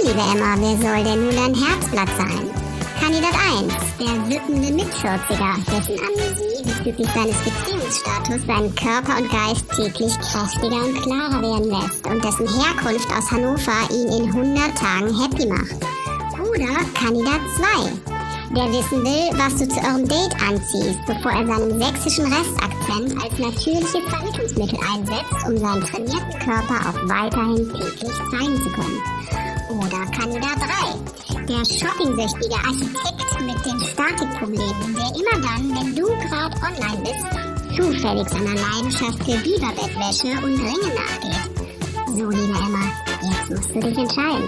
liebe Emma, wer soll denn nun dein Herzblatt sein? Kandidat 1, der wippende Mit-40er, dessen Amnesie bezüglich seines Beziehungsstatus seinen Körper und Geist täglich kräftiger und klarer werden lässt und dessen Herkunft aus Hannover ihn in 100 Tagen happy macht. Oder Kandidat 2, der wissen will, was du zu eurem Date anziehst, bevor er seinen sächsischen Restakzent als natürliches Verhütungsmittel einsetzt, um seinen trainierten Körper auch weiterhin täglich zeigen zu können. Oder Kandidat 3, der shopping-süchtige Architekt mit den Statikproblemen, der immer dann, wenn du gerade online bist, zufällig seiner Leidenschaft für Biberbettwäsche und Ringe nachgeht. So, liebe Emma, jetzt musst du dich entscheiden.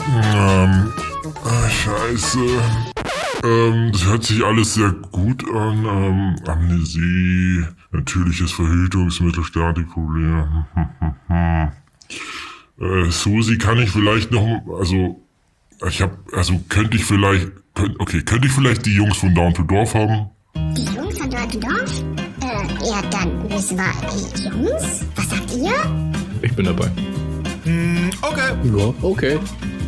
Scheiße. Das hört sich alles sehr gut an. Amnesie, natürliches Verhütungsmittel, Statikprobleme. Susi, kann ich vielleicht noch, könnte ich vielleicht die Jungs von Down to Dorf haben? Die Jungs von Down to Dorf? Ja, dann wissen wir die Jungs. Was sagt ihr? Ich bin dabei. Okay. Ja, okay.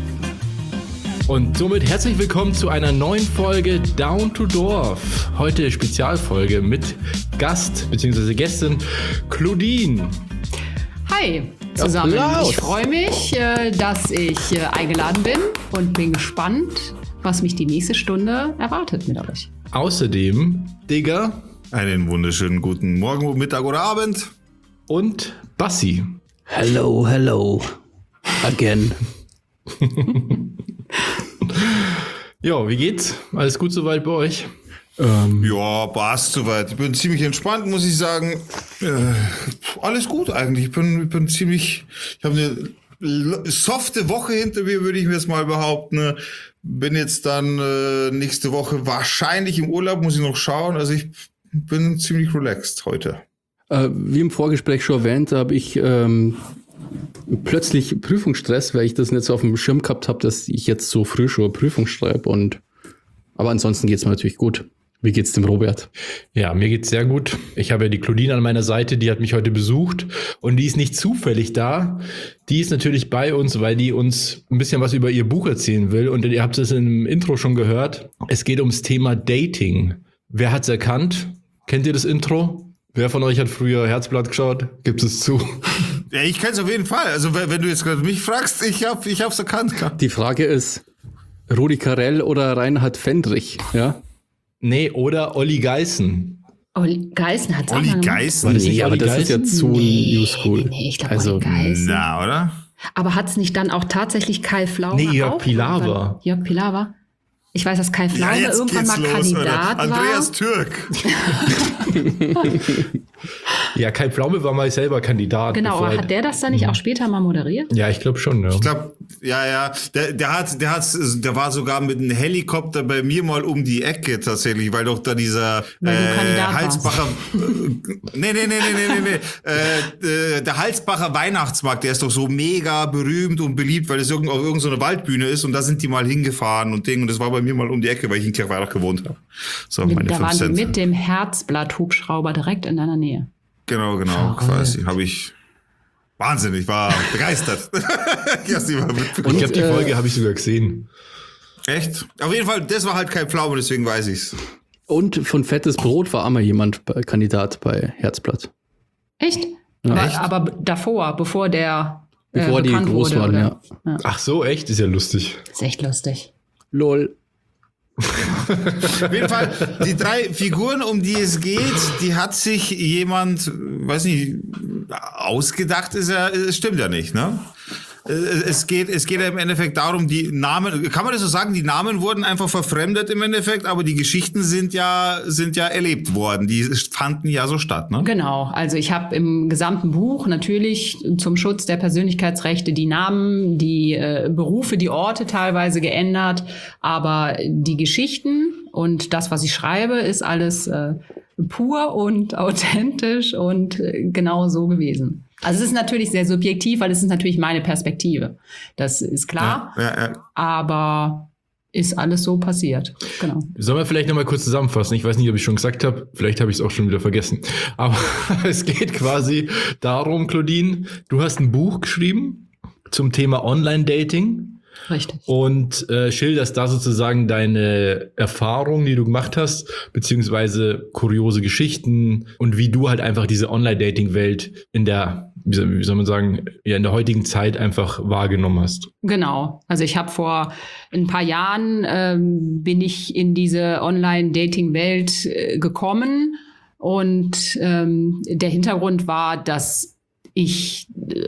Und somit herzlich willkommen zu einer neuen Folge Down to Dorf. Heute Spezialfolge mit Gast bzw. Gästin Claudine. Hi zusammen. Applaus. Ich freue mich, dass ich eingeladen bin und bin gespannt, was mich die nächste Stunde erwartet mit euch. Außerdem Digger Einen wunderschönen guten Morgen, Mittag oder Abend. und Bassi. Hello, again. Ja, wie geht's? Alles gut soweit bei euch? Ja, passt soweit. Ich bin ziemlich entspannt, muss ich sagen. Alles gut eigentlich. Ich habe eine softe Woche hinter mir, würde ich mir jetzt mal behaupten. Bin jetzt dann nächste Woche wahrscheinlich im Urlaub, muss ich noch schauen. Also ich bin ziemlich relaxed heute. Wie im Vorgespräch schon erwähnt, habe ich plötzlich Prüfungsstress, weil ich das nicht so auf dem Schirm gehabt habe, dass ich jetzt so früh schon Prüfung schreibe. Aber ansonsten geht's mir natürlich gut. Wie geht's dem Robert? Ja, mir geht's sehr gut. Ich habe ja die Claudine an meiner Seite, die hat mich heute besucht und die ist nicht zufällig da. Die ist natürlich bei uns, weil die uns ein bisschen was über ihr Buch erzählen will und ihr habt es im Intro schon gehört. Es geht ums Thema Dating. Wer hat's erkannt? Kennt ihr das Intro? Wer von euch hat früher Herzblatt geschaut? Gibt es zu? Ja, ich kenne es auf jeden Fall. Also wenn du jetzt gerade mich fragst, ich hab's erkannt. Die Frage ist, Rudi Carrell oder Reinhard Fendrich? Ja? Nee, oder Olli Geißen. Olli Geißen hat es auch Olli mal gemacht. Geißen? War das nicht Nee, aber Olli das ist ja Geißen? zu New School. Nee, ich glaube Also, Olli Geißen. Na, oder? Aber hat es nicht dann auch tatsächlich Kai Pflaume Nee, Jörg auch Pilawa. irgendwann- Jörg Pilawa? Ich weiß, dass Kai Pflaume irgendwann mal Kandidat Andreas war. Türk. Ja, Kai Pflaume war mal selber Kandidat. Genau, bevor aber er- hat der das dann nicht auch später mal moderiert? Ja, ich glaube schon, ja. Ich glaube, ja. Der war sogar mit einem Helikopter bei mir mal um die Ecke tatsächlich, weil doch da dieser Weil du Kandidat Halsbacher. Nee. Der Halsbacher Weihnachtsmarkt, der ist doch so mega berühmt und beliebt, weil es auf irgendeiner so Waldbühne ist und da sind die mal hingefahren und Ding und das war bei mir mal um die Ecke, weil ich in Kirchweihach gewohnt habe. So, meine Da 5 waren die Cent. mit dem Herzblatt-Hubschrauber direkt in deiner Nähe. Genau, quasi. Habe ich. Wahnsinn, ich war begeistert. Ich hab's nicht mal mitbekommen. Ich glaube, die Folge habe ich sogar gesehen. Echt? Auf jeden Fall, das war halt kein Pflaume, deswegen weiß ich's. Und von Fettes Brot war einmal jemand Kandidat bei Herzblatt. Echt? Ja. Aber davor, bevor der Bevor die bekannt groß wurde, waren, oder? ja. Ach so, echt? Ist ja lustig. Ist echt lustig. Lol. Auf jeden Fall, die 3 Figuren, um die es geht, die hat sich jemand, weiß nicht, ausgedacht, es stimmt ja nicht, ne? Es geht ja im Endeffekt darum, die Namen, kann man das so sagen, die Namen wurden einfach verfremdet im Endeffekt, aber die Geschichten sind ja erlebt worden, die fanden ja so statt, ne? Genau, also ich habe im gesamten Buch natürlich zum Schutz der Persönlichkeitsrechte die Namen, die Berufe, die Orte teilweise geändert, aber die Geschichten und das, was ich schreibe, ist alles pur und authentisch und genau so gewesen. Also es ist natürlich sehr subjektiv, weil es ist natürlich meine Perspektive. Das ist klar, Ja. aber ist alles so passiert. Genau. Sollen wir vielleicht nochmal kurz zusammenfassen? Ich weiß nicht, ob ich schon gesagt habe. Vielleicht habe ich es auch schon wieder vergessen. Aber es geht quasi darum, Claudine, du hast ein Buch geschrieben zum Thema Online-Dating. Richtig. Und schilderst da sozusagen deine Erfahrungen, die du gemacht hast, beziehungsweise kuriose Geschichten und wie du halt einfach diese Online-Dating-Welt in der, wie soll man sagen, ja, in der heutigen Zeit einfach wahrgenommen hast. Genau. Also ich habe vor ein paar Jahren bin ich in diese Online-Dating-Welt gekommen und der Hintergrund war, dass ich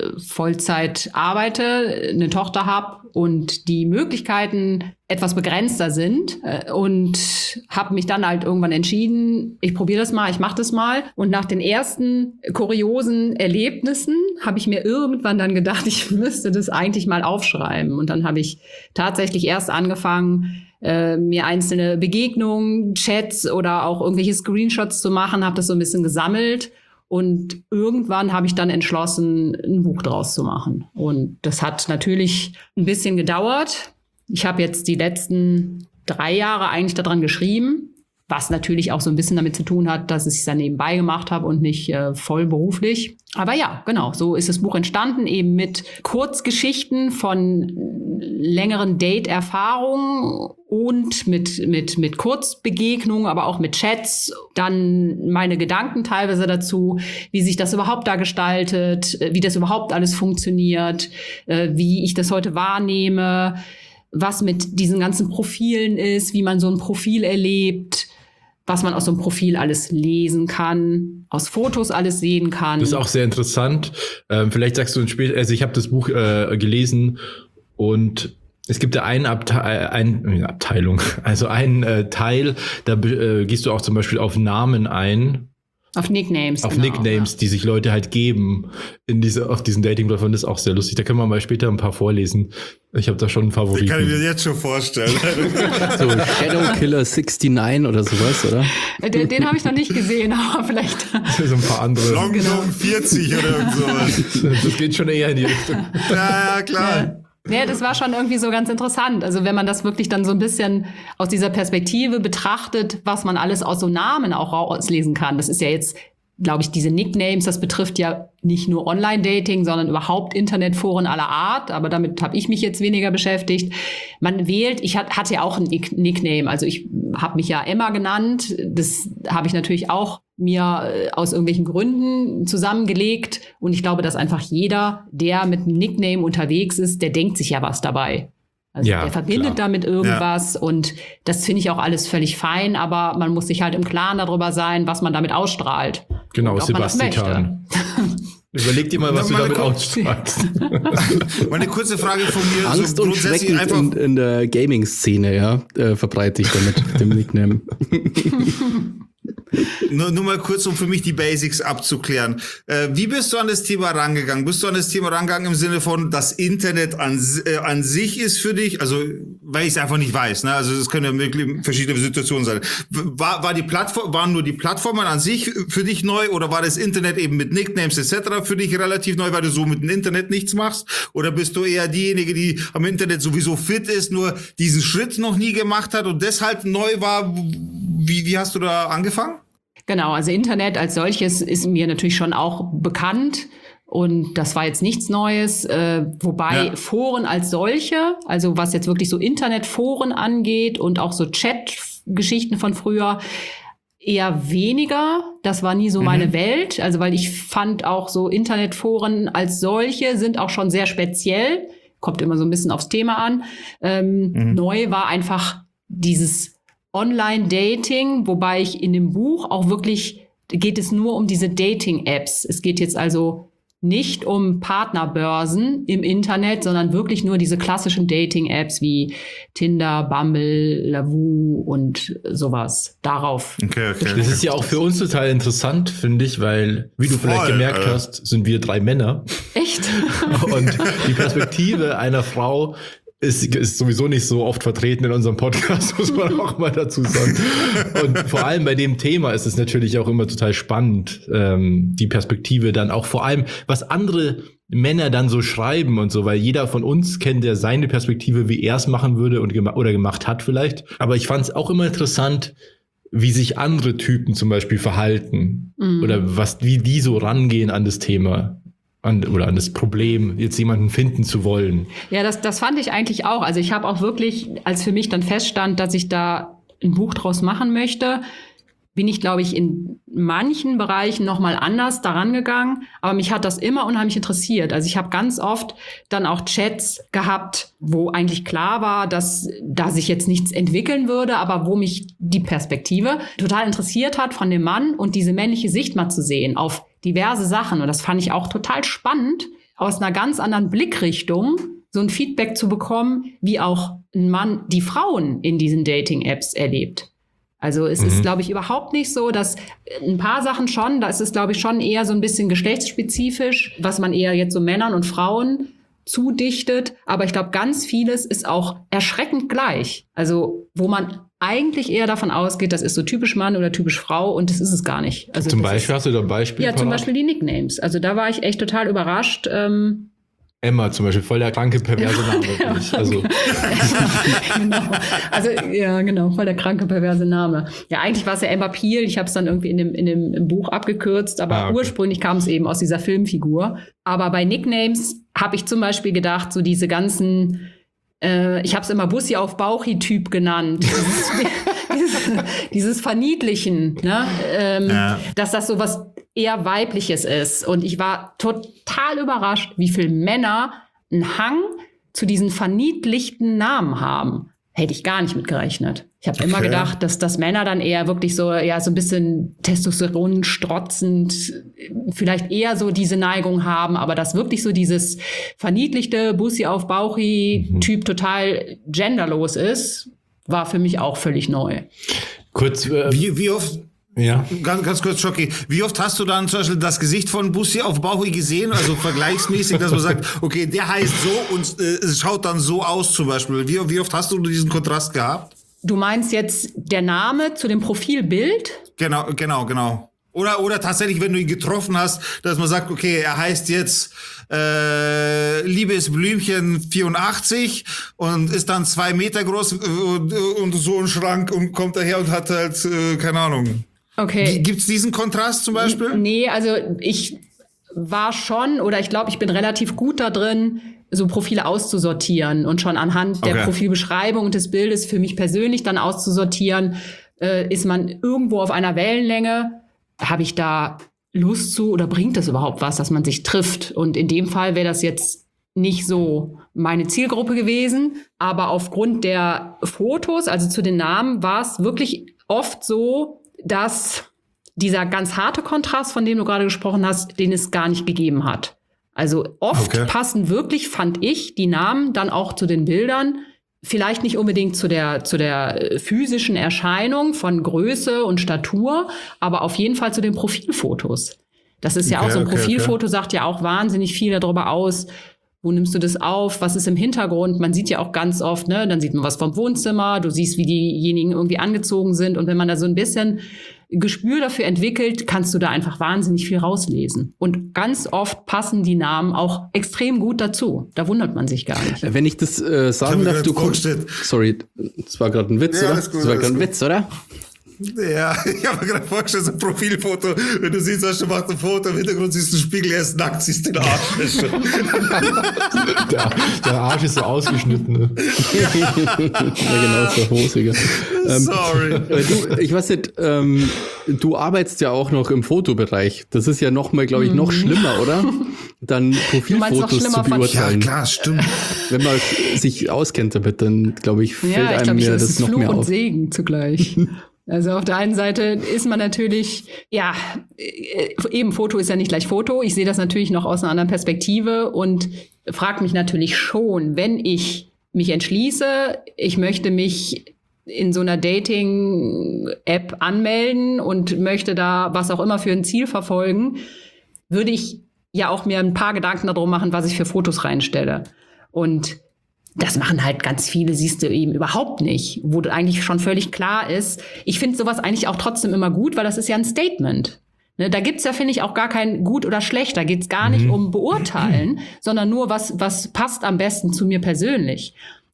Vollzeit arbeite, eine Tochter habe und die Möglichkeiten etwas begrenzter sind und habe mich dann halt irgendwann entschieden, ich probiere das mal, ich mache das mal. Und nach den ersten kuriosen Erlebnissen habe ich mir irgendwann dann gedacht, ich müsste das eigentlich mal aufschreiben. Und dann habe ich tatsächlich erst angefangen, mir einzelne Begegnungen, Chats oder auch irgendwelche Screenshots zu machen, habe das so ein bisschen gesammelt. Und irgendwann habe ich dann entschlossen, ein Buch draus zu machen. Und das hat natürlich ein bisschen gedauert. Ich habe jetzt die letzten 3 Jahre eigentlich daran geschrieben, was natürlich auch so ein bisschen damit zu tun hat, dass ich es dann nebenbei gemacht habe und nicht voll beruflich. Aber ja, genau, so ist das Buch entstanden, eben mit Kurzgeschichten von längeren Date-Erfahrungen und mit Kurzbegegnungen, aber auch mit Chats. Dann meine Gedanken teilweise dazu, wie sich das überhaupt da gestaltet, wie das überhaupt alles funktioniert, wie ich das heute wahrnehme, was mit diesen ganzen Profilen ist, wie man so ein Profil erlebt, was man aus so einem Profil alles lesen kann, aus Fotos alles sehen kann. Das ist auch sehr interessant. Vielleicht sagst du später, also ich habe das Buch gelesen und es gibt da eine Abteilung, also einen Teil, da gehst du auch zum Beispiel auf Namen ein. Auf Nicknames. Auf genau, Nicknames, die sich Leute halt geben auf diesen Dating-Plattformen. Das ist auch sehr lustig. Da können wir mal später ein paar vorlesen. Ich habe da schon einen Favoriten. Den kann ich mir jetzt schon vorstellen. So Shadowkiller 69 oder sowas, oder? Den habe ich noch nicht gesehen, aber vielleicht. So ein paar andere. Long 40 oder irgend sowas. Das geht schon eher in die Richtung. Ja, klar. Ja, das war schon irgendwie so ganz interessant. Also wenn man das wirklich dann so ein bisschen aus dieser Perspektive betrachtet, was man alles aus so Namen auch rauslesen kann. Das ist ja jetzt, glaube ich, diese Nicknames, das betrifft ja nicht nur Online-Dating, sondern überhaupt Internetforen aller Art. Aber damit habe ich mich jetzt weniger beschäftigt. Man wählt, ich hatte ja auch ein Nickname. Also ich habe mich ja Emma genannt. Das habe ich natürlich auch mir aus irgendwelchen Gründen zusammengelegt. Und ich glaube, dass einfach jeder, der mit einem Nickname unterwegs ist, der denkt sich ja was dabei. Also Ja, der verbindet klar. damit irgendwas und das finde ich auch alles völlig fein, aber man muss sich halt im Klaren darüber sein, was man damit ausstrahlt. Genau, und ob man das Sebastian. Überleg dir mal, was du damit ausstrahlst. Meine kurze Frage von mir. Angst so und grundsätzlich Schrecken in der Gaming-Szene, ja, verbreite ich damit mit dem Nickname. Nur mal kurz, um für mich die Basics abzuklären. Wie bist du an das Thema rangegangen? Bist du an das Thema rangegangen im Sinne von, das Internet an sich ist für dich? Also, weil ich es einfach nicht weiß, ne? Also, es können ja wirklich verschiedene Situationen sein. Waren nur die Plattformen an sich für dich neu oder war das Internet eben mit Nicknames etc. für dich relativ neu, weil du so mit dem Internet nichts machst? Oder bist du eher diejenige, die am Internet sowieso fit ist, nur diesen Schritt noch nie gemacht hat und deshalb neu war? Wie hast du da angefangen? Genau, also Internet als solches ist mir natürlich schon auch bekannt und das war jetzt nichts Neues, wobei Foren als solche, also was jetzt wirklich so Internetforen angeht und auch so Chat-Geschichten von früher, eher weniger. Das war nie so meine Welt, also weil ich fand auch so Internetforen als solche sind auch schon sehr speziell, kommt immer so ein bisschen aufs Thema an. Neu war einfach dieses Online-Dating, wobei ich in dem Buch auch wirklich, geht es nur um diese Dating-Apps. Es geht jetzt also nicht um Partnerbörsen im Internet, sondern wirklich nur diese klassischen Dating-Apps wie Tinder, Bumble, Lavoo und sowas. Darauf. Okay. Das ist ja auch für uns total interessant, finde ich, weil, wie du vielleicht gemerkt hast, sind wir 3 Männer. Echt? Und die Perspektive einer Frau ist sowieso nicht so oft vertreten in unserem Podcast, muss man auch mal dazu sagen. Und vor allem bei dem Thema ist es natürlich auch immer total spannend, die Perspektive dann auch vor allem, was andere Männer dann so schreiben und so, weil jeder von uns kennt ja seine Perspektive, wie er es machen würde oder gemacht hat vielleicht. Aber ich fand es auch immer interessant, wie sich andere Typen zum Beispiel verhalten oder wie die so rangehen an das Thema. an das Problem, jetzt jemanden finden zu wollen. Ja, das fand ich eigentlich auch. Also ich habe auch wirklich, als für mich dann feststand, dass ich da ein Buch draus machen möchte, bin ich, glaube ich, in manchen Bereichen nochmal anders daran gegangen. Aber mich hat das immer unheimlich interessiert. Also ich habe ganz oft dann auch Chats gehabt, wo eigentlich klar war, dass da sich jetzt nichts entwickeln würde, aber wo mich die Perspektive total interessiert hat von dem Mann und diese männliche Sicht mal zu sehen auf diverse Sachen. Und das fand ich auch total spannend, aus einer ganz anderen Blickrichtung so ein Feedback zu bekommen, wie auch ein Mann die Frauen in diesen Dating-Apps erlebt. Also es ist, glaube ich, überhaupt nicht so, dass ein paar Sachen schon, da ist es, glaube ich, schon eher so ein bisschen geschlechtsspezifisch, was man eher jetzt so Männern und Frauen zudichtet. Aber ich glaube, ganz vieles ist auch erschreckend gleich. Also wo man eigentlich eher davon ausgeht, das ist so typisch Mann oder typisch Frau und das ist es gar nicht. Also Zum Beispiel, hast du da ein Beispiel? Ja, zum Beispiel die Nicknames. Also da war ich echt total überrascht. Emma zum Beispiel, voll der kranke, perverse Name. Also. Genau. Also, ja, genau, voll der kranke, perverse Name. Ja, eigentlich war es ja Emma Peel. Ich habe es dann irgendwie in dem Buch abgekürzt, aber okay. Ursprünglich kam es eben aus dieser Filmfigur. Aber bei Nicknames habe ich zum Beispiel gedacht, so diese ganzen, ich habe es immer Bussi auf Bauchi-Typ genannt. Dieses Verniedlichen, ne? Dass das so was eher Weibliches ist. Und ich war total überrascht, wie viele Männer einen Hang zu diesen verniedlichten Namen haben. Hätte ich gar nicht mit gerechnet. Ich habe immer gedacht, dass Männer dann eher wirklich so, ja, so ein bisschen Testosteron strotzend, vielleicht eher so diese Neigung haben, aber dass wirklich so dieses verniedlichte Bussi auf Bauchi-Typ total genderlos ist, war für mich auch völlig neu. Kurz, Wie oft? ja. Ganz kurz, Schocki. Wie oft hast du dann zum Beispiel das Gesicht von Bussi auf Bauchi gesehen? Also vergleichsmäßig, dass man sagt, okay, der heißt so und es schaut dann so aus zum Beispiel. Wie oft hast du diesen Kontrast gehabt? Du meinst jetzt der Name zu dem Profilbild? Genau. Oder tatsächlich, wenn du ihn getroffen hast, dass man sagt, okay, er heißt jetzt Liebes Blümchen 84 und ist dann 2 Meter groß und so ein Schrank und kommt daher und hat halt, keine Ahnung. Okay. Gibt's diesen Kontrast zum Beispiel? Nee, also ich war schon, oder ich glaube, ich bin relativ gut da drin, so Profile auszusortieren und schon anhand der Profilbeschreibung und des Bildes für mich persönlich dann auszusortieren, ist man irgendwo auf einer Wellenlänge, habe ich da Lust zu oder bringt es überhaupt was, dass man sich trifft? Und in dem Fall wäre das jetzt nicht so meine Zielgruppe gewesen, aber aufgrund der Fotos, also zu den Namen, war es wirklich oft so, dass dieser ganz harte Kontrast, von dem du gerade gesprochen hast, den es gar nicht gegeben hat. Also oft passen wirklich, fand ich, die Namen dann auch zu den Bildern. Vielleicht nicht unbedingt zu der physischen Erscheinung von Größe und Statur, aber auf jeden Fall zu den Profilfotos. Das ist ja auch so ein Profilfoto, sagt ja auch wahnsinnig viel darüber aus. Wo nimmst du das auf? Was ist im Hintergrund? Man sieht ja auch ganz oft, ne, dann sieht man was vom Wohnzimmer, du siehst, wie diejenigen irgendwie angezogen sind. Und wenn man da so ein bisschen Gespür dafür entwickelt, kannst du da einfach wahnsinnig viel rauslesen. Und ganz oft passen die Namen auch extrem gut dazu. Da wundert man sich gar nicht. Wenn ich das sagen darf, du kommst. Sorry, das war gerade ein Witz, oder? Das war gerade ein Witz, oder? Ja, ich habe mir gerade vorgestellt, so ein Profilfoto, wenn du siehst, du machst ein Foto, im Hintergrund siehst du einen Spiegel, er ist nackt, siehst den Arsch. Der Arsch ist so ausgeschnitten. Ne? Ja, genau, so hosiger. Sorry. Ich weiß nicht, du arbeitest ja auch noch im Fotobereich. Das ist ja noch mal, glaube ich, noch schlimmer, oder? Dann Profilfotos zu beurteilen. Ja, klar, stimmt. Wenn man sich auskennt damit, dann, glaube ich, fällt einem ja das noch Fluch mehr und auf. Segen zugleich. Also auf der einen Seite ist man natürlich, ja, eben Foto ist ja nicht gleich Foto. Ich sehe das natürlich noch aus einer anderen Perspektive und frage mich natürlich schon, wenn ich mich entschließe, ich möchte mich in so einer Dating-App anmelden und möchte da was auch immer für ein Ziel verfolgen, würde ich ja auch mir ein paar Gedanken darum machen, was ich für Fotos reinstelle. Und das machen halt ganz viele, siehst du eben überhaupt nicht, wo eigentlich schon völlig klar ist. Ich finde sowas eigentlich auch trotzdem immer gut, weil das ist ja ein Statement. Ne, da gibt's ja, finde ich, auch gar kein gut oder schlecht. Da geht's gar nicht um Beurteilen, sondern nur, was passt am besten zu mir persönlich.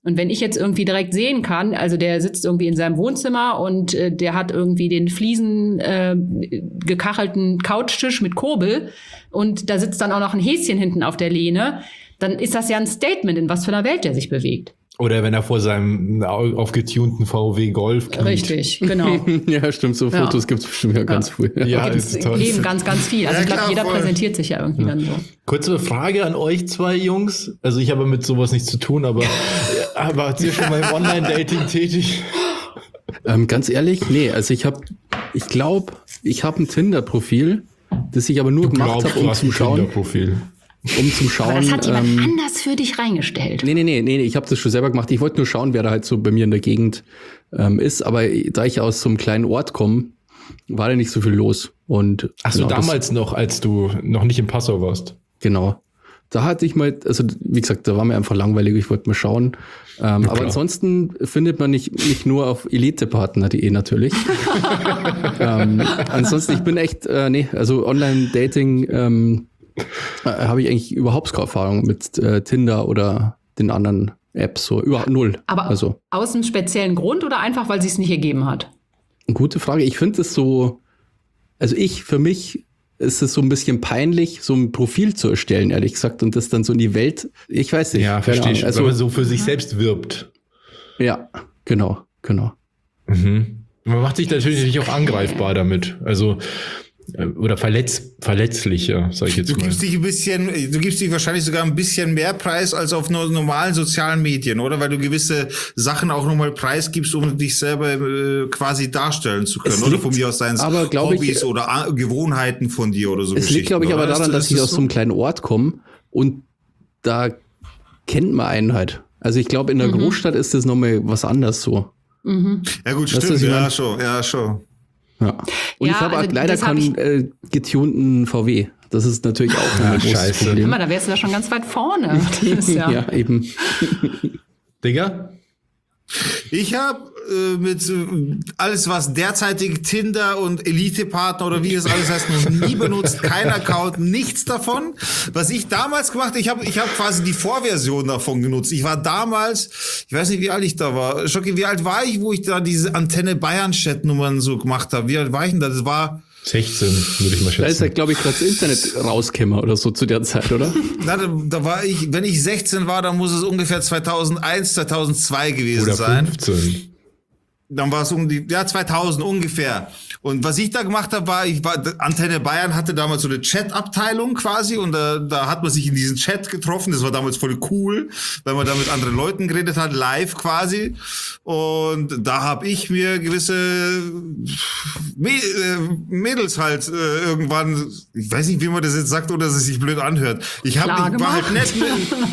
Und wenn ich jetzt irgendwie direkt sehen kann, also der sitzt irgendwie in seinem Wohnzimmer und der hat irgendwie den Fliesen gekachelten Couchtisch mit Kurbel und da sitzt dann auch noch ein Häschen hinten auf der Lehne, dann ist das ja ein Statement, in was für einer Welt der sich bewegt. Oder wenn er vor seinem aufgetunten VW Golf kniet. Richtig, genau. Ja, stimmt, so Fotos gibt's bestimmt ja ganz früh. Ja, Gibt's ist toll. Leben ganz, ganz viel. Also Ja, ich glaube, klar, jeder voll. präsentiert sich ja irgendwie dann so. Kurze Frage an euch zwei Jungs. Also ich habe mit sowas nichts zu tun, aber wart ihr schon mal im Online-Dating tätig? Ganz ehrlich, nee, also ich glaube, ich habe ein Tinder-Profil, das ich aber nur gemacht habe, um zu schauen. Profil. Aber das hat jemand anders für dich reingestellt. Nee, ich habe das schon selber gemacht. Ich wollte nur schauen, wer da halt so bei mir in der Gegend ist. Aber da ich aus so einem kleinen Ort komme, war da nicht so viel los. Und Ach so, genau, damals noch, als du noch nicht in Passau warst. Genau. Da hatte ich mal, also wie gesagt, da war mir einfach langweilig, ich wollte mal schauen. Aber ansonsten findet man nicht nur auf elitepartner.de natürlich. Ansonsten, ich bin echt, also Online-Dating habe ich eigentlich überhaupt keine Erfahrung mit Tinder oder den anderen Apps, so überhaupt null. Aber also, aus einem speziellen Grund oder einfach, weil sie es nicht ergeben hat? eine gute Frage. Ich finde es so, also für mich ist es so ein bisschen peinlich, so ein Profil zu erstellen, ehrlich gesagt, und das dann so in die Welt, ich weiß nicht. Ja, keine verstehe Ahnung. ich. Also, Wenn man so für sich selbst wirbt. ja, genau. Man macht sich natürlich auch angreifbar damit. Also, oder verletzlicher, sag ich jetzt Du mal. gibst dich wahrscheinlich sogar ein bisschen mehr Preis als auf normalen sozialen Medien, oder? Weil du gewisse Sachen auch nochmal preisgibst, um dich selber quasi darstellen zu können. Es Oder liegt von mir aus seien es aber, glaub ich, Hobbys oder Gewohnheiten von dir oder so. Es liegt, glaube ich, aber daran, dass ich aus so einem kleinen Ort komme und da kennt man einen halt. Also ich glaube, in der Großstadt ist das nochmal was anderes so. Ja gut, Weißt du, stimmt, was ich ja mein? schon. Ja. Und Ja, ich habe also leider das hab keinen getunten VW. Das ist natürlich auch ein großes scheiße. Guck Problem. mal, da wärst du ja schon ganz weit vorne. Das ist Ja, eben. Digga? Ich habe mit alles, was derzeitig Tinder und Elite-Partner oder wie es alles heißt, noch nie benutzt. Kein Account, nichts davon. Was ich damals gemacht habe, ich hab quasi die Vorversion davon genutzt. Ich war damals, ich weiß nicht, wie alt ich da war. Schocki, wie alt war ich, wo ich da diese Antenne Bayern-Chat-Nummern so gemacht habe? Wie alt war ich denn da? Das war... 16, würde ich mal Da ist schätzen. ja, glaube ich, gerade das Internet rausgekommen oder so zu der Zeit, oder? Na, da war ich, wenn ich 16 war, dann muss es ungefähr 2001, 2002 gewesen Oder sein. 15. Dann war es 2000 ungefähr. Und was ich da gemacht habe, Antenne Bayern hatte damals so eine Chat-Abteilung quasi und da hat man sich in diesen Chat getroffen. Das war damals voll cool, weil man da mit anderen Leuten geredet hat, live quasi. Und da habe ich mir gewisse Mädels halt irgendwann, ich weiß nicht, wie man das jetzt sagt, oder dass es sich blöd anhört. Ich war halt nett mit...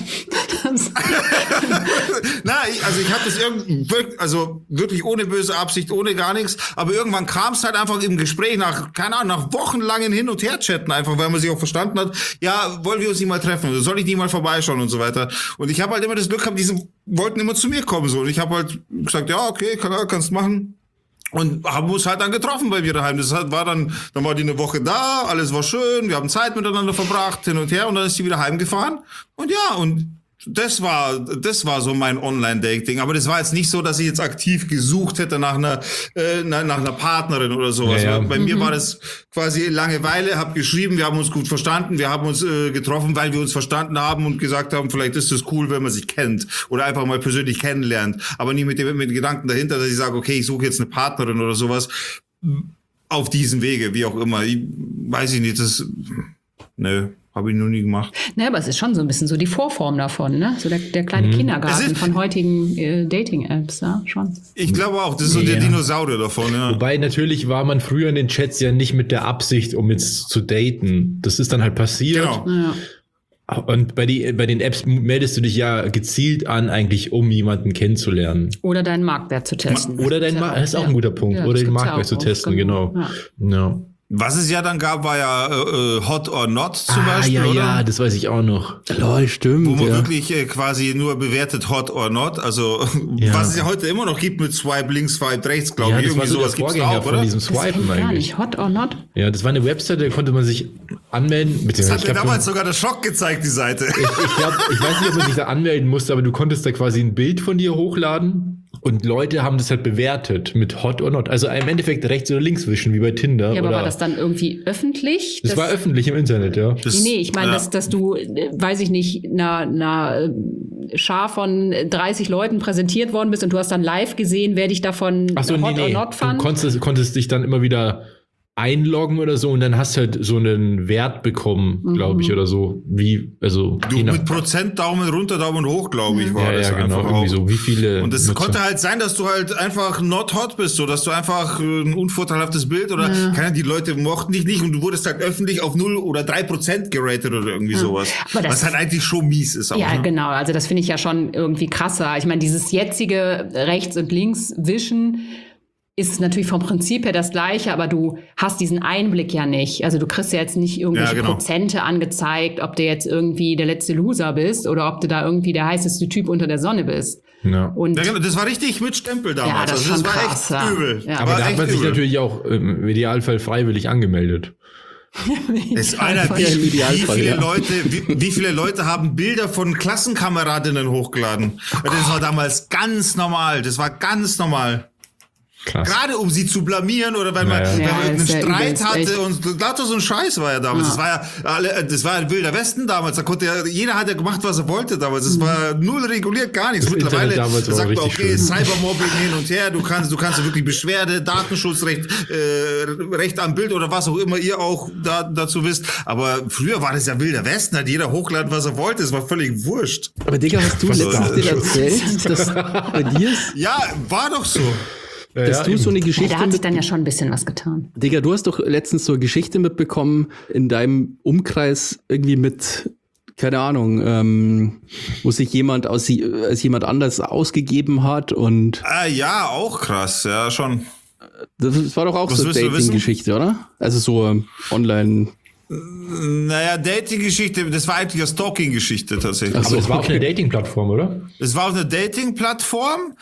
ich habe das wirklich ohne böse Absicht, ohne gar nichts, aber irgendwann kam es halt einfach im Gespräch nach wochenlangen Hin- und Her-Chatten einfach, weil man sich auch verstanden hat, ja, wollen wir uns nicht mal treffen, oder soll ich nicht mal vorbeischauen und so weiter. Und ich habe halt immer das Glück gehabt, diese wollten immer zu mir kommen so und ich habe halt gesagt, ja, okay, kannst machen. Und haben uns halt dann getroffen bei mir daheim. Das war dann war die eine Woche da, alles war schön, wir haben Zeit miteinander verbracht, hin und her, und dann ist sie wieder heimgefahren. Und ja, und das war so mein Online-Dating. Aber das war jetzt nicht so, dass ich jetzt aktiv gesucht hätte nach einer Partnerin oder sowas. Ja, ja. Bei mir war das quasi Langeweile, hab geschrieben, wir haben uns gut verstanden, wir haben uns getroffen, weil wir uns verstanden haben und gesagt haben, vielleicht ist es cool, wenn man sich kennt oder einfach mal persönlich kennenlernt. Aber nie mit dem Gedanken dahinter, dass ich sage, okay, ich suche jetzt eine Partnerin oder sowas auf diesem Wege, wie auch immer. Weiß ich nicht, nö. Habe ich noch nie gemacht. Ne, aber es ist schon so ein bisschen so die Vorform davon, ne? So der kleine Kindergarten von heutigen Dating-Apps, ja, schon. Ich glaube auch, das ist so der Dinosaurier davon, ja. Wobei natürlich war man früher in den Chats ja nicht mit der Absicht, um jetzt zu daten. Das ist dann halt passiert. Genau. Ja. Und bei den Apps meldest du dich ja gezielt an, eigentlich um jemanden kennenzulernen. Oder deinen Marktwert zu testen. Oder dein Marktwert, das ist auch ein guter Punkt. Ja, Oder das den gibt's ja Marktwert zu auch testen, oft, genau. Ja. Was es ja dann gab, war ja Hot or Not zum Beispiel, ja, oder? ja, das weiß ich auch noch. Lol, stimmt. Wo man Ja. wirklich quasi nur bewertet Hot or Not. Also, Ja. was es ja heute immer noch gibt mit Swipe links, Swipe rechts, glaube Ja, ich. das war Irgendwie so der sowas gibt's da Vorgänger auch, von oder? diesem Das kenn Swipen ich gar eigentlich. nicht. Hot or not? Ja, das war eine Website, da konnte man sich anmelden. Das Beziehungsweise hat mir damals sogar der Schock gezeigt, die Seite. ich weiß nicht, ob man sich da anmelden musste, aber du konntest da quasi ein Bild von dir hochladen und Leute haben das halt bewertet mit Hot or Not. Also im Endeffekt rechts oder links wischen, wie bei Tinder. Ja, aber oder war das dann irgendwie öffentlich? das war öffentlich im Internet, ja. Nee, ich meine, dass du, weiß ich nicht, einer Schar von 30 Leuten präsentiert worden bist und du hast dann live gesehen, wer dich davon Achso, Hot or Not fand. Du konntest dich dann immer wieder einloggen oder so und dann hast du halt so einen Wert bekommen, glaube ich, oder so. Wie, also Du mit Prozent Daumen runter, Daumen hoch, glaube ich, war das genau, einfach irgendwie auch. so. Wie viele Und es Nutzer? konnte halt sein, dass du halt einfach not hot bist, so dass du einfach ein unvorteilhaftes Bild oder die Leute mochten dich nicht und du wurdest halt öffentlich auf 0 oder 3% geratet oder irgendwie sowas. Aber Was halt eigentlich schon mies ist auch. Ja, ne? genau. Also das finde ich ja schon irgendwie krasser. Ich meine, dieses jetzige rechts und links wischen ist natürlich vom Prinzip her das Gleiche, aber du hast diesen Einblick ja nicht. Also du kriegst ja jetzt nicht irgendwelche Prozente angezeigt, ob du jetzt irgendwie der letzte Loser bist oder ob du da irgendwie der heißeste Typ unter der Sonne bist. Ja. Und Ja, genau, das war richtig mit Stempel damals. Ja, das ist also schon das war krass, echt ja. übel. Ja. Aber War da hat echt man sich übel. natürlich auch im Idealfall freiwillig angemeldet. Alter, Ja, im Idealfall, ja. wie viele Leute haben Bilder von Klassenkameradinnen hochgeladen? Das war damals ganz normal. Das war ganz normal. Krass. Gerade um sie zu blamieren oder wenn man, Ja, ja. wenn man Ja, irgendeinen ist ja Streit übelst, hatte echt. und lauter so ein Scheiß war ja damals. Das war ein wilder Westen damals. Da konnte ja, jeder hat ja gemacht, was er wollte damals. Es war null reguliert, gar nichts. Das Mittlerweile Internet damals war sagt man, richtig okay, schön. Cybermobbing hin und her. Du kannst wirklich Beschwerde, Datenschutzrecht, Recht am Bild oder was auch immer ihr auch dazu wisst. Aber früher war das ja wilder Westen. Hat jeder hochgeladen, was er wollte. Es war völlig wurscht. Aber Digga, hast du Was letztens war dir das? erzählt, dass bei dir ist, Ja, war doch so. dass du so eine ja, Geschichte da hat sich mit, dann ja schon ein bisschen was getan. Digga, du hast doch letztens so eine Geschichte mitbekommen in deinem Umkreis irgendwie mit, keine Ahnung, wo sich jemand als jemand anders ausgegeben hat und Ja, auch krass. Ja, schon. das war doch auch Was so willst du Dating-Geschichte, oder? Also so online. Naja, Dating-Geschichte, das war eigentlich eine Stalking-Geschichte tatsächlich. Aber das war auf einer Dating-Plattform, oder? Es war auf einer Dating-Plattform.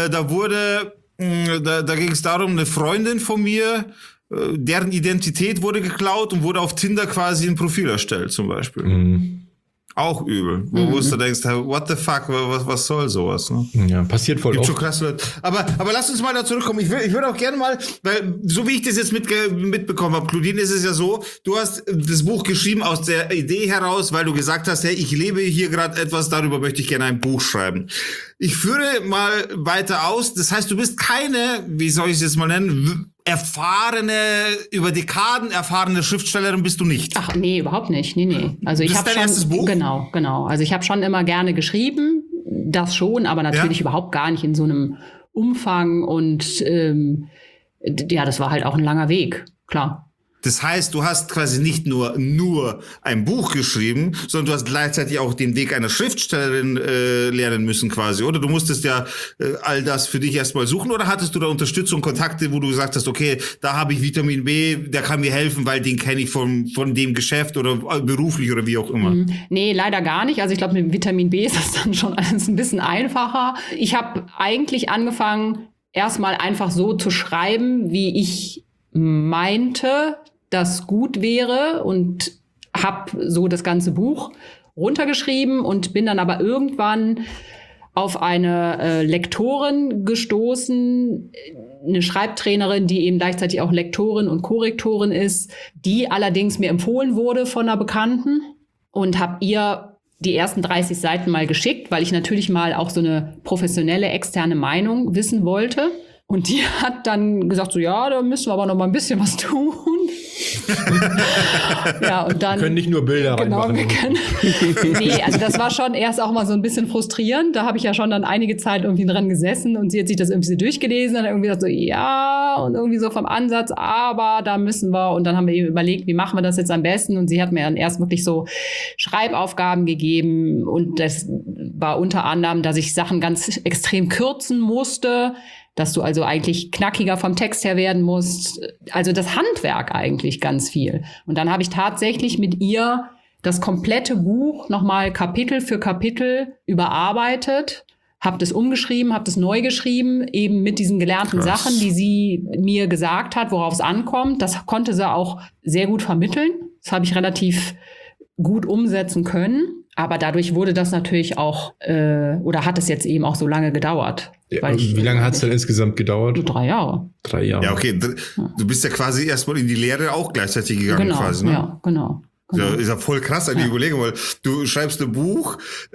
Da ging es darum, eine Freundin von mir, deren Identität wurde geklaut und wurde auf Tinder quasi ein Profil erstellt, zum Beispiel. Auch übel. Wo du denkst, what the fuck, was soll sowas? Ne? Ja, passiert voll Gibt oft. schon krasse Leute. Aber lass uns mal da zurückkommen. Ich würde auch gerne mal, weil so wie ich das jetzt mitbekommen habe, Claudine, ist es ja so, du hast das Buch geschrieben aus der Idee heraus, weil du gesagt hast, hey, ich lebe hier gerade etwas, darüber möchte ich gerne ein Buch schreiben. Ich führe mal weiter aus. Das heißt, du bist keine, wie soll ich es jetzt mal nennen, über Dekaden erfahrene Schriftstellerin bist du nicht. Ach nee, überhaupt nicht. Nee. Also ich Das ist habe dein schon erstes Buch? Genau. Also ich habe schon immer gerne geschrieben, das schon, aber natürlich überhaupt gar nicht in so einem Umfang und das war halt auch ein langer Weg, klar. Das heißt, du hast quasi nicht nur ein Buch geschrieben, sondern du hast gleichzeitig auch den Weg einer Schriftstellerin lernen müssen quasi, oder? Du musstest ja all das für dich erstmal suchen, oder hattest du da Unterstützung, Kontakte, wo du gesagt hast, okay, da habe ich Vitamin B, der kann mir helfen, weil den kenne ich von dem Geschäft oder beruflich oder wie auch immer. Nee, leider gar nicht. Also ich glaube, mit Vitamin B ist das dann schon alles ein bisschen einfacher. Ich habe eigentlich angefangen, erstmal einfach so zu schreiben, wie ich meinte, das gut wäre, und habe so das ganze Buch runtergeschrieben und bin dann aber irgendwann auf eine Lektorin gestoßen, eine Schreibtrainerin, die eben gleichzeitig auch Lektorin und Korrektorin ist, die allerdings mir empfohlen wurde von einer Bekannten, und habe ihr die ersten 30 Seiten mal geschickt, weil ich natürlich mal auch so eine professionelle externe Meinung wissen wollte. Und die hat dann gesagt, so ja, da müssen wir aber noch mal ein bisschen was tun. Ja, und dann Wir können nicht nur Bilder reinmachen. wir können. Nee, also das war schon erst auch mal so ein bisschen frustrierend. Da habe ich ja schon dann einige Zeit irgendwie dran gesessen und sie hat sich das irgendwie so durchgelesen und irgendwie gesagt so, ja, und irgendwie so vom Ansatz, aber da müssen wir. Und dann haben wir eben überlegt, wie machen wir das jetzt am besten? Und sie hat mir dann erst wirklich so Schreibaufgaben gegeben, und das war unter anderem, dass ich Sachen ganz extrem kürzen musste, dass du also eigentlich knackiger vom Text her werden musst. Also das Handwerk eigentlich ganz viel. Und dann habe ich tatsächlich mit ihr das komplette Buch nochmal Kapitel für Kapitel überarbeitet, habe das umgeschrieben, habe das neu geschrieben, eben mit diesen gelernten Sachen, die sie mir gesagt hat, worauf es ankommt. Das konnte sie auch sehr gut vermitteln. Das habe ich relativ gut umsetzen können. Aber dadurch wurde das natürlich auch, oder hat es jetzt eben auch so lange gedauert. Ja, wie lange hat es denn insgesamt gedauert? 3 Jahre. 3 Jahre. Ja, okay. Du bist ja quasi erstmal in die Lehre auch gleichzeitig gegangen, Genau, quasi, ne? ja, genau. Ja, ist ja voll krass, eine Überlegung, weil du schreibst ein Buch,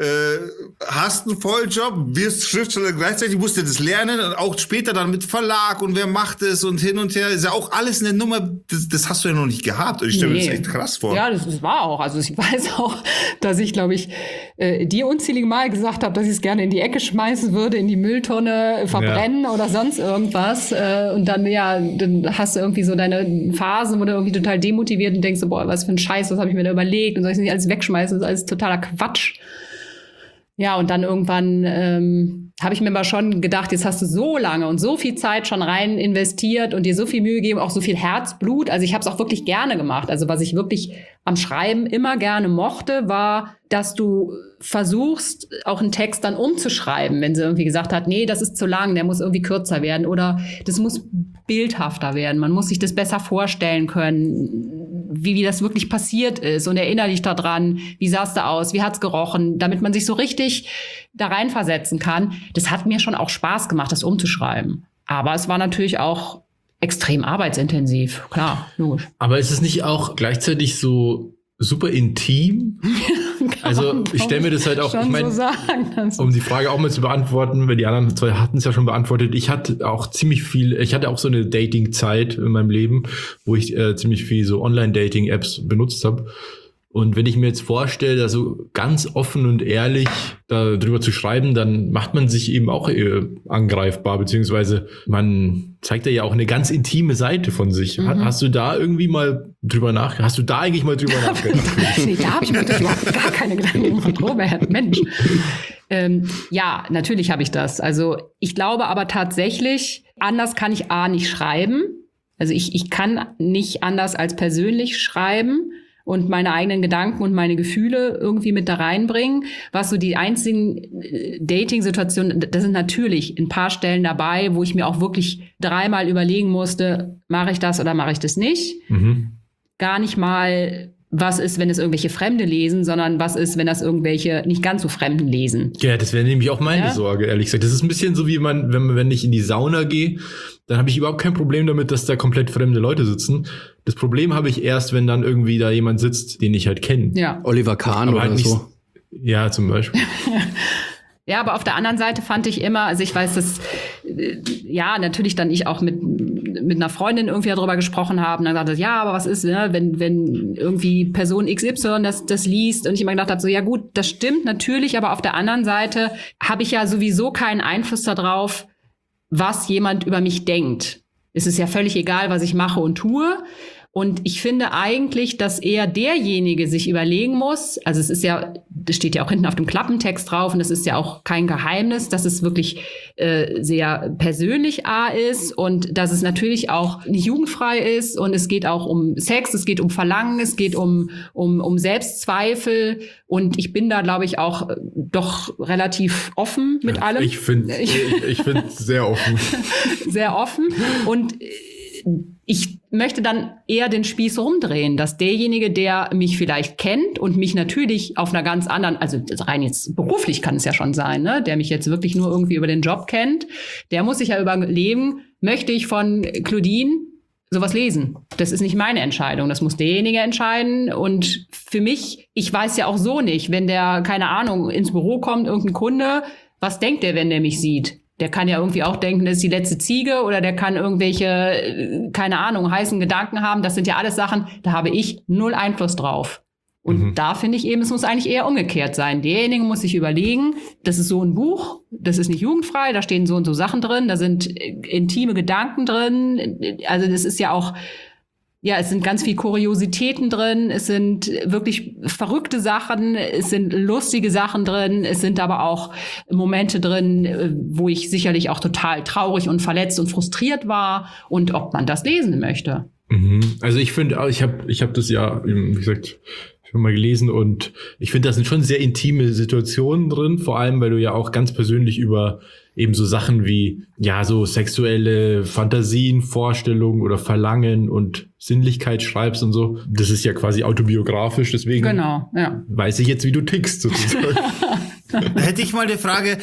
hast einen Volljob, wirst Schriftsteller gleichzeitig, musst du das lernen und auch später dann mit Verlag und wer macht es und hin und her, ist ja auch alles eine Nummer, das hast du ja noch nicht gehabt und ich stelle mir das echt krass vor. Ja, das war auch, also ich weiß auch, dass ich, glaube ich, dir unzählige Mal gesagt habe, dass ich es gerne in die Ecke schmeißen würde, in die Mülltonne verbrennen oder sonst irgendwas und dann, dann hast du irgendwie so deine Phasen, wo du irgendwie total demotiviert und denkst so, boah, was für ein Scheiß, was habe ich mir da überlegt und soll ich nicht alles wegschmeißen, das ist alles totaler Quatsch. Ja, und dann irgendwann habe ich mir aber schon gedacht, jetzt hast du so lange und so viel Zeit schon rein investiert und dir so viel Mühe gegeben, auch so viel Herzblut. Also ich habe es auch wirklich gerne gemacht. Also was ich wirklich am Schreiben immer gerne mochte, war, dass du versuchst, auch einen Text dann umzuschreiben, wenn sie irgendwie gesagt hat, nee, das ist zu lang, der muss irgendwie kürzer werden oder das muss bildhafter werden. Man muss sich das besser vorstellen können, wie das wirklich passiert ist und erinnere dich daran, wie sah es da aus, wie hat's gerochen, damit man sich so richtig da reinversetzen kann. Das hat mir schon auch Spaß gemacht, das umzuschreiben. Aber es war natürlich auch extrem arbeitsintensiv, klar, logisch. Aber ist es nicht auch gleichzeitig so super intim? Also ich stelle mir das halt auch, ich meine, so um die Frage auch mal zu beantworten, weil die anderen zwei hatten es ja schon beantwortet, ich hatte auch so eine Dating-Zeit in meinem Leben, wo ich ziemlich viel so Online-Dating-Apps benutzt habe. Und wenn ich mir jetzt vorstelle, da so ganz offen und ehrlich darüber zu schreiben, dann macht man sich eben auch angreifbar, beziehungsweise man zeigt ja auch eine ganz intime Seite von sich. Hast du da irgendwie mal drüber nachgedacht? Hast du da eigentlich mal drüber nachgedacht? Nee, da habe ich mir überhaupt gar keine Gedanken gemacht, Robert, Mensch. Ja, natürlich habe ich das. Also ich glaube aber tatsächlich, anders kann ich nicht schreiben. Also ich kann nicht anders als persönlich schreiben und meine eigenen Gedanken und meine Gefühle irgendwie mit da reinbringen. Was so die einzigen Dating-Situationen, das sind natürlich ein paar Stellen dabei, wo ich mir auch wirklich 3-mal überlegen musste, mache ich das oder mache ich das nicht? Gar nicht mal, was ist, wenn es irgendwelche Fremde lesen, sondern was ist, wenn das irgendwelche nicht ganz so Fremden lesen. Ja, das wäre nämlich auch meine Sorge, ehrlich gesagt. Das ist ein bisschen so, wie wenn ich in die Sauna gehe, dann habe ich überhaupt kein Problem damit, dass da komplett fremde Leute sitzen. Das Problem habe ich erst, wenn dann irgendwie da jemand sitzt, den ich halt kenne. Ja. Oliver Kahn oder halt so. Ja, zum Beispiel. Ja, aber auf der anderen Seite fand ich immer, also ich weiß, dass natürlich dann ich auch mit einer Freundin irgendwie darüber gesprochen habe und dann gesagt, ja, aber was ist, ne, wenn irgendwie Person XY das liest und ich immer gedacht habe, so ja gut, das stimmt natürlich, aber auf der anderen Seite habe ich ja sowieso keinen Einfluss darauf, was jemand über mich denkt. Es ist ja völlig egal, was ich mache und tue. Und ich finde eigentlich, dass eher derjenige sich überlegen muss, also es ist ja, das steht ja auch hinten auf dem Klappentext drauf und es ist ja auch kein Geheimnis, dass es wirklich sehr persönlich ist und dass es natürlich auch nicht jugendfrei ist und es geht auch um Sex, es geht um Verlangen, es geht um Selbstzweifel und ich bin da, glaube ich, auch doch relativ offen mit allem. Ich finde sehr offen. Sehr offen und ich möchte dann eher den Spieß rumdrehen, dass derjenige, der mich vielleicht kennt und mich natürlich auf einer ganz anderen, also rein jetzt beruflich kann es ja schon sein, ne, der mich jetzt wirklich nur irgendwie über den Job kennt, der muss sich ja überlegen, möchte ich von Claudine sowas lesen? Das ist nicht meine Entscheidung, das muss derjenige entscheiden und für mich, ich weiß ja auch so nicht, wenn der, keine Ahnung, ins Büro kommt, irgendein Kunde, was denkt der, wenn der mich sieht? Der kann ja irgendwie auch denken, das ist die letzte Ziege oder der kann irgendwelche, keine Ahnung, heißen Gedanken haben. Das sind ja alles Sachen, da habe ich 0 Einfluss drauf. Und da finde ich eben, es muss eigentlich eher umgekehrt sein. Derjenige muss sich überlegen, das ist so ein Buch, das ist nicht jugendfrei, da stehen so und so Sachen drin, da sind intime Gedanken drin. Also das ist ja auch, ja, es sind ganz viel Kuriositäten drin, es sind wirklich verrückte Sachen, es sind lustige Sachen drin, es sind aber auch Momente drin, wo ich sicherlich auch total traurig und verletzt und frustriert war und ob man das lesen möchte. Also ich finde, ich hab das ja, wie gesagt, schon mal gelesen und ich finde, da sind schon sehr intime Situationen drin, vor allem, weil du ja auch ganz persönlich über eben so Sachen wie, ja, so sexuelle Fantasien, Vorstellungen oder Verlangen und Sinnlichkeit schreibst und so. Das ist ja quasi autobiografisch, deswegen Genau, ja. weiß ich jetzt, wie du tickst sozusagen. Hätte ich mal eine Frage,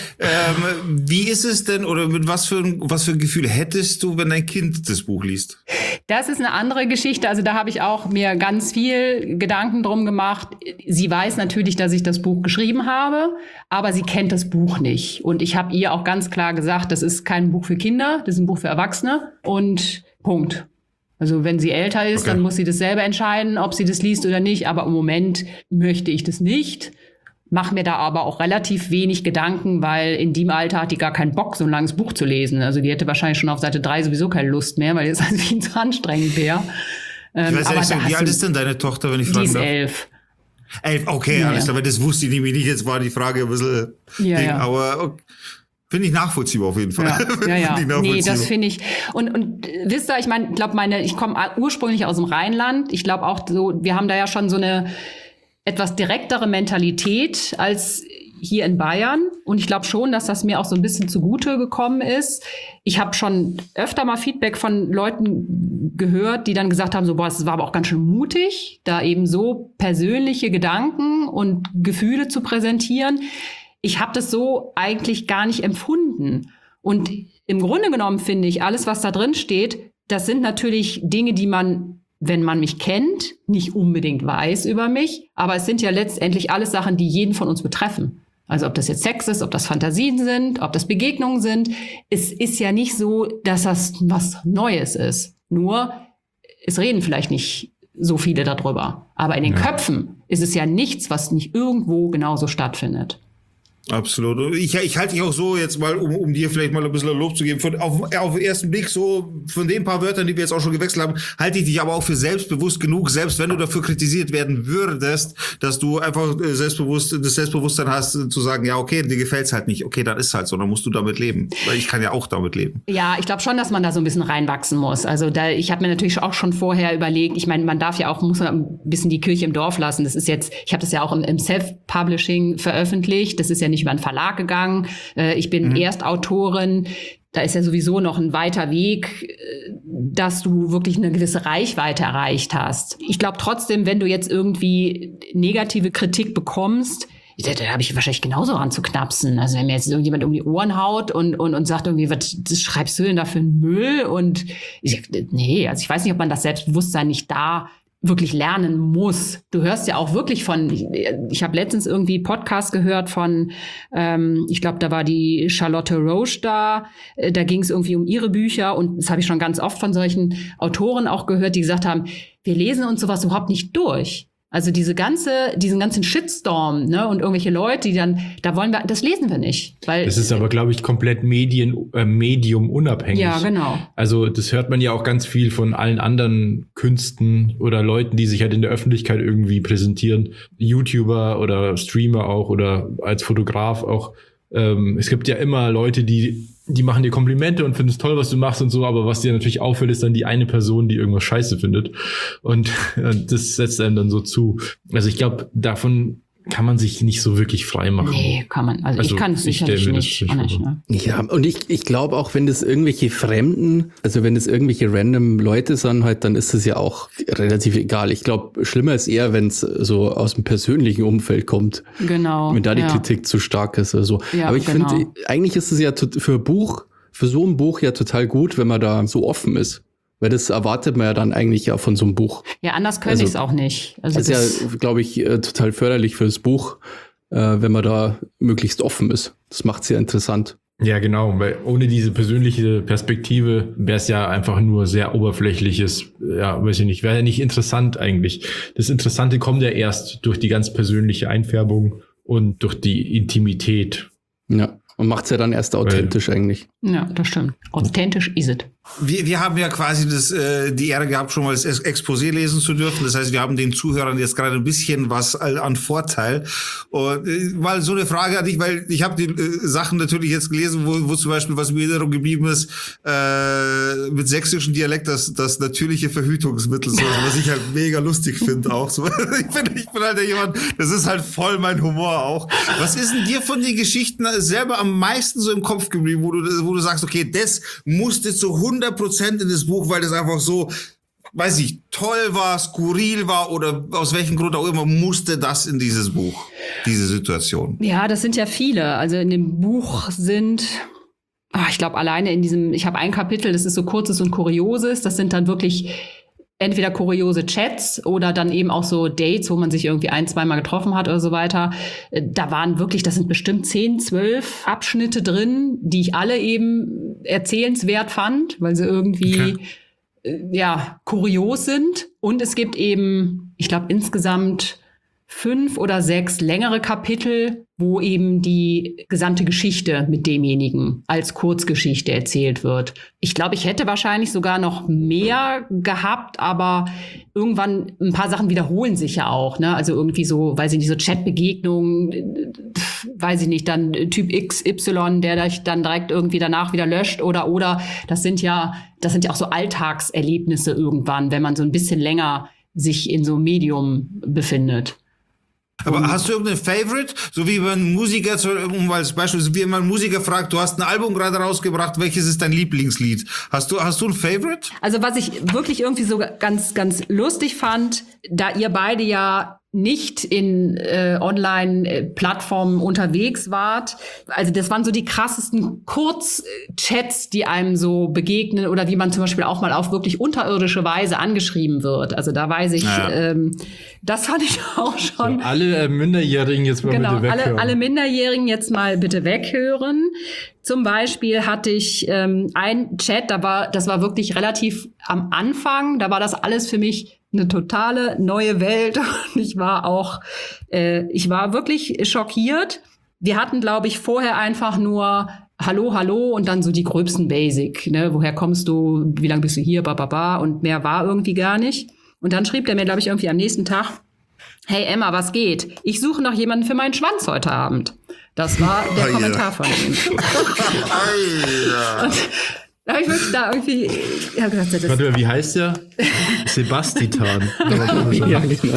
wie ist es denn oder mit was für ein Gefühl hättest du, wenn dein Kind das Buch liest? Das ist eine andere Geschichte. Also da habe ich auch mir ganz viel Gedanken drum gemacht. Sie weiß natürlich, dass ich das Buch geschrieben habe, aber sie kennt das Buch nicht. Und ich habe ihr auch ganz klar gesagt, das ist kein Buch für Kinder, das ist ein Buch für Erwachsene und Punkt. Also wenn sie älter ist, dann muss sie das selber entscheiden, ob sie das liest oder nicht. Aber im Moment möchte ich das nicht. Mache mir da aber auch relativ wenig Gedanken, weil in dem Alter hat die gar keinen Bock, so ein langes Buch zu lesen. Also die hätte wahrscheinlich schon auf Seite 3 sowieso keine Lust mehr, weil das halt viel zu anstrengend wäre. Ich weiß ja nicht, wie alt ist denn deine Tochter, wenn ich fragen darf? Die ist 11. 11, okay, Ja, alles ja. klar, weil das wusste ich nämlich nicht. Jetzt war die Frage ein bisschen Ja, Ding, ja. aber okay. Finde ich nachvollziehbar auf jeden Fall. Ja. Finde ich Nee, nachvollziehbar. das finde ich. Und wisst ihr, ich komme ursprünglich aus dem Rheinland. Ich glaube auch so, wir haben da ja schon so eine etwas direktere Mentalität als hier in Bayern. Und ich glaube schon, dass das mir auch so ein bisschen zugute gekommen ist. Ich habe schon öfter mal Feedback von Leuten gehört, die dann gesagt haben, so, boah, es war aber auch ganz schön mutig, da eben so persönliche Gedanken und Gefühle zu präsentieren. Ich habe das so eigentlich gar nicht empfunden. Und im Grunde genommen finde ich, alles, was da drin steht, das sind natürlich Dinge, die man, wenn man mich kennt, nicht unbedingt weiß über mich. Aber es sind ja letztendlich alles Sachen, die jeden von uns betreffen. Also ob das jetzt Sex ist, ob das Fantasien sind, ob das Begegnungen sind. Es ist ja nicht so, dass das was Neues ist. Nur, es reden vielleicht nicht so viele darüber. Aber in den Köpfen ist es ja nichts, was nicht irgendwo genauso stattfindet. Absolut. Ich halte dich auch so jetzt mal, um dir vielleicht mal ein bisschen Lob zu geben. Auf den ersten Blick so, von den paar Wörtern, die wir jetzt auch schon gewechselt haben, halte ich dich aber auch für selbstbewusst genug, selbst wenn du dafür kritisiert werden würdest, dass du einfach das Selbstbewusstsein hast, zu sagen, ja, okay, dir gefällt's halt nicht. Okay, dann ist halt so, dann musst du damit leben. Weil ich kann ja auch damit leben. Ja, ich glaube schon, dass man da so ein bisschen reinwachsen muss. Also ich habe mir natürlich auch schon vorher überlegt, ich meine, man darf ja auch, muss man ein bisschen die Kirche im Dorf lassen. Das ist jetzt, ich habe das ja auch im Self-Publishing veröffentlicht. Das ist ja nicht über einen Verlag gegangen. Ich bin Erstautorin. Da ist ja sowieso noch ein weiter Weg, dass du wirklich eine gewisse Reichweite erreicht hast. Ich glaube trotzdem, wenn du jetzt irgendwie negative Kritik bekommst, da habe ich wahrscheinlich genauso ranzuknapsen. Also wenn mir jetzt irgendjemand um die Ohren haut und sagt irgendwie, was schreibst du denn da für einen Müll? Und ich weiß nicht, ob man das Selbstbewusstsein nicht da wirklich lernen muss. Du hörst ja auch wirklich ich habe letztens irgendwie Podcast gehört von, ich glaube, da war die Charlotte Roche da ging es irgendwie um ihre Bücher und das habe ich schon ganz oft von solchen Autoren auch gehört, die gesagt haben, wir lesen uns sowas überhaupt nicht durch. Also diesen ganzen Shitstorm, ne, und irgendwelche Leute, die dann, das lesen wir nicht. Weil Das ist aber, glaube ich, komplett Medium unabhängig. Ja, genau. Also das hört man ja auch ganz viel von allen anderen Künsten oder Leuten, die sich halt in der Öffentlichkeit irgendwie präsentieren. YouTuber oder Streamer auch oder als Fotograf auch. Es gibt ja immer Leute, die machen dir Komplimente und finden es toll, was du machst und so, aber was dir natürlich auffällt, ist dann die eine Person, die irgendwas scheiße findet. Und das setzt einem dann so zu. Also ich glaube, davon kann man sich nicht so wirklich frei machen. Nee, kann man. Also ich kann es sicherlich nicht. Ne? Ja, und ich glaube auch, wenn das irgendwelche Fremden, also wenn das irgendwelche random Leute sind, halt, dann ist es ja auch relativ egal. Ich glaube, schlimmer ist eher, wenn es so aus dem persönlichen Umfeld kommt. Genau. Wenn da die Kritik zu stark ist oder so. Ja, aber ich genau. finde, eigentlich ist es ja für so ein Buch ja total gut, wenn man da so offen ist. Weil das erwartet man ja dann eigentlich ja von so einem Buch. Ja, anders könnte ich es auch nicht. Also das ist ja, glaube ich, total förderlich für das Buch, wenn man da möglichst offen ist. Das macht es ja interessant. Ja, genau, weil ohne diese persönliche Perspektive wäre es ja einfach nur sehr oberflächliches, ja, weiß ich nicht, wäre ja nicht interessant eigentlich. Das Interessante kommt ja erst durch die ganz persönliche Einfärbung und durch die Intimität. Ja. Und macht's ja dann erst authentisch eigentlich. Ja, das stimmt. Authentisch ist es. Wir haben ja quasi die Ehre gehabt, schon mal das Exposé lesen zu dürfen. Das heißt, wir haben den Zuhörern jetzt gerade ein bisschen was an Vorteil. Und mal so eine Frage an dich, weil ich habe die Sachen natürlich jetzt gelesen, wo zum Beispiel was mir in Erinnerung geblieben ist, mit sächsischem Dialekt, das natürliche Verhütungsmittel, so, was ich halt mega lustig finde auch. So. Ich bin halt jemand, das ist halt voll mein Humor auch. Was ist denn dir von den Geschichten selber am meisten so im Kopf geblieben, wo du sagst, okay, das musste zu 100% in das Buch, weil das einfach so, weiß ich, toll war, skurril war oder aus welchem Grund auch immer, musste das in dieses Buch, diese Situation? Ja, das sind ja viele. Also in dem Buch sind, ich glaube alleine ich habe ein Kapitel, das ist so Kurzes und Kurioses, das sind dann wirklich entweder kuriose Chats oder dann eben auch so Dates, wo man sich irgendwie 1-2 Mal getroffen hat oder so weiter. Da waren wirklich, das sind bestimmt 10, 12 Abschnitte drin, die ich alle eben erzählenswert fand, weil sie irgendwie kurios sind. Und es gibt eben, ich glaube, insgesamt 5 oder 6 längere Kapitel, wo eben die gesamte Geschichte mit demjenigen als Kurzgeschichte erzählt wird. Ich glaube, ich hätte wahrscheinlich sogar noch mehr gehabt, aber irgendwann ein paar Sachen wiederholen sich ja auch, ne? Also irgendwie so, weiß ich nicht, so Chatbegegnungen, weiß ich nicht, dann Typ XY, der dich dann direkt irgendwie danach wieder löscht oder das sind ja auch so Alltagserlebnisse irgendwann, wenn man so ein bisschen länger sich in so einem Medium befindet. Aber hast du irgendeinen Favorite? So wie wenn ein Musiker, als Beispiel, so wie immer ein Musiker fragt, du hast ein Album gerade rausgebracht, welches ist dein Lieblingslied? Hast du ein Favorite? Also was ich wirklich irgendwie so ganz, ganz lustig fand, da ihr beide ja nicht in Online-Plattformen unterwegs wart. Also das waren so die krassesten Kurzchats, die einem so begegnen oder wie man zum Beispiel auch mal auf wirklich unterirdische Weise angeschrieben wird. Also da weiß ich, das fand ich auch schon. So, alle Minderjährigen jetzt mal bitte weghören. Alle Minderjährigen jetzt mal bitte weghören. Zum Beispiel hatte ich einen Chat, das war wirklich relativ am Anfang, da war das alles für mich eine totale neue Welt und ich war wirklich schockiert. Wir hatten, glaube ich, vorher einfach nur Hallo und dann so die gröbsten Basic, ne? Woher kommst du, wie lange bist du hier, bababa, und mehr war irgendwie gar nicht. Und dann schrieb der mir, glaube ich, irgendwie am nächsten Tag: Hey Emma, was geht? Ich suche noch jemanden für meinen Schwanz heute Abend. Das war der Kommentar von ihm. Da habe ich wirklich irgendwie, gedacht, warte mal, wie heißt der? Sebastian. Ja, genau.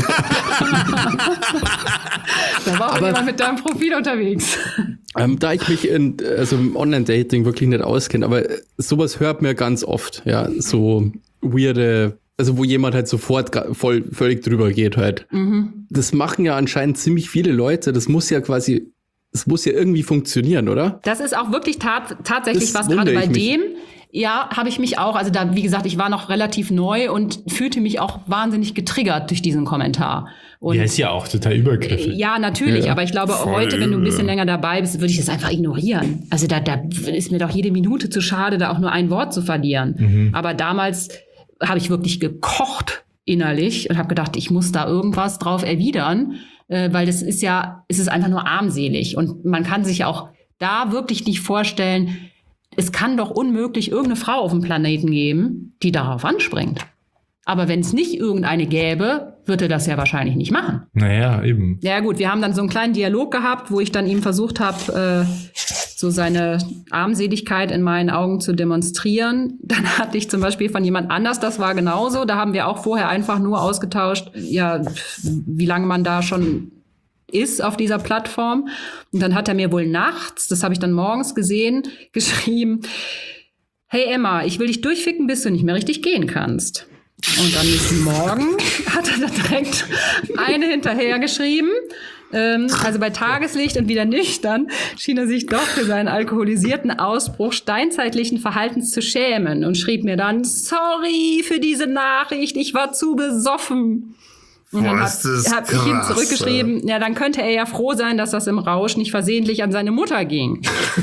Da war auch jemand mit deinem Profil unterwegs. Da ich mich im Online-Dating wirklich nicht auskenne, aber sowas hört mir ganz oft, ja, so weirde, also wo jemand halt sofort völlig drüber geht halt. Mhm. Das machen ja anscheinend ziemlich viele Leute, das muss ja irgendwie funktionieren, oder? Das ist auch wirklich tatsächlich was, gerade bei dem. Ja, habe ich mich auch, also da, wie gesagt, ich war noch relativ neu und fühlte mich auch wahnsinnig getriggert durch diesen Kommentar. Und ist ja auch total übergriffig. Ja, natürlich, aber ich glaube, heute, wenn du ein bisschen länger dabei bist, würde ich das einfach ignorieren. Also da ist mir doch jede Minute zu schade, da auch nur ein Wort zu verlieren. Mhm. Aber damals habe ich wirklich gekocht innerlich und habe gedacht, ich muss da irgendwas drauf erwidern, weil es ist einfach nur armselig. Und man kann sich auch da wirklich nicht vorstellen, es kann doch unmöglich irgendeine Frau auf dem Planeten geben, die darauf anspringt. Aber wenn es nicht irgendeine gäbe, würde er das ja wahrscheinlich nicht machen. Naja, eben. Ja gut, wir haben dann so einen kleinen Dialog gehabt, wo ich dann ihm versucht habe, so seine Armseligkeit in meinen Augen zu demonstrieren. Dann hatte ich zum Beispiel von jemand anders, das war genauso. Da haben wir auch vorher einfach nur ausgetauscht, ja, wie lange man da schon ist auf dieser Plattform. Und dann hat er mir wohl nachts, das habe ich dann morgens gesehen, geschrieben: Hey Emma, ich will dich durchficken, bis du nicht mehr richtig gehen kannst. Und am nächsten Morgen hat er da direkt eine hinterher geschrieben. Also bei Tageslicht und wieder nüchtern schien er sich doch für seinen alkoholisierten Ausbruch steinzeitlichen Verhaltens zu schämen und schrieb mir dann: Sorry für diese Nachricht, ich war zu besoffen. Und dann hab ich ihm zurückgeschrieben, ja, dann könnte er ja froh sein, dass das im Rausch nicht versehentlich an seine Mutter ging.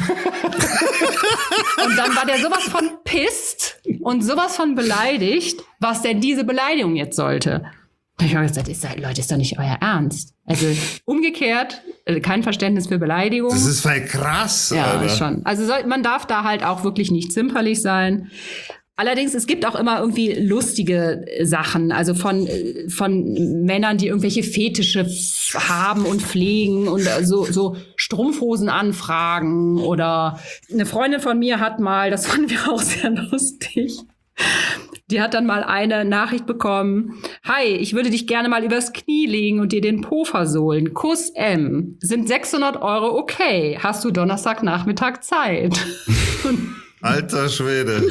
Und dann war der sowas von pisst und sowas von beleidigt, was denn diese Beleidigung jetzt sollte. Da habe ich auch gesagt, Leute, ist doch nicht euer Ernst. Also umgekehrt kein Verständnis für Beleidigung. Das ist voll krass, ja, Alter. schon. Also man darf da halt auch wirklich nicht zimperlich sein. Allerdings, es gibt auch immer irgendwie lustige Sachen, also von Männern, die irgendwelche Fetische haben und pflegen und so Strumpfhosen anfragen. Oder eine Freundin von mir hat mal, das fanden wir auch sehr lustig, die hat dann mal eine Nachricht bekommen: Hi, ich würde dich gerne mal übers Knie legen und dir den Po versohlen. Kuss M. Sind 600 € okay? Hast du Donnerstagnachmittag Zeit? Alter Schwede.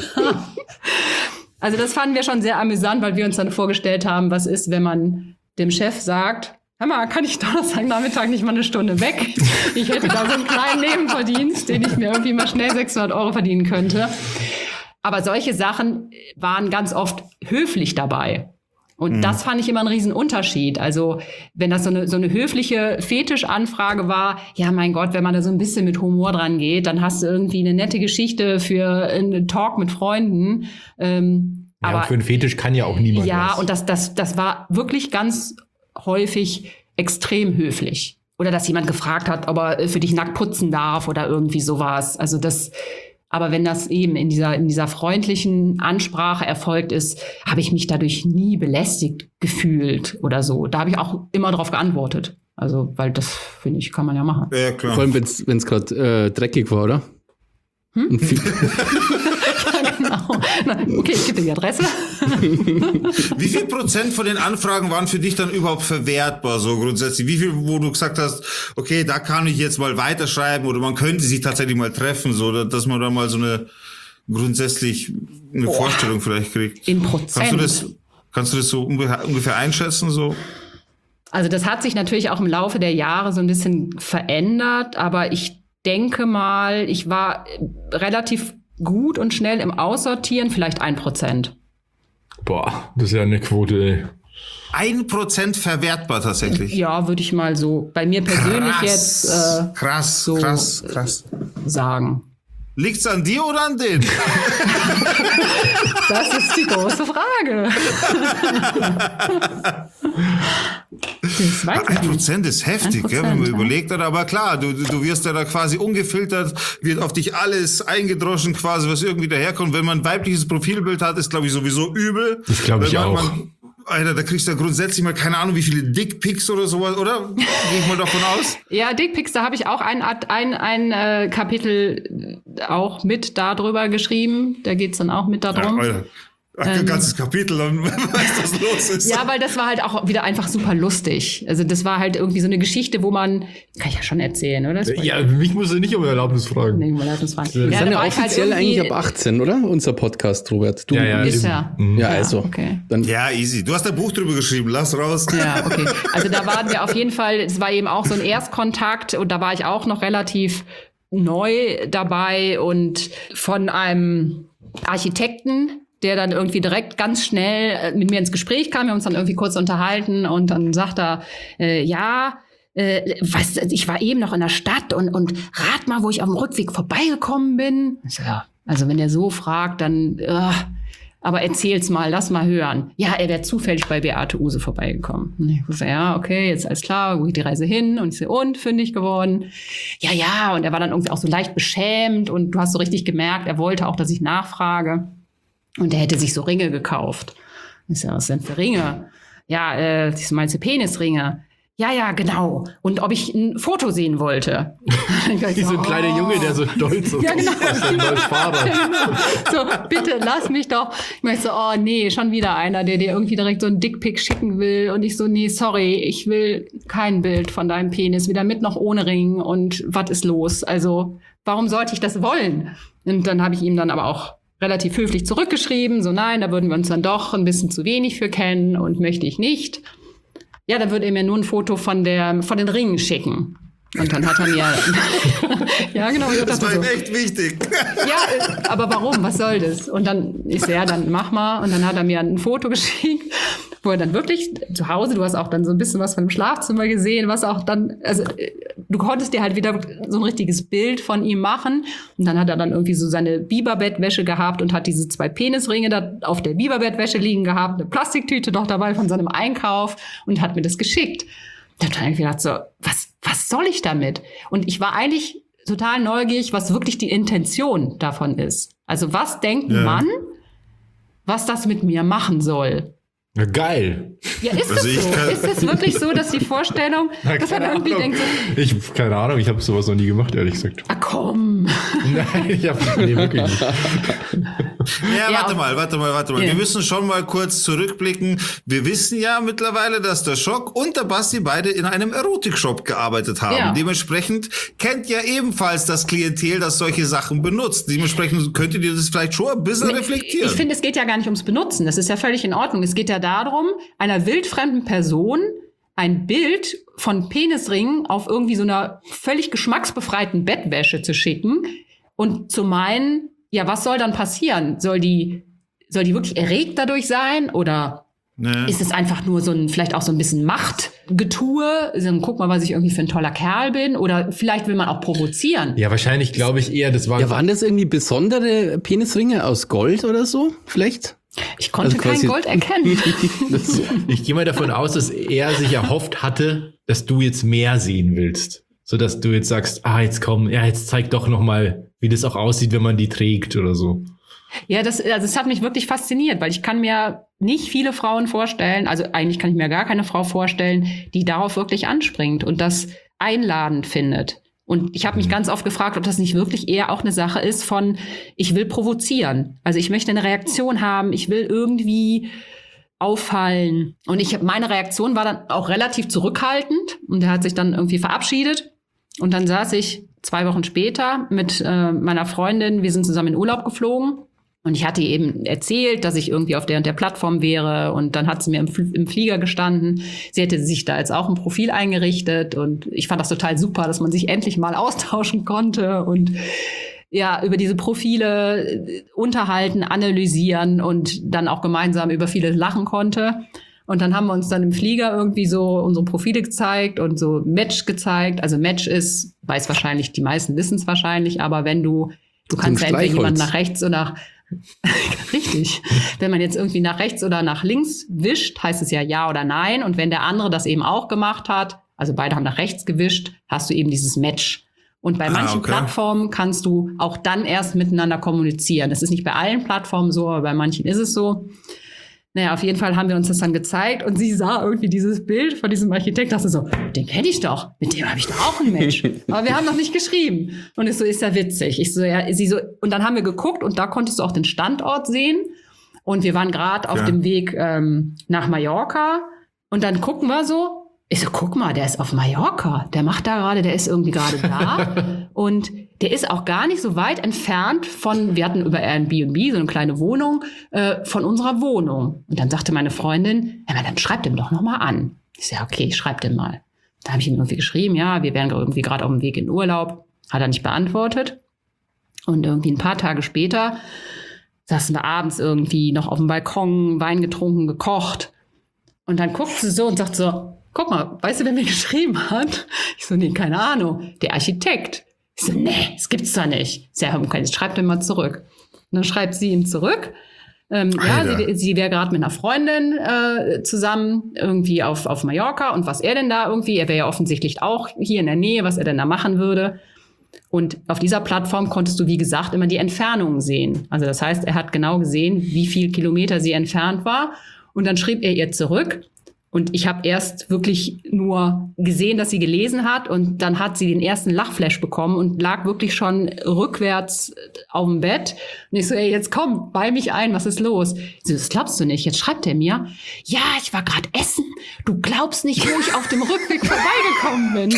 Also das fanden wir schon sehr amüsant, weil wir uns dann vorgestellt haben, was ist, wenn man dem Chef sagt: Hör mal, kann ich Donnerstagnachmittag nicht mal eine Stunde weg? Ich hätte da so einen kleinen Nebenverdienst, den ich mir irgendwie mal schnell 600 € verdienen könnte. Aber solche Sachen waren ganz oft höflich dabei. Und das fand ich immer einen riesen Unterschied. Also wenn das so eine höfliche Fetischanfrage war, ja mein Gott, wenn man da so ein bisschen mit Humor dran geht, dann hast du irgendwie eine nette Geschichte für einen Talk mit Freunden. Aber für einen Fetisch kann ja auch niemand ja, was. und das war wirklich ganz häufig extrem höflich. Oder dass jemand gefragt hat, ob er für dich nackt putzen darf oder irgendwie sowas. Also aber wenn das eben in dieser freundlichen Ansprache erfolgt ist, habe ich mich dadurch nie belästigt gefühlt oder so. Da habe ich auch immer drauf geantwortet. Also, weil das, finde ich, kann man ja machen. Ja, klar. Vor allem, wenn es gerade dreckig war, oder? Und viel, Genau. Na, okay, ich gebe dir die Adresse. Wie viel Prozent von den Anfragen waren für dich dann überhaupt verwertbar, so grundsätzlich? Wie viel, wo du gesagt hast, okay, da kann ich jetzt mal weiterschreiben oder man könnte sich tatsächlich mal treffen, so, dass man da mal so grundsätzlich eine Vorstellung vielleicht kriegt? In Prozent. Kannst du das so ungefähr einschätzen, so? Also das hat sich natürlich auch im Laufe der Jahre so ein bisschen verändert, aber ich denke mal, ich war relativ gut und schnell im Aussortieren, vielleicht 1%. Boah, das ist ja eine Quote, ey. 1% verwertbar tatsächlich. Ja, würde ich mal so bei mir persönlich krass, so krass. sagen. Liegt's an dir oder an denen? Das ist die große Frage. Das weiß ich nicht. 1% ist heftig, 1%, gell, wenn man ja. überlegt hat, aber klar, du wirst ja da quasi ungefiltert, wird auf dich alles eingedroschen quasi, was irgendwie daherkommt. Wenn man ein weibliches Profilbild hat, ist glaube ich sowieso übel. Das glaube ich auch. Alter, da kriegst du ja grundsätzlich mal keine Ahnung, wie viele Dickpics oder sowas, oder? Gehe ich mal davon aus. Ja, Dickpics, da habe ich auch ein Kapitel auch mit darüber geschrieben. Da geht's dann auch mit darum. Ja, Alter. Ach, ein ganzes Kapitel, dann weißt was los ist. Ja, weil das war halt auch wieder einfach super lustig. Also das war halt irgendwie so eine Geschichte, wo man, kann ich ja schon erzählen, oder? Ja, mich musst du nicht um Erlaubnis fragen. Nee, um Erlaubnis fragen. wir sind da ja war ich halt offiziell eigentlich irgendwie- ab 18, oder? Unser Podcast, Robert. Du, Ja, Ist eben. ja. Ja, also. Okay. Dann, Ja, easy. Du hast ein Buch drüber geschrieben, lass raus. Ja, okay. Also da waren wir auf jeden Fall, es war eben auch so ein Erstkontakt und da war ich auch noch relativ neu dabei und von einem Architekten, der dann irgendwie direkt ganz schnell mit mir ins Gespräch kam. Wir haben uns dann irgendwie kurz unterhalten und dann sagt er, weißt du, ich war eben noch in der Stadt und rat mal, wo ich auf dem Rückweg vorbeigekommen bin. Ich so, ja, also wenn der so fragt, dann, aber erzähl's mal, lass mal hören. Ja, er wäre zufällig bei Beate Uhse vorbeigekommen. Und ich so, ja, okay, jetzt alles klar, wo geht die Reise hin? Und ich so, und, fündig geworden? Ja, und er war dann irgendwie auch so leicht beschämt und du hast so richtig gemerkt, er wollte auch, dass ich nachfrage. Und er hätte sich so Ringe gekauft. Ich so, was sind für Ringe? Ja, das meinst du Penisringe? Ja, genau. Und ob ich ein Foto sehen wollte. Wie so ein kleiner Junge, der so stolz ist Ja, genau. auf sein neues Fahrrad. So, bitte, lass mich doch. Ich meinte so, oh nee, schon wieder einer, der dir irgendwie direkt so ein Dickpic schicken will. Und ich so, nee, sorry, ich will kein Bild von deinem Penis, weder mit noch ohne Ring. Und was ist los? Also, warum sollte ich das wollen? Und dann habe ich ihm dann aber auch relativ höflich zurückgeschrieben, so nein, da würden wir uns dann doch ein bisschen zu wenig für kennen und möchte ich nicht. Ja, dann würde er mir nur ein Foto von den Ringen schicken. Und dann hat er mir... Ja, genau. Ich Das dachte war ihm so, echt wichtig. ja, aber warum? Was soll das? Und dann ist er, dann mach mal. Und dann hat er mir ein Foto geschickt, wo er dann wirklich zu Hause, du hast auch dann so ein bisschen was von dem Schlafzimmer gesehen, was auch dann, also du konntest dir halt wieder so ein richtiges Bild von ihm machen. Und dann hat er dann irgendwie so seine Biberbettwäsche gehabt und hat diese 2 Penisringe da auf der Biberbettwäsche liegen gehabt, eine Plastiktüte noch dabei von seinem Einkauf und hat mir das geschickt. Da habe ich gedacht so, was soll ich damit? Und ich war eigentlich total neugierig, was wirklich die Intention davon ist. Also was denkt ein Mann, was das mit mir machen soll? Ja, geil. Ja, ist das so? Ist es wirklich so, dass die Vorstellung, dass man irgendwie denkt so... Keine Ahnung, ich habe sowas noch nie gemacht, ehrlich gesagt. Ah, komm. Nein, nee, wirklich nicht. Ja, warte mal. Ja. Wir müssen schon mal kurz zurückblicken. Wir wissen ja mittlerweile, dass der Schock und der Basti beide in einem Erotikshop gearbeitet haben. Ja. Dementsprechend kennt ja ebenfalls das Klientel, das solche Sachen benutzt. Dementsprechend könntet ihr das vielleicht schon ein bisschen reflektieren. Ich finde, es geht ja gar nicht ums Benutzen. Das ist ja völlig in Ordnung. Es geht ja darum, einer wildfremden Person ein Bild von Penisringen auf irgendwie so einer völlig geschmacksbefreiten Bettwäsche zu schicken und zu meinen, ja, was soll dann passieren? Soll die wirklich erregt dadurch sein oder ist es einfach nur vielleicht auch so ein bisschen Machtgetue? Also, guck mal, was ich irgendwie für ein toller Kerl bin. Oder vielleicht will man auch provozieren. Ja, wahrscheinlich glaube ich eher, das war... Ja, waren das irgendwie besondere Penisringe aus Gold oder so? Vielleicht? Ich konnte kein Gold erkennen. Ich gehe mal davon aus, dass er sich erhofft hatte, dass du jetzt mehr sehen willst. Sodass du jetzt sagst, jetzt komm, jetzt zeig doch noch mal, wie das auch aussieht, wenn man die trägt oder so. Ja, das hat mich wirklich fasziniert, weil ich kann mir nicht viele Frauen vorstellen, also eigentlich kann ich mir gar keine Frau vorstellen, die darauf wirklich anspringt und das einladend findet. Und ich habe mich ganz oft gefragt, ob das nicht wirklich eher auch eine Sache ist von, ich will provozieren. Also ich möchte eine Reaktion haben, ich will irgendwie auffallen. Und meine Reaktion war dann auch relativ zurückhaltend und er hat sich dann irgendwie verabschiedet. Und dann saß ich 2 Wochen später mit meiner Freundin, wir sind zusammen in Urlaub geflogen. Und ich hatte ihr eben erzählt, dass ich irgendwie auf der und der Plattform wäre. Und dann hat sie mir im Flieger gestanden. Sie hätte sich da jetzt auch ein Profil eingerichtet. Und ich fand das total super, dass man sich endlich mal austauschen konnte und ja, über diese Profile unterhalten, analysieren und dann auch gemeinsam über vieles lachen konnte. Und dann haben wir uns dann im Flieger irgendwie so unsere Profile gezeigt und so Match gezeigt. Also Match ist, weiß wahrscheinlich, die meisten wissen es wahrscheinlich, aber wenn du kannst ja entweder jemanden nach rechts oder richtig. Wenn man jetzt irgendwie nach rechts oder nach links wischt, heißt es ja oder nein. Und wenn der andere das eben auch gemacht hat, also beide haben nach rechts gewischt, hast du eben dieses Match. Und bei manchen Plattformen kannst du auch dann erst miteinander kommunizieren. Das ist nicht bei allen Plattformen so, aber bei manchen ist es so. Naja, auf jeden Fall haben wir uns das dann gezeigt und sie sah irgendwie dieses Bild von diesem Architekt, dachte so, den kenne ich doch, mit dem habe ich doch auch ein Match. Aber wir haben noch nicht geschrieben. Und ich so, ist ja witzig. Ich so, ja, sie so, und dann haben wir geguckt und da konntest du auch den Standort sehen. Und wir waren gerade auf dem Weg nach Mallorca und dann gucken wir so, ich so, guck mal, der ist auf Mallorca, der macht da gerade, der ist irgendwie gerade da und der ist auch gar nicht so weit entfernt wir hatten über Airbnb so eine kleine Wohnung, von unserer Wohnung. Und dann sagte meine Freundin, ja, dann schreib dem doch noch mal an. Ich so, ja, okay, ich schreib dem mal. Da habe ich ihm irgendwie geschrieben, ja, wir wären irgendwie gerade auf dem Weg in Urlaub. Hat er nicht beantwortet. Und irgendwie ein paar Tage später saßen wir abends irgendwie noch auf dem Balkon, Wein getrunken, gekocht. Und dann guckt sie so und sagt so, guck mal, weißt du, wer mir geschrieben hat? Ich so, nee, keine Ahnung. Der Architekt. Ich so, nee, das gibt's da nicht. Ich so, ja, okay, schreib den mal zurück. Und dann schreibt sie ihm zurück. Ja, sie wäre gerade mit einer Freundin zusammen irgendwie auf Mallorca. Und was er denn da irgendwie, er wäre ja offensichtlich auch hier in der Nähe, was er denn da machen würde. Und auf dieser Plattform konntest du, wie gesagt, immer die Entfernungen sehen. Also das heißt, er hat genau gesehen, wie viel Kilometer sie entfernt war. Und dann schrieb er ihr zurück. Und ich habe erst wirklich nur gesehen, dass sie gelesen hat. Und dann hat sie den ersten Lachflash bekommen und lag wirklich schon rückwärts auf dem Bett. Und ich so, ey, jetzt komm, bei mich ein, was ist los? Ich so, das glaubst du nicht. Jetzt schreibt er mir, ja, ich war gerade essen. Du glaubst nicht, wo ich auf dem Rückweg vorbeigekommen bin.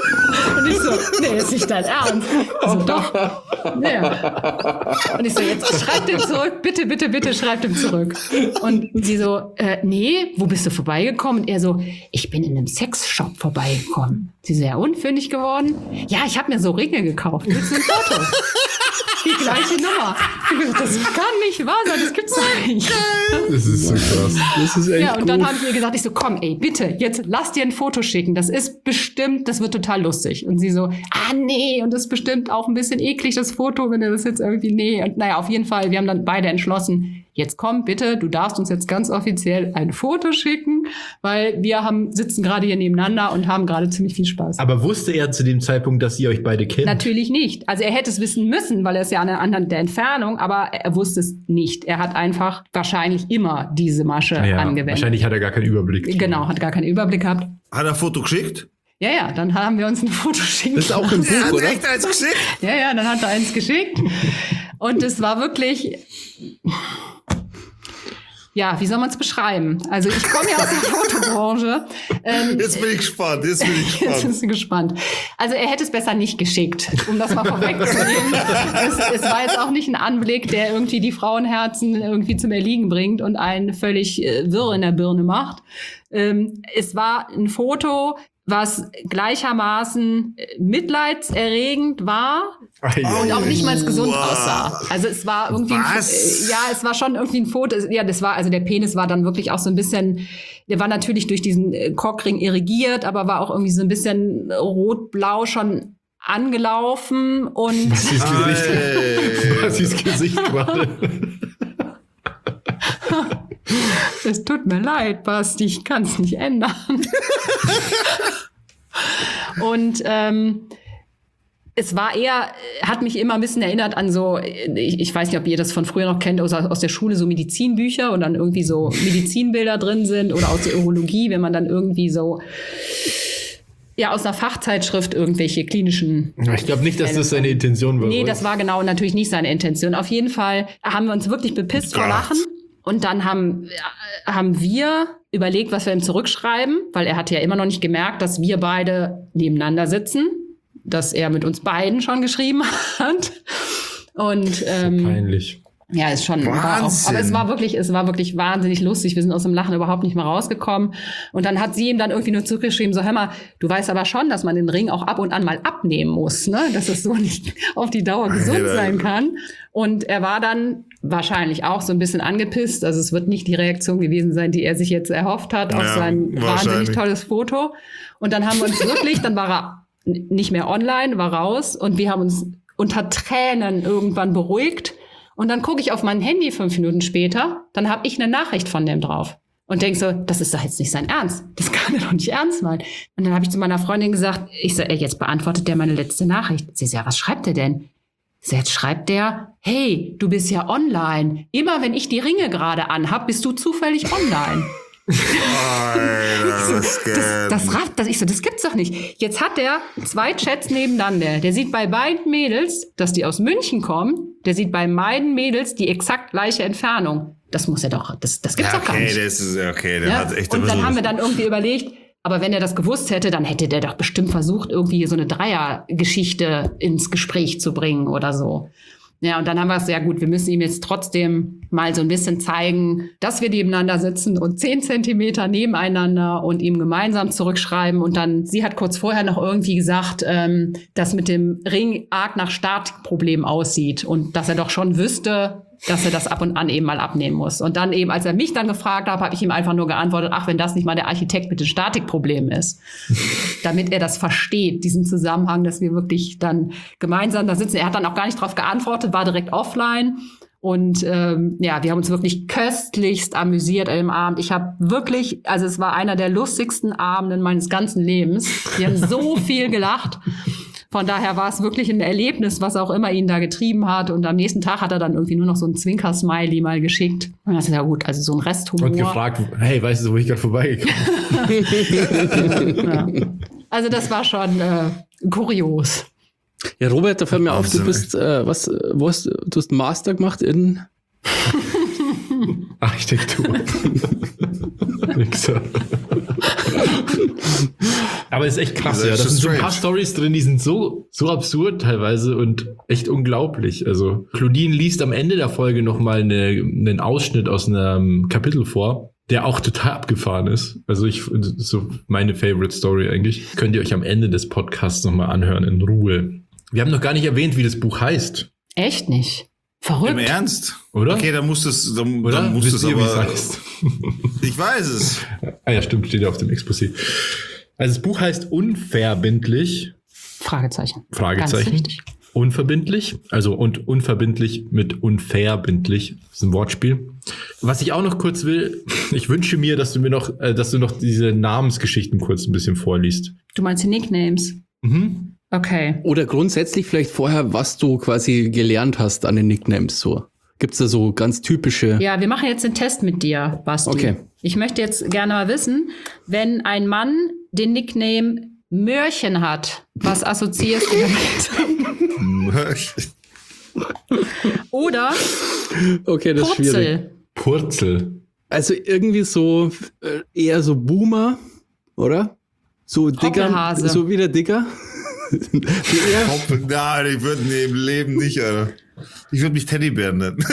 Und ich so, nee, ist nicht dein Ernst. Also doch. Ja. Und ich so, jetzt schreib dem zurück. Bitte, bitte, bitte, schreib dem zurück. Und sie so, nee, wo bist du vorbeigekommen? Und er so, ich bin in einem Sexshop vorbeigekommen. Sie so, ja, unfündig geworden? Ja, ich habe mir so Ringe gekauft. Willst du ein Foto? Die gleiche Nummer. Das kann nicht wahr sein, das gibt's doch nicht. Das ist so krass. Das ist echt Ja, und dann gut. habe ich ihr gesagt, ich so, komm, ey, bitte, jetzt lass dir ein Foto schicken. Das ist bestimmt, das wird total lustig. Und sie so, nee, und das ist bestimmt auch ein bisschen eklig, das Foto, wenn du das jetzt irgendwie, nee. Und naja, auf jeden Fall, wir haben dann beide entschlossen, jetzt komm, bitte, du darfst uns jetzt ganz offiziell ein Foto schicken, weil wir sitzen gerade hier nebeneinander und haben gerade ziemlich viel Spaß. Aber wusste er zu dem Zeitpunkt, dass ihr euch beide kennt? Natürlich nicht. Also er hätte es wissen müssen, weil er ist ja anhand der Entfernung, aber er wusste es nicht. Er hat einfach wahrscheinlich immer diese Masche angewendet. Wahrscheinlich hat er gar keinen Überblick. Genau, hat gar keinen Überblick gehabt. Hat er ein Foto geschickt? Ja, dann haben wir uns ein Foto geschickt. Das ist auch im Er Buch, hat oder? echt eins geschickt? Ja, dann hat er eins geschickt. Und es war wirklich, ja, wie soll man es beschreiben? Also ich komme ja aus der Fotobranche. Jetzt bin ich gespannt, Jetzt bist du gespannt. Also er hätte es besser nicht geschickt, um das mal vorwegzunehmen. Es war jetzt auch nicht ein Anblick, der irgendwie die Frauenherzen irgendwie zum Erliegen bringt und einen völlig wirr in der Birne macht. Es war ein Foto, was gleichermaßen mitleidserregend war und auch nicht mal gesund aussah. Also es war irgendwie, es war schon irgendwie ein Foto. Ja, das war, also der Penis war dann wirklich auch so ein bisschen, der war natürlich durch diesen Cockring irrigiert, aber war auch irgendwie so ein bisschen rot-blau schon angelaufen und Was ist Gesicht gerade? es tut mir leid, Basti, ich kann es nicht ändern. Und es war eher, hat mich immer ein bisschen erinnert an so, ich weiß nicht, ob ihr das von früher noch kennt, aus der Schule, so Medizinbücher und dann irgendwie so Medizinbilder drin sind oder aus der Urologie, wenn man dann irgendwie so aus einer Fachzeitschrift irgendwelche klinischen. Ich glaube nicht, dass das seine Intention war. Nee, das war genau natürlich nicht seine Intention. Auf jeden Fall haben wir uns wirklich bepisst vor Lachen. Und dann haben wir überlegt, was wir ihm zurückschreiben, weil er hatte ja immer noch nicht gemerkt, dass wir beide nebeneinander sitzen, dass er mit uns beiden schon geschrieben hat. Und peinlich. ja, ist schon. Aber es war wirklich wahnsinnig lustig. Wir sind aus dem Lachen überhaupt nicht mehr rausgekommen. Und dann hat sie ihm dann irgendwie nur zurückgeschrieben, so, hör mal, du weißt aber schon, dass man den Ring auch ab und an mal abnehmen muss, ne? Dass es so nicht auf die Dauer gesund sein kann. Und er war dann wahrscheinlich auch so ein bisschen angepisst. Also es wird nicht die Reaktion gewesen sein, die er sich jetzt erhofft hat auf sein wahnsinnig tolles Foto. Und dann haben wir uns wirklich, dann war er nicht mehr online, war raus. Und wir haben uns unter Tränen irgendwann beruhigt. Und dann gucke ich auf mein Handy 5 Minuten später, dann habe ich eine Nachricht von dem drauf. Und denk so, das ist doch jetzt nicht sein Ernst. Das kann er doch nicht ernst meinen. Und dann habe ich zu meiner Freundin gesagt, ich so, jetzt beantwortet der meine letzte Nachricht. Sie so, ja, was schreibt er denn? So, jetzt schreibt der, hey, du bist ja online. Immer wenn ich die Ringe gerade anhab, bist du zufällig online. Das gibt's doch nicht. Jetzt hat der 2 Chats nebeneinander. Der sieht bei beiden Mädels, dass die aus München kommen. Der sieht bei beiden Mädels die exakt gleiche Entfernung. Das muss er doch, das gibt's doch gar nicht. Das ist okay, der Ja? hat echt Und dann haben wir dann irgendwie überlegt, aber wenn er das gewusst hätte, dann hätte der doch bestimmt versucht, irgendwie so eine Dreiergeschichte ins Gespräch zu bringen oder so. Ja, und dann haben wir es, ja gut, wir müssen ihm jetzt trotzdem mal so ein bisschen zeigen, dass wir nebeneinander sitzen und 10 Zentimeter nebeneinander und ihm gemeinsam zurückschreiben. Und dann, sie hat kurz vorher noch irgendwie gesagt, dass mit dem Ring arg nach Statikproblem aussieht und dass er doch schon wüsste, dass er das ab und an eben mal abnehmen muss. Und dann eben, als er mich dann gefragt hat, habe ich ihm einfach nur geantwortet, ach, wenn das nicht mal der Architekt mit den Statikproblemen ist. Damit er das versteht, diesen Zusammenhang, dass wir wirklich dann gemeinsam da sitzen. Er hat dann auch gar nicht drauf geantwortet, war direkt offline. Und wir haben uns wirklich köstlichst amüsiert an dem Abend. Ich habe wirklich, also es war einer der lustigsten Abenden meines ganzen Lebens. Wir haben so viel gelacht. Von daher war es wirklich ein Erlebnis, was auch immer ihn da getrieben hat. Und am nächsten Tag hat er dann irgendwie nur noch so ein Zwinker-Smiley mal geschickt. Und das ist ja gut, also so ein Resthumor. Und gefragt, hey, weißt du, wo ich gerade vorbeigekommen bin? Ja. Also das war schon kurios. Ja, Robert, da fällt mir auf, du bist, du hast einen Master gemacht in Architektur. Wichser. Aber es ist echt krass, Das ja. Da ist sind so ein strange. paar Storys drin, die sind so absurd teilweise und echt unglaublich. Also Claudine liest am Ende der Folge nochmal einen Ausschnitt aus einem Kapitel vor, der auch total abgefahren ist. Also so meine Favorite Story eigentlich. Könnt ihr euch am Ende des Podcasts nochmal anhören in Ruhe. Wir haben noch gar nicht erwähnt, wie das Buch heißt. Echt nicht? Verrückt. Im Ernst? Oder? Okay, dann muss es, dann Oder? muss Wisst es ihr, wie es aber. heißt? Ich weiß es. Ah ja, stimmt, steht ja auf dem Exposé. Also das Buch heißt Unverbindlich. Fragezeichen. Fragezeichen. Ganz richtig. Unverbindlich, also und unverbindlich mit unverbindlich. Das ist ein Wortspiel. Was ich auch noch kurz will, ich wünsche mir, dass du noch diese Namensgeschichten kurz ein bisschen vorliest. Du meinst die Nicknames? Mhm. Okay. Oder grundsätzlich vielleicht vorher, was du quasi gelernt hast an den Nicknames so. Gibt's da so ganz typische? Ja, wir machen jetzt den Test mit dir, Basti. Okay. Ich möchte jetzt gerne mal wissen, wenn ein Mann den Nickname Möhrchen hat, was assoziierst du damit? Oder Okay, das ist schwierig. Purzel. Purzel. Also irgendwie so eher so Boomer, oder? So Digger, Hoppelhase. so wie der Digger. Nein, ich würde im Leben nicht, Alter. Ich würde mich Teddybär nennen.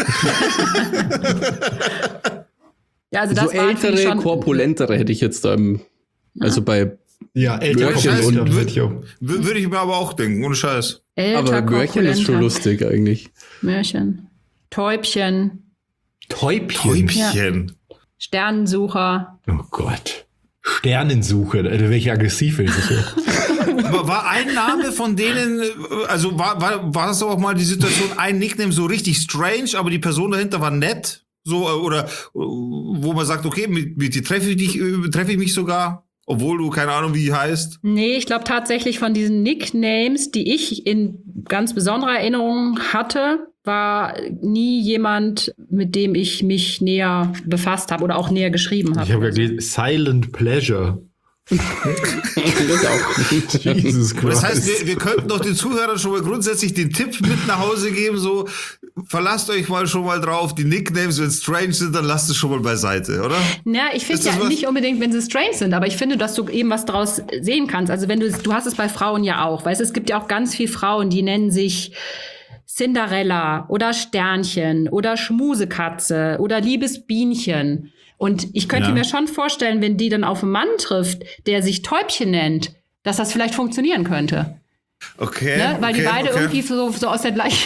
Ja, also So das war für mich ältere, schon korpulentere hätte ich jetzt also bei Ja, älter Möhrchen Möhrchen und- würde ich auch. Würde ich mir aber auch denken, ohne Scheiß. älter, aber Möhrchen ist schon korpulenter. lustig eigentlich. Möhrchen. Täubchen. Täubchen. Sternensucher. Oh Gott. Sternensuche, Alter, welche aggressiv ist das hier? War ein Name von denen, also war das auch mal die Situation, ein Nickname so richtig strange, aber die Person dahinter war nett? So, oder wo man sagt, okay, mit dir treffe ich mich sogar, obwohl du keine Ahnung, wie die heißt. Nee, ich glaube tatsächlich von diesen Nicknames, die ich in ganz besonderer Erinnerung hatte, war nie jemand, mit dem ich mich näher befasst habe oder auch näher geschrieben habe. Ich habe gelesen, Silent Pleasure. Das auch. Jesus Das Christ. heißt, wir könnten doch den Zuhörern schon mal grundsätzlich den Tipp mit nach Hause geben, so, verlasst euch mal schon mal drauf, die Nicknames, wenn strange sind, dann lasst es schon mal beiseite, oder? Na, ich finde Ist das ja was? nicht unbedingt, wenn sie strange sind, aber ich finde, dass du eben was draus sehen kannst. Also wenn du hast es bei Frauen ja auch, weißt du, es gibt ja auch ganz viele Frauen, die nennen sich Cinderella oder Sternchen oder Schmusekatze oder liebes Bienchen. Und ich könnte Ja. mir schon vorstellen, wenn die dann auf einen Mann trifft, der sich Täubchen nennt, dass das vielleicht funktionieren könnte. Okay. Ne? Weil die beide irgendwie so aus der gleichen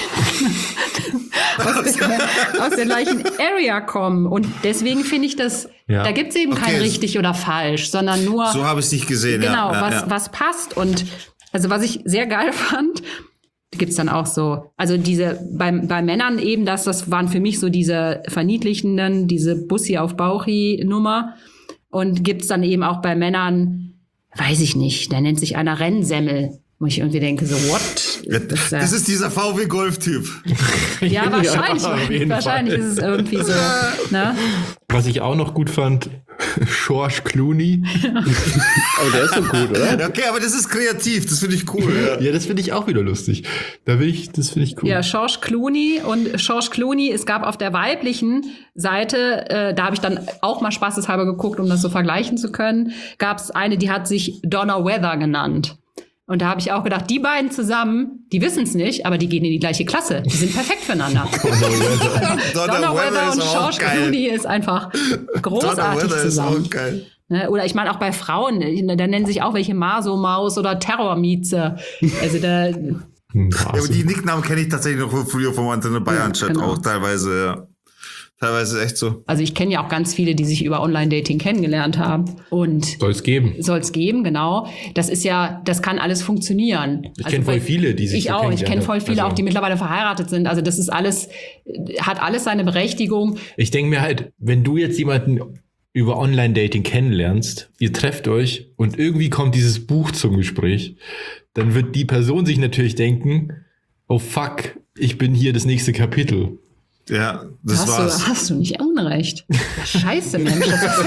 aus der gleichen Area kommen. Und deswegen finde ich das, Ja. da gibt es eben kein Okay. richtig oder falsch, sondern nur So habe ich es nicht gesehen, genau, ja. was passt. Und also was ich sehr geil fand, gibt es dann auch so, also diese bei Männern eben, das waren für mich so diese verniedlichenden, diese Bussi auf Bauchi-Nummer. Und gibt es dann eben auch bei Männern, weiß ich nicht, der nennt sich einer Rennsemmel. Wo ich irgendwie denke, so, what? Das ist dieser VW-Golf-Typ. ja, wahrscheinlich. auf jeden Wahrscheinlich Fall. ist es irgendwie so. Ne? Was ich auch noch gut fand, George Clooney. Aber der ist doch gut, oder? Okay, aber das ist kreativ, das finde ich cool. Ja. Ja, das finde ich auch wieder lustig. Das finde ich cool. Ja, George Clooney. Und George Clooney, es gab auf der weiblichen Seite, da habe ich dann auch mal spaßeshalber geguckt, um das so vergleichen zu können, gab es eine, die hat sich Donna Weather genannt. Und da habe ich auch gedacht, die beiden zusammen, die wissen es nicht, aber die gehen in die gleiche Klasse. Die sind perfekt füreinander. Donna Weather und ist auch George geil. Clooney ist einfach Donna großartig Weather ist zusammen. auch geil. Ne? Oder ich meine auch bei Frauen, da nennen sich auch welche Maso-Maus oder Terrormieze. Also da, Ja, aber die Nicknamen kenne ich tatsächlich noch von früher vom Antenne Bayern-Chat genau. auch teilweise, ja. Teilweise echt so. also ich kenne ja auch ganz viele, die sich über Online-Dating kennengelernt haben. Und Soll es geben. soll es geben, genau. Das ist ja, das kann alles funktionieren. Ich kenne voll viele, die sich Ich so auch. Ich kennengelernt kenne voll viele haben. auch, die mittlerweile verheiratet sind. Also das ist alles, hat alles seine Berechtigung. Ich denke mir halt, wenn du jetzt jemanden über Online-Dating kennenlernst, ihr trefft euch und irgendwie kommt dieses Buch zum Gespräch, dann wird die Person sich natürlich denken, oh fuck, ich bin hier das nächste Kapitel. Ja, das war's. Hast du nicht Unrecht. Ja, scheiße, Mensch. Das ist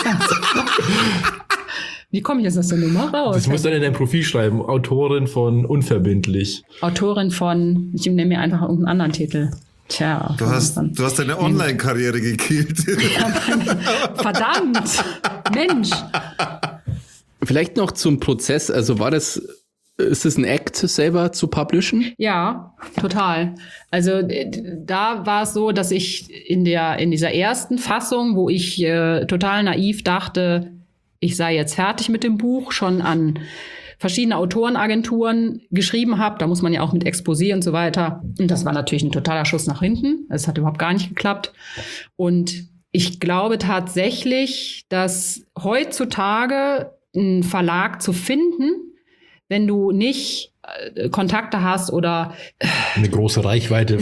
Wie komme ich jetzt aus der Nummer raus? Das musst du dann in dein Profil schreiben, Autorin von Unverbindlich. Autorin von, ich nehme mir einfach irgendeinen anderen Titel. Tja. Du hast deine Online-Karriere gekillt. Verdammt! Mensch! Vielleicht noch zum Prozess. Also ist das ein Act, selber zu publishen? Ja, total. Also da war es so, dass ich in dieser ersten Fassung, wo ich total naiv dachte, ich sei jetzt fertig mit dem Buch, schon an verschiedene Autorenagenturen geschrieben habe. Da muss man ja auch mit Exposé und so weiter. Und das war natürlich ein totaler Schuss nach hinten. Es hat überhaupt gar nicht geklappt. Und ich glaube tatsächlich, dass heutzutage ein Verlag zu finden, wenn du nicht Kontakte hast oder eine große Reichweite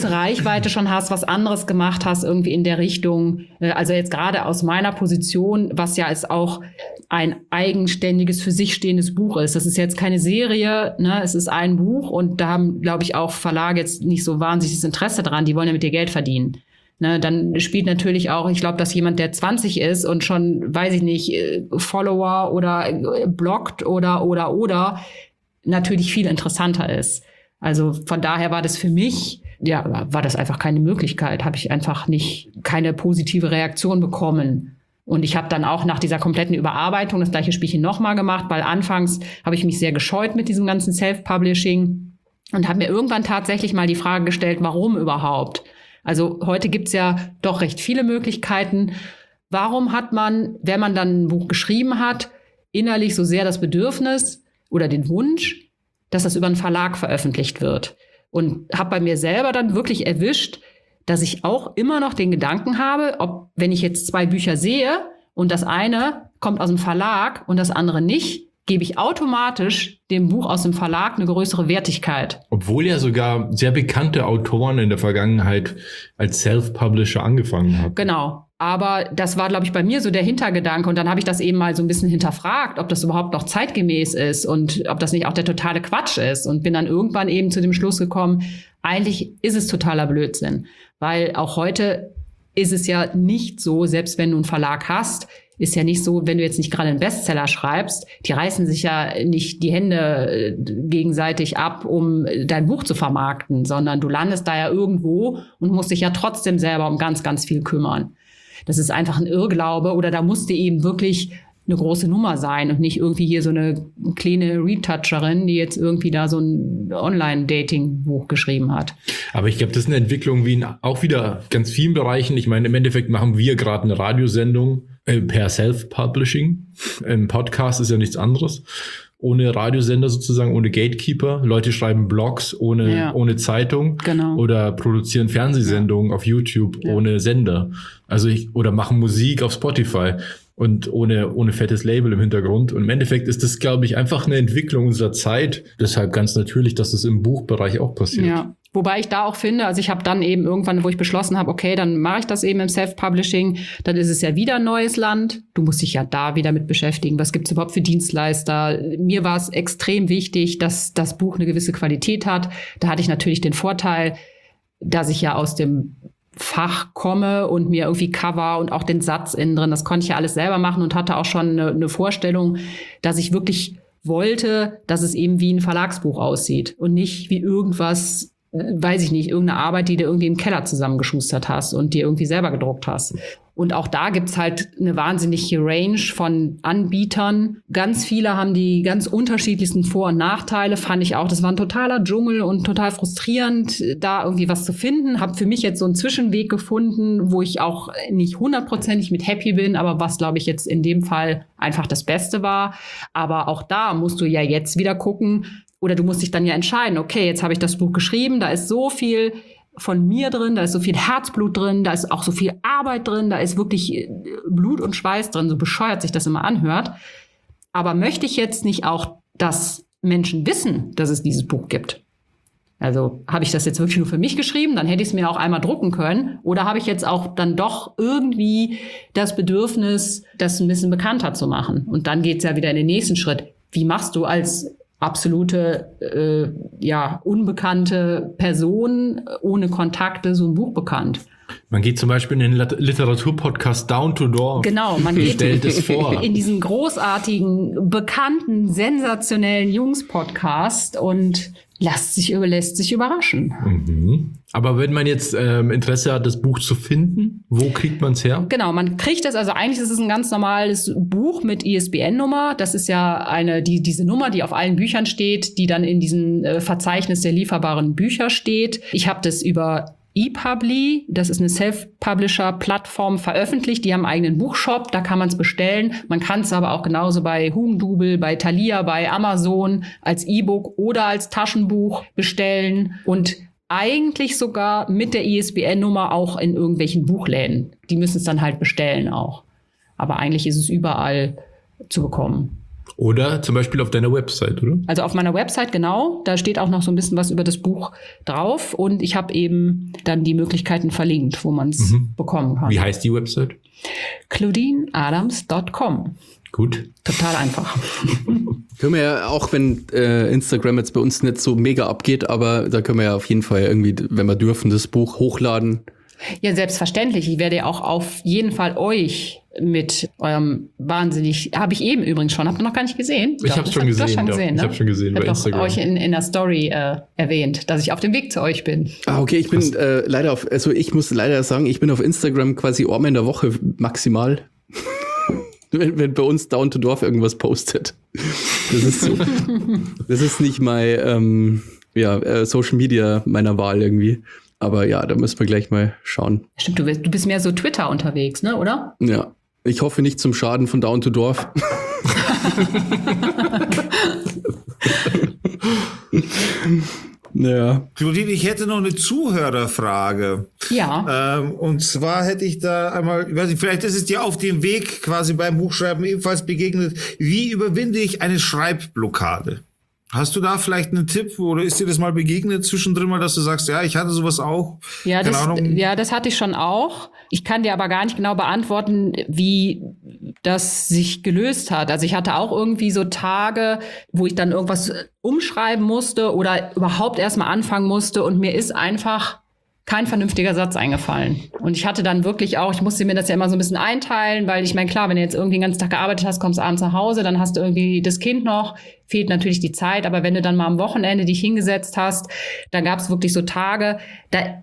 schon hast, was anderes gemacht hast, irgendwie in der Richtung. Also jetzt gerade aus meiner Position, was ja ist auch ein eigenständiges, für sich stehendes Buch ist. Das ist jetzt keine Serie, ne? Es ist ein Buch und da haben, glaube ich, auch Verlage jetzt nicht so wahnsinniges Interesse dran. Die wollen ja mit dir Geld verdienen. Ne, dann spielt natürlich auch, ich glaube, dass jemand, der 20 ist und schon, weiß ich nicht, Follower oder bloggt oder natürlich viel interessanter ist. Also von daher war das für mich, ja, war das einfach keine Möglichkeit. Habe ich einfach keine positive Reaktion bekommen. Und ich habe dann auch nach dieser kompletten Überarbeitung das gleiche Spielchen nochmal gemacht, weil anfangs habe ich mich sehr gescheut mit diesem ganzen Self-Publishing und habe mir irgendwann tatsächlich mal die Frage gestellt, warum überhaupt? Also heute gibt's ja doch recht viele Möglichkeiten. Warum hat man, wenn man dann ein Buch geschrieben hat, innerlich so sehr das Bedürfnis oder den Wunsch, dass das über einen Verlag veröffentlicht wird? Und habe bei mir selber dann wirklich erwischt, dass ich auch immer noch den Gedanken habe, ob, wenn ich jetzt 2 Bücher sehe und das eine kommt aus dem Verlag und das andere nicht, gebe ich automatisch dem Buch aus dem Verlag eine größere Wertigkeit. Obwohl ja sogar sehr bekannte Autoren in der Vergangenheit als Self-Publisher angefangen haben. Genau. Aber das war, glaube ich, bei mir so der Hintergedanke. Und dann habe ich das eben mal so ein bisschen hinterfragt, ob das überhaupt noch zeitgemäß ist und ob das nicht auch der totale Quatsch ist. Und bin dann irgendwann eben zu dem Schluss gekommen, eigentlich ist es totaler Blödsinn. Weil auch heute ist es ja nicht so, selbst wenn du einen Verlag hast, ist ja nicht so, wenn du jetzt nicht gerade einen Bestseller schreibst, die reißen sich ja nicht die Hände gegenseitig ab, um dein Buch zu vermarkten, sondern du landest da ja irgendwo und musst dich ja trotzdem selber um ganz, ganz viel kümmern. Das ist einfach ein Irrglaube oder da musste eben wirklich eine große Nummer sein und nicht irgendwie hier so eine kleine Retoucherin, die jetzt irgendwie da so ein Online-Dating-Buch geschrieben hat. Aber ich glaube, das ist eine Entwicklung wie in auch wieder ganz vielen Bereichen. Ich meine, im Endeffekt machen wir gerade eine Radiosendung per Self-Publishing. Ein Podcast ist ja nichts anderes. Ohne Radiosender sozusagen, ohne Gatekeeper. Leute schreiben Blogs ohne Zeitung. Genau. Oder produzieren Fernsehsendungen auf YouTube ohne Sender. Also oder machen Musik auf Spotify. Und ohne fettes Label im Hintergrund. Und im Endeffekt ist das, glaube ich, einfach eine Entwicklung unserer Zeit. Deshalb ganz natürlich, dass das im Buchbereich auch passiert. Ja, wobei ich da auch finde, also ich habe dann eben irgendwann, wo ich beschlossen habe, okay, dann mache ich das eben im Self-Publishing, dann ist es ja wieder ein neues Land. Du musst dich ja da wieder mit beschäftigen. Was gibt's überhaupt für Dienstleister? Mir war es extrem wichtig, dass das Buch eine gewisse Qualität hat. Da hatte ich natürlich den Vorteil, dass ich ja aus dem Fach komme und mir irgendwie Cover und auch den Satz innen drin, das konnte ich ja alles selber machen und hatte auch schon eine Vorstellung, dass ich wirklich wollte, dass es eben wie ein Verlagsbuch aussieht und nicht wie irgendwas, weiß ich nicht, irgendeine Arbeit, die du irgendwie im Keller zusammengeschustert hast und dir irgendwie selber gedruckt hast. Und auch da gibt's halt eine wahnsinnige Range von Anbietern. Ganz viele haben die ganz unterschiedlichsten Vor- und Nachteile, fand ich auch. Das war ein totaler Dschungel und total frustrierend, da irgendwie was zu finden. Hab für mich jetzt so einen Zwischenweg gefunden, wo ich auch nicht 100% mit happy bin, aber was, glaube ich, jetzt in dem Fall einfach das Beste war. Aber auch da musst du ja jetzt wieder gucken, oder du musst dich dann ja entscheiden, okay, jetzt habe ich das Buch geschrieben, da ist so viel von mir drin, da ist so viel Herzblut drin, da ist auch so viel Arbeit drin, da ist wirklich Blut und Schweiß drin, so bescheuert sich das immer anhört. Aber möchte ich jetzt nicht auch, dass Menschen wissen, dass es dieses Buch gibt? Also habe ich das jetzt wirklich nur für mich geschrieben, dann hätte ich es mir auch einmal drucken können. Oder habe ich jetzt auch dann doch irgendwie das Bedürfnis, das ein bisschen bekannter zu machen? Und dann geht's ja wieder in den nächsten Schritt. Wie machst du als absolute, unbekannte Person ohne Kontakte so ein Buch bekannt? Man geht zum Beispiel in den Literaturpodcast Down to Door. Genau, man geht stellt es vor. In diesen großartigen, bekannten, sensationellen Jungs-Podcast und lässt sich überraschen. Mhm. Aber wenn man jetzt Interesse hat, das Buch zu finden, wo kriegt man es her? Genau, man kriegt es, also eigentlich ist es ein ganz normales Buch mit ISBN-Nummer. Das ist ja diese Nummer, die auf allen Büchern steht, die dann in diesem Verzeichnis der lieferbaren Bücher steht. Ich habe das über ePubli, das ist eine Self-Publisher-Plattform, veröffentlicht. Die haben einen eigenen Buchshop, da kann man es bestellen. Man kann es aber auch genauso bei Hugendubel, bei Thalia, bei Amazon als E-Book oder als Taschenbuch bestellen. Und eigentlich sogar mit der ISBN-Nummer auch in irgendwelchen Buchläden. Die müssen es dann halt bestellen auch. Aber eigentlich ist es überall zu bekommen. Oder zum Beispiel auf deiner Website, oder? Also auf meiner Website, genau. Da steht auch noch so ein bisschen was über das Buch drauf. Und ich habe eben dann die Möglichkeiten verlinkt, wo man es bekommen kann. Wie heißt die Website? ClaudineAdams.com. Gut. Total einfach. Können wir ja, auch wenn Instagram jetzt bei uns nicht so mega abgeht, aber da können wir ja auf jeden Fall irgendwie, wenn wir dürfen, das Buch hochladen. Ja, selbstverständlich. Ich werde ja auch auf jeden Fall euch mit eurem wahnsinnig, habe ich eben übrigens schon, habt ihr noch gar nicht gesehen? Ich habe es schon gesehen. Ich habe schon gesehen bei Instagram. Ich habe euch in der Story erwähnt, dass ich auf dem Weg zu euch bin. Ah, okay, ich bin leider ich muss leider sagen, ich bin auf Instagram quasi einmal in der Woche maximal. wenn bei uns Down to Dorf irgendwas postet. Das ist so. Das ist nicht mein Social Media meiner Wahl irgendwie. Aber ja, da müssen wir gleich mal schauen. Stimmt, du bist mehr so Twitter unterwegs, ne, oder? Ja. Ich hoffe nicht zum Schaden von Down to Dorf. Ja. Claudine, ich hätte noch eine Zuhörerfrage. Ja. Und zwar hätte ich da einmal, ich weiß nicht, vielleicht ist es dir auf dem Weg quasi beim Buchschreiben ebenfalls begegnet. Wie überwinde ich eine Schreibblockade? Hast du da vielleicht einen Tipp oder ist dir das mal begegnet zwischendrin mal, dass du sagst, ja, ich hatte sowas auch? Ja, das hatte ich schon auch. Ich kann dir aber gar nicht genau beantworten, wie das sich gelöst hat. Also ich hatte auch irgendwie so Tage, wo ich dann irgendwas umschreiben musste oder überhaupt erstmal anfangen musste und mir ist einfach kein vernünftiger Satz eingefallen. Und ich hatte dann wirklich auch, ich musste mir das ja immer so ein bisschen einteilen, weil ich meine, klar, wenn du jetzt irgendwie den ganzen Tag gearbeitet hast, kommst abends nach Hause, dann hast du irgendwie das Kind noch, fehlt natürlich die Zeit, aber wenn du dann mal am Wochenende dich hingesetzt hast, dann gab es wirklich so Tage, da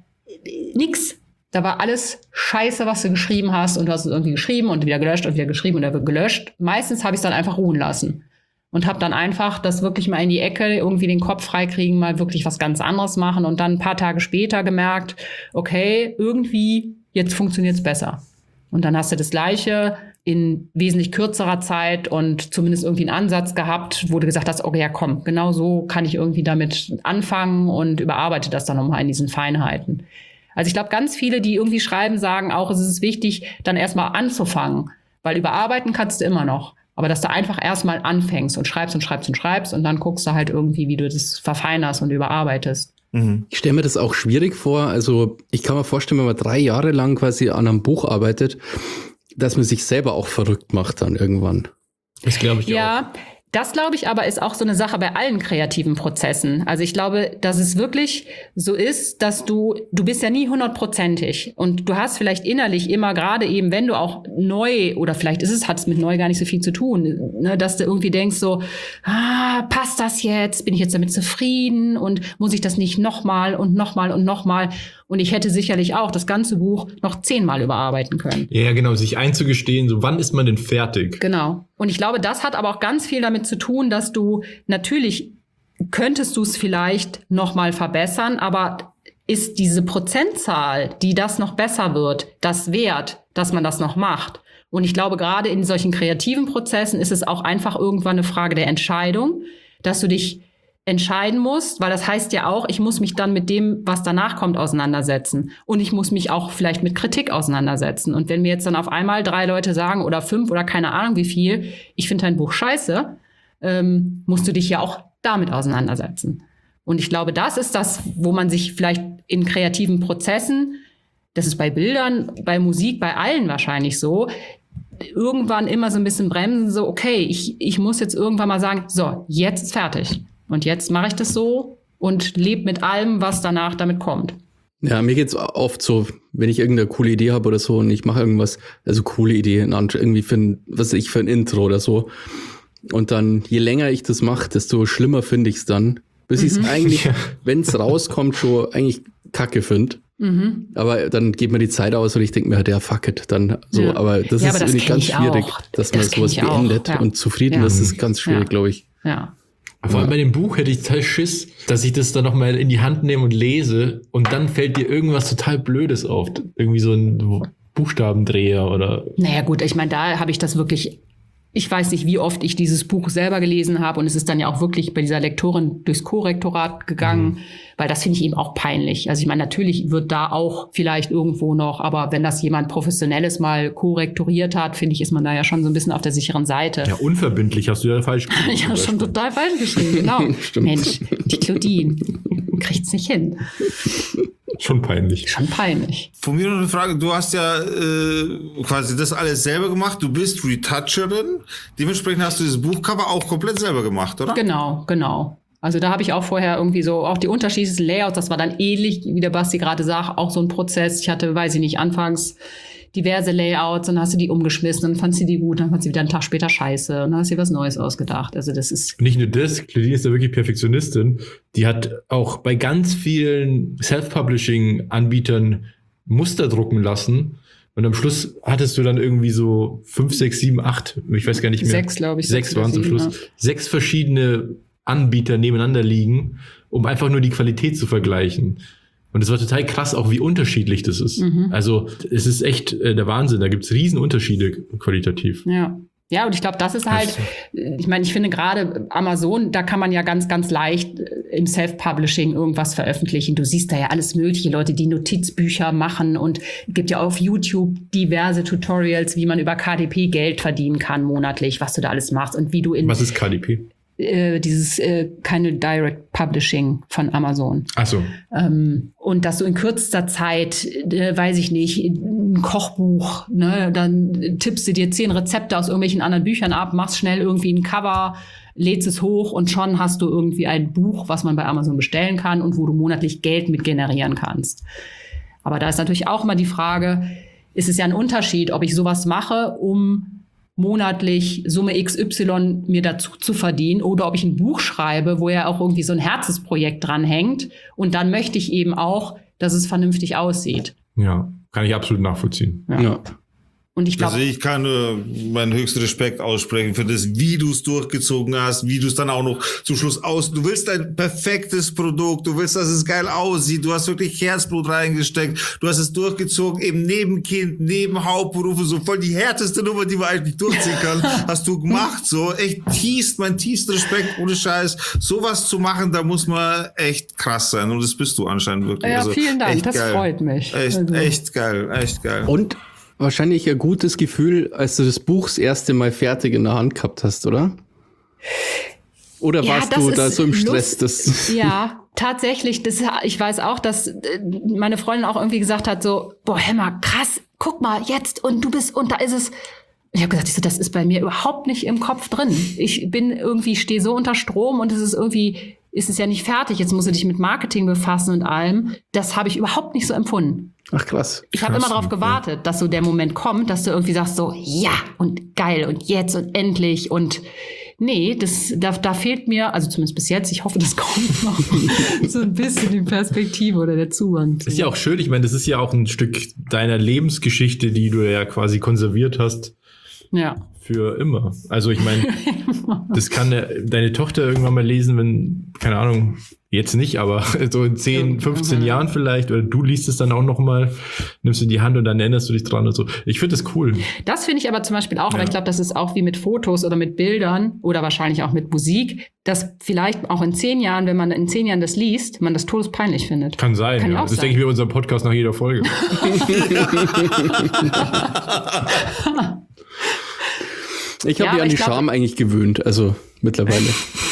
nix. Da war alles scheiße, was du geschrieben hast und du hast es irgendwie geschrieben und wieder gelöscht und wieder geschrieben und wieder gelöscht. Meistens habe ich es dann einfach ruhen lassen. Und habe dann einfach das wirklich mal in die Ecke, irgendwie den Kopf freikriegen, mal wirklich was ganz anderes machen und dann ein paar Tage später gemerkt, okay, irgendwie, jetzt funktioniert es besser. Und dann hast du das Gleiche in wesentlich kürzerer Zeit und zumindest irgendwie einen Ansatz gehabt, wo du gesagt hast, okay, ja komm, genau so kann ich irgendwie damit anfangen und überarbeite das dann nochmal in diesen Feinheiten. Also ich glaube, ganz viele, die irgendwie schreiben, sagen auch, es ist wichtig, dann erstmal anzufangen, weil überarbeiten kannst du immer noch. Aber dass du einfach erstmal anfängst und schreibst und dann guckst du halt irgendwie, wie du das verfeinerst und überarbeitest. Ich stelle mir das auch schwierig vor. Also ich kann mir vorstellen, wenn man 3 Jahre lang quasi an einem Buch arbeitet, dass man sich selber auch verrückt macht dann irgendwann. Das glaube ich auch. Ja, das glaube ich aber ist auch so eine Sache bei allen kreativen Prozessen. Also ich glaube, dass es wirklich so ist, dass du bist ja nie 100%ig und du hast vielleicht innerlich immer gerade eben, wenn du auch neu oder vielleicht hat es mit neu gar nicht so viel zu tun, ne, dass du irgendwie denkst so, passt das jetzt? Bin ich jetzt damit zufrieden und muss ich das nicht nochmal und nochmal und nochmal? Und ich hätte sicherlich auch das ganze Buch noch 10-mal überarbeiten können. Ja, genau, sich einzugestehen, so wann ist man denn fertig? Genau. Und ich glaube, das hat aber auch ganz viel damit zu tun, dass du natürlich könntest du es vielleicht nochmal verbessern, aber ist diese Prozentzahl, die das noch besser wird, das wert, dass man das noch macht? Und ich glaube, gerade in solchen kreativen Prozessen ist es auch einfach irgendwann eine Frage der Entscheidung, dass du dich entscheiden musst, weil das heißt ja auch, ich muss mich dann mit dem, was danach kommt, auseinandersetzen. Und ich muss mich auch vielleicht mit Kritik auseinandersetzen. Und wenn mir jetzt dann auf einmal 3 Leute sagen oder 5 oder keine Ahnung wie viel, ich finde dein Buch scheiße, musst du dich ja auch damit auseinandersetzen. Und ich glaube, das ist das, wo man sich vielleicht in kreativen Prozessen, das ist bei Bildern, bei Musik, bei allen wahrscheinlich so, irgendwann immer so ein bisschen bremsen, so okay, ich muss jetzt irgendwann mal sagen, so, jetzt ist fertig. Und jetzt mache ich das so und lebe mit allem, was danach damit kommt. Ja, mir geht's oft so, wenn ich irgendeine coole Idee habe oder so und ich mache irgendwas, also coole Idee, irgendwie für ein Intro oder so. Und dann, je länger ich das mache, desto schlimmer finde ich es dann. Bis ich es eigentlich, wenn es rauskommt, schon eigentlich kacke finde. Aber dann geht mir die Zeit aus und ich denke mir, der fuck it, dann so. Ja. Aber das ist irgendwie ganz schwierig, dass man sowas beendet und zufrieden ist ganz schwierig, glaube ich. Ja. Vor allem bei dem Buch hätte ich total Schiss, dass ich das dann nochmal in die Hand nehme und lese und dann fällt dir irgendwas total Blödes auf. Irgendwie so ein Buchstabendreher oder... Naja gut, ich meine, da habe ich das wirklich... Ich weiß nicht, wie oft ich dieses Buch selber gelesen habe und es ist dann ja auch wirklich bei dieser Lektorin durchs Korrektorat gegangen, weil das finde ich eben auch peinlich. Also ich meine, natürlich wird da auch vielleicht irgendwo noch, aber wenn das jemand Professionelles mal korrektoriert hat, finde ich, ist man da ja schon so ein bisschen auf der sicheren Seite. Ja, unverbindlich hast du ja falsch geschrieben. Ich habe schon total falsch geschrieben, genau. Mensch, die Claudine kriegt's nicht hin. Schon peinlich. Schon peinlich. Von mir noch eine Frage, du hast ja quasi das alles selber gemacht, du bist Retoucherin, dementsprechend hast du das Buchcover auch komplett selber gemacht, oder? Genau. Also da habe ich auch vorher irgendwie so, auch die unterschiedlichsten Layouts, das war dann ähnlich, wie der Basti gerade sagt, auch so ein Prozess. Ich hatte, weiß ich nicht, anfangs diverse Layouts, dann hast du die umgeschmissen, dann fandst du die gut, dann fandst du wieder einen Tag später scheiße und dann hast du dir was Neues ausgedacht. Also das ist... Nicht nur das, Claudine ist ja wirklich Perfektionistin. Die hat auch bei ganz vielen Self-Publishing-Anbietern Muster drucken lassen. Und am Schluss hattest du dann irgendwie so 5, 6, 7, 8, ich weiß gar nicht mehr. 6, glaube ich. 6 waren es am Schluss. Ja. 6 verschiedene Anbieter nebeneinander liegen, um einfach nur die Qualität zu vergleichen. Und es war total krass, auch wie unterschiedlich das ist. Also es ist echt der Wahnsinn. Da gibt es Riesenunterschiede qualitativ. Ja, und ich glaube, das ist halt, ich meine, ich finde gerade Amazon, da kann man ja ganz, ganz leicht im Self-Publishing irgendwas veröffentlichen. Du siehst da ja alles mögliche, Leute, die Notizbücher machen und es gibt ja auf YouTube diverse Tutorials, wie man über KDP Geld verdienen kann monatlich, was du da alles machst und wie du in... Was ist KDP? Dieses keine Direct Publishing von Amazon. Ach so. Und dass du in kürzester Zeit, weiß ich nicht, ein Kochbuch, ne, dann tippst du dir 10 Rezepte aus irgendwelchen anderen Büchern ab, machst schnell irgendwie ein Cover, lädst es hoch und schon hast du irgendwie ein Buch, was man bei Amazon bestellen kann und wo du monatlich Geld mit generieren kannst. Aber da ist natürlich auch immer die Frage, ist es ja ein Unterschied, ob ich sowas mache, um monatlich Summe XY mir dazu zu verdienen oder ob ich ein Buch schreibe, wo ja auch irgendwie so ein Herzensprojekt dran hängt und dann möchte ich eben auch, dass es vernünftig aussieht. Ja, kann ich absolut nachvollziehen. Ja. Und ich glaube, Also ich kann nur meinen höchsten Respekt aussprechen für das, wie du es durchgezogen hast, wie du es dann auch noch zum Schluss du willst ein perfektes Produkt, du willst, dass es geil aussieht, du hast wirklich Herzblut reingesteckt, du hast es durchgezogen, eben neben Kind, neben Hauptberufe, so voll die härteste Nummer, die man eigentlich durchziehen kann, hast du gemacht, so echt mein tiefster Respekt, ohne Scheiß, sowas zu machen, da muss man echt krass sein und das bist du anscheinend wirklich. ja, also, vielen Dank, das geil. freut mich. Echt geil. Und wahrscheinlich ein gutes Gefühl, als du das Buch das erste Mal fertig in der Hand gehabt hast, oder? Oder Ja, warst das du da ist so im Stress? Ja, tatsächlich. Ich weiß auch, dass meine Freundin auch irgendwie gesagt hat, so, boah, Hemmer, krass, guck mal, jetzt und du bist, und da ist es. Ich habe gesagt, das ist bei mir überhaupt nicht im Kopf drin. Ich stehe so unter Strom und ist es ja nicht fertig. Jetzt musst du dich mit Marketing befassen und allem. Das habe ich überhaupt nicht so empfunden. Ach krass. Ich habe immer darauf gewartet, dass so der Moment kommt, dass du irgendwie sagst so, ja und geil und jetzt und endlich und nee, da fehlt mir, also zumindest bis jetzt, ich hoffe, das kommt noch so ein bisschen die Perspektive oder der Zugang. Ist ja auch schön, ich meine, das ist ja auch ein Stück deiner Lebensgeschichte, die du ja quasi konserviert hast. Ja. Für immer. Also ich meine, das kann deine Tochter irgendwann mal lesen, wenn, keine Ahnung, jetzt nicht, aber so in 10, 15 Jahren vielleicht, oder du liest es dann auch noch mal, nimmst du in die Hand und dann erinnerst du dich dran und so. Ich finde das cool. Das finde ich aber zum Beispiel auch, aber ich glaube, das ist auch wie mit Fotos oder mit Bildern oder wahrscheinlich auch mit Musik, dass vielleicht auch in 10 Jahren, wenn man in 10 Jahren das liest, man das todespeinlich findet. Kann sein, Kann ja. Das denke ich mir in unserem Podcast nach jeder Folge. Ich habe mich an die Scham eigentlich gewöhnt, also mittlerweile.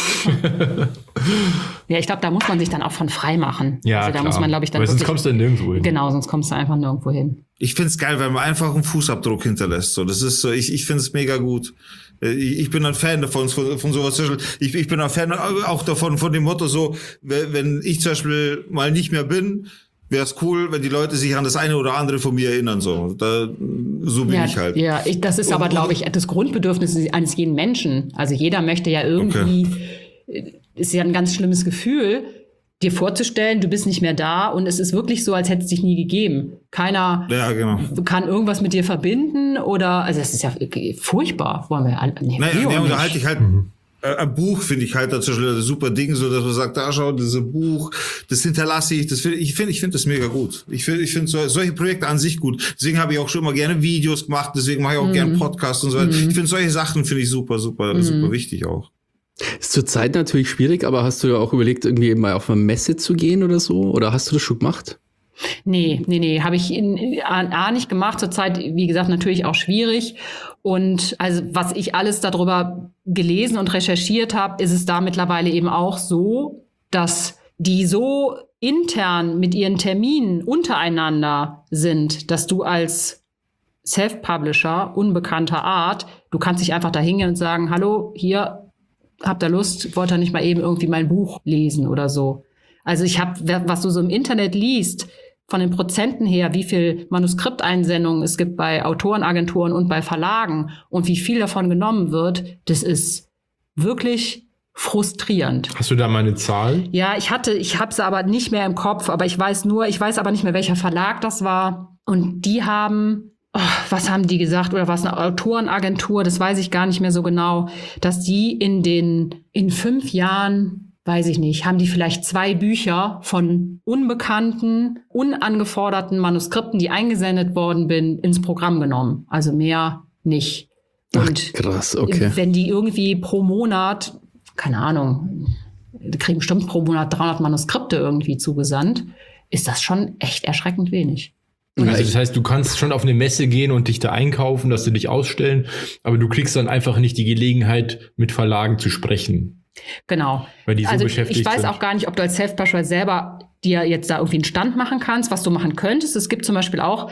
Ja, ich glaube, da muss man sich dann auch von frei machen. Ja, also da klar. muss man, glaube ich, dann weil sonst kommst du dann nirgendwo hin. Genau, sonst kommst du einfach nirgendwo hin. Ich find's geil, weil man einfach einen Fußabdruck hinterlässt. So, das ist so, ich find's mega gut. Ich bin ein Fan davon, von sowas. Ich bin ein Fan auch davon, von dem Motto so, wenn ich zum Beispiel mal nicht mehr bin, wäre es cool, wenn die Leute sich an das eine oder andere von mir erinnern. So bin ich halt. Ja, das ist aber, glaube ich, das Grundbedürfnis eines jeden Menschen. Also jeder möchte ja irgendwie, ist ja ein ganz schlimmes Gefühl, dir vorzustellen, du bist nicht mehr da und es ist wirklich so, als hätte es dich nie gegeben. Keiner kann irgendwas mit dir verbinden oder, also das ist ja furchtbar. Wollen wir alle, unterhalte ich halt. ein Buch finde ich halt dazu ein super Ding, so dass man sagt, da schau, dieses Buch, das hinterlasse ich. Ich finde das mega gut. Ich finde solche Projekte an sich gut. Deswegen habe ich auch schon immer gerne Videos gemacht, deswegen mache ich auch gerne Podcasts und so weiter. Ich finde solche Sachen finde ich super wichtig auch. Ist zurzeit natürlich schwierig, aber hast du ja auch überlegt, irgendwie eben mal auf eine Messe zu gehen oder so? Oder hast du das schon gemacht? Nee, habe ich nicht gemacht. Zurzeit, wie gesagt, natürlich auch schwierig. Und also was ich alles darüber gelesen und recherchiert habe, ist es da mittlerweile eben auch so, dass die so intern mit ihren Terminen untereinander sind, dass du als Self-Publisher unbekannter Art, du kannst dich einfach da hingehen und sagen, hallo, hier, habt ihr Lust, wollt ihr nicht mal eben irgendwie mein Buch lesen oder so. Also was du so im Internet liest, von den Prozenten her, wie viel Manuskripteinsendungen es gibt bei Autorenagenturen und bei Verlagen und wie viel davon genommen wird, das ist wirklich frustrierend. Hast du da mal eine Zahl? Ja, ich habe sie aber nicht mehr im Kopf, aber ich weiß aber nicht mehr, welcher Verlag das war. Und die haben, was haben die gesagt? Oder was eine Autorenagentur? Das weiß ich gar nicht mehr so genau, dass die in 5 Jahren, weiß ich nicht, haben die vielleicht 2 Bücher von unbekannten, unangeforderten Manuskripten, die eingesendet worden bin, ins Programm genommen. Also mehr nicht. Und krass, okay. Wenn die irgendwie pro Monat, keine Ahnung, die kriegen bestimmt pro Monat 300 Manuskripte irgendwie zugesandt, ist das schon echt erschreckend wenig. Also das heißt, du kannst schon auf eine Messe gehen und dich da einkaufen, dass sie dich ausstellen, aber du kriegst dann einfach nicht die Gelegenheit, mit Verlagen zu sprechen. Genau. Weil die so beschäftigt ich weiß sind. auch gar nicht, ob du als Self-Publisher selber dir jetzt da irgendwie einen Stand machen kannst, was du machen könntest. Es gibt zum Beispiel auch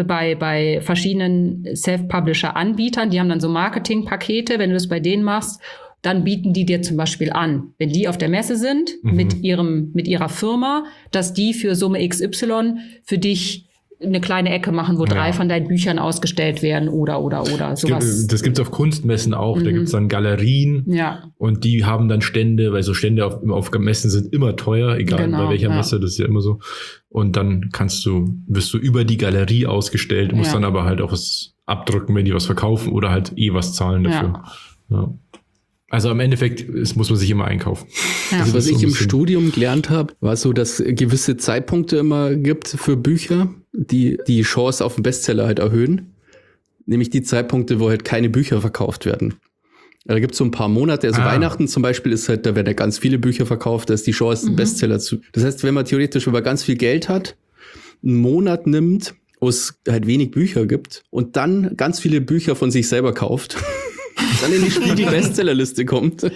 bei verschiedenen Self-Publisher-Anbietern, die haben dann so Marketingpakete, wenn du das bei denen machst, dann bieten die dir zum Beispiel an, wenn die auf der Messe sind mit ihrer Firma, dass die für Summe XY für dich eine kleine Ecke machen, wo 3 von deinen Büchern ausgestellt werden oder sowas. Das gibt's auf Kunstmessen auch. Da gibt's dann Galerien und die haben dann Stände, weil so Stände auf Messen sind immer teuer, egal bei welcher Messe, das ist ja immer so. Und dann wirst du über die Galerie ausgestellt, musst dann aber halt auch was abdrücken, wenn die was verkaufen oder halt was zahlen dafür. Ja. Also im Endeffekt muss man sich immer einkaufen. Ja. Also was ich im Studium gelernt habe, war so, dass es gewisse Zeitpunkte immer gibt für Bücher, die die Chance auf einen Bestseller halt erhöhen. Nämlich die Zeitpunkte, wo halt keine Bücher verkauft werden. Da gibt es so ein paar Monate, also Weihnachten zum Beispiel ist halt, da werden ja ganz viele Bücher verkauft, da ist die Chance, einen Bestseller zu. Das heißt, wenn man theoretisch über ganz viel Geld hat, einen Monat nimmt, wo es halt wenig Bücher gibt und dann ganz viele Bücher von sich selber kauft, dann in die Spiegel-Bestsellerliste kommt.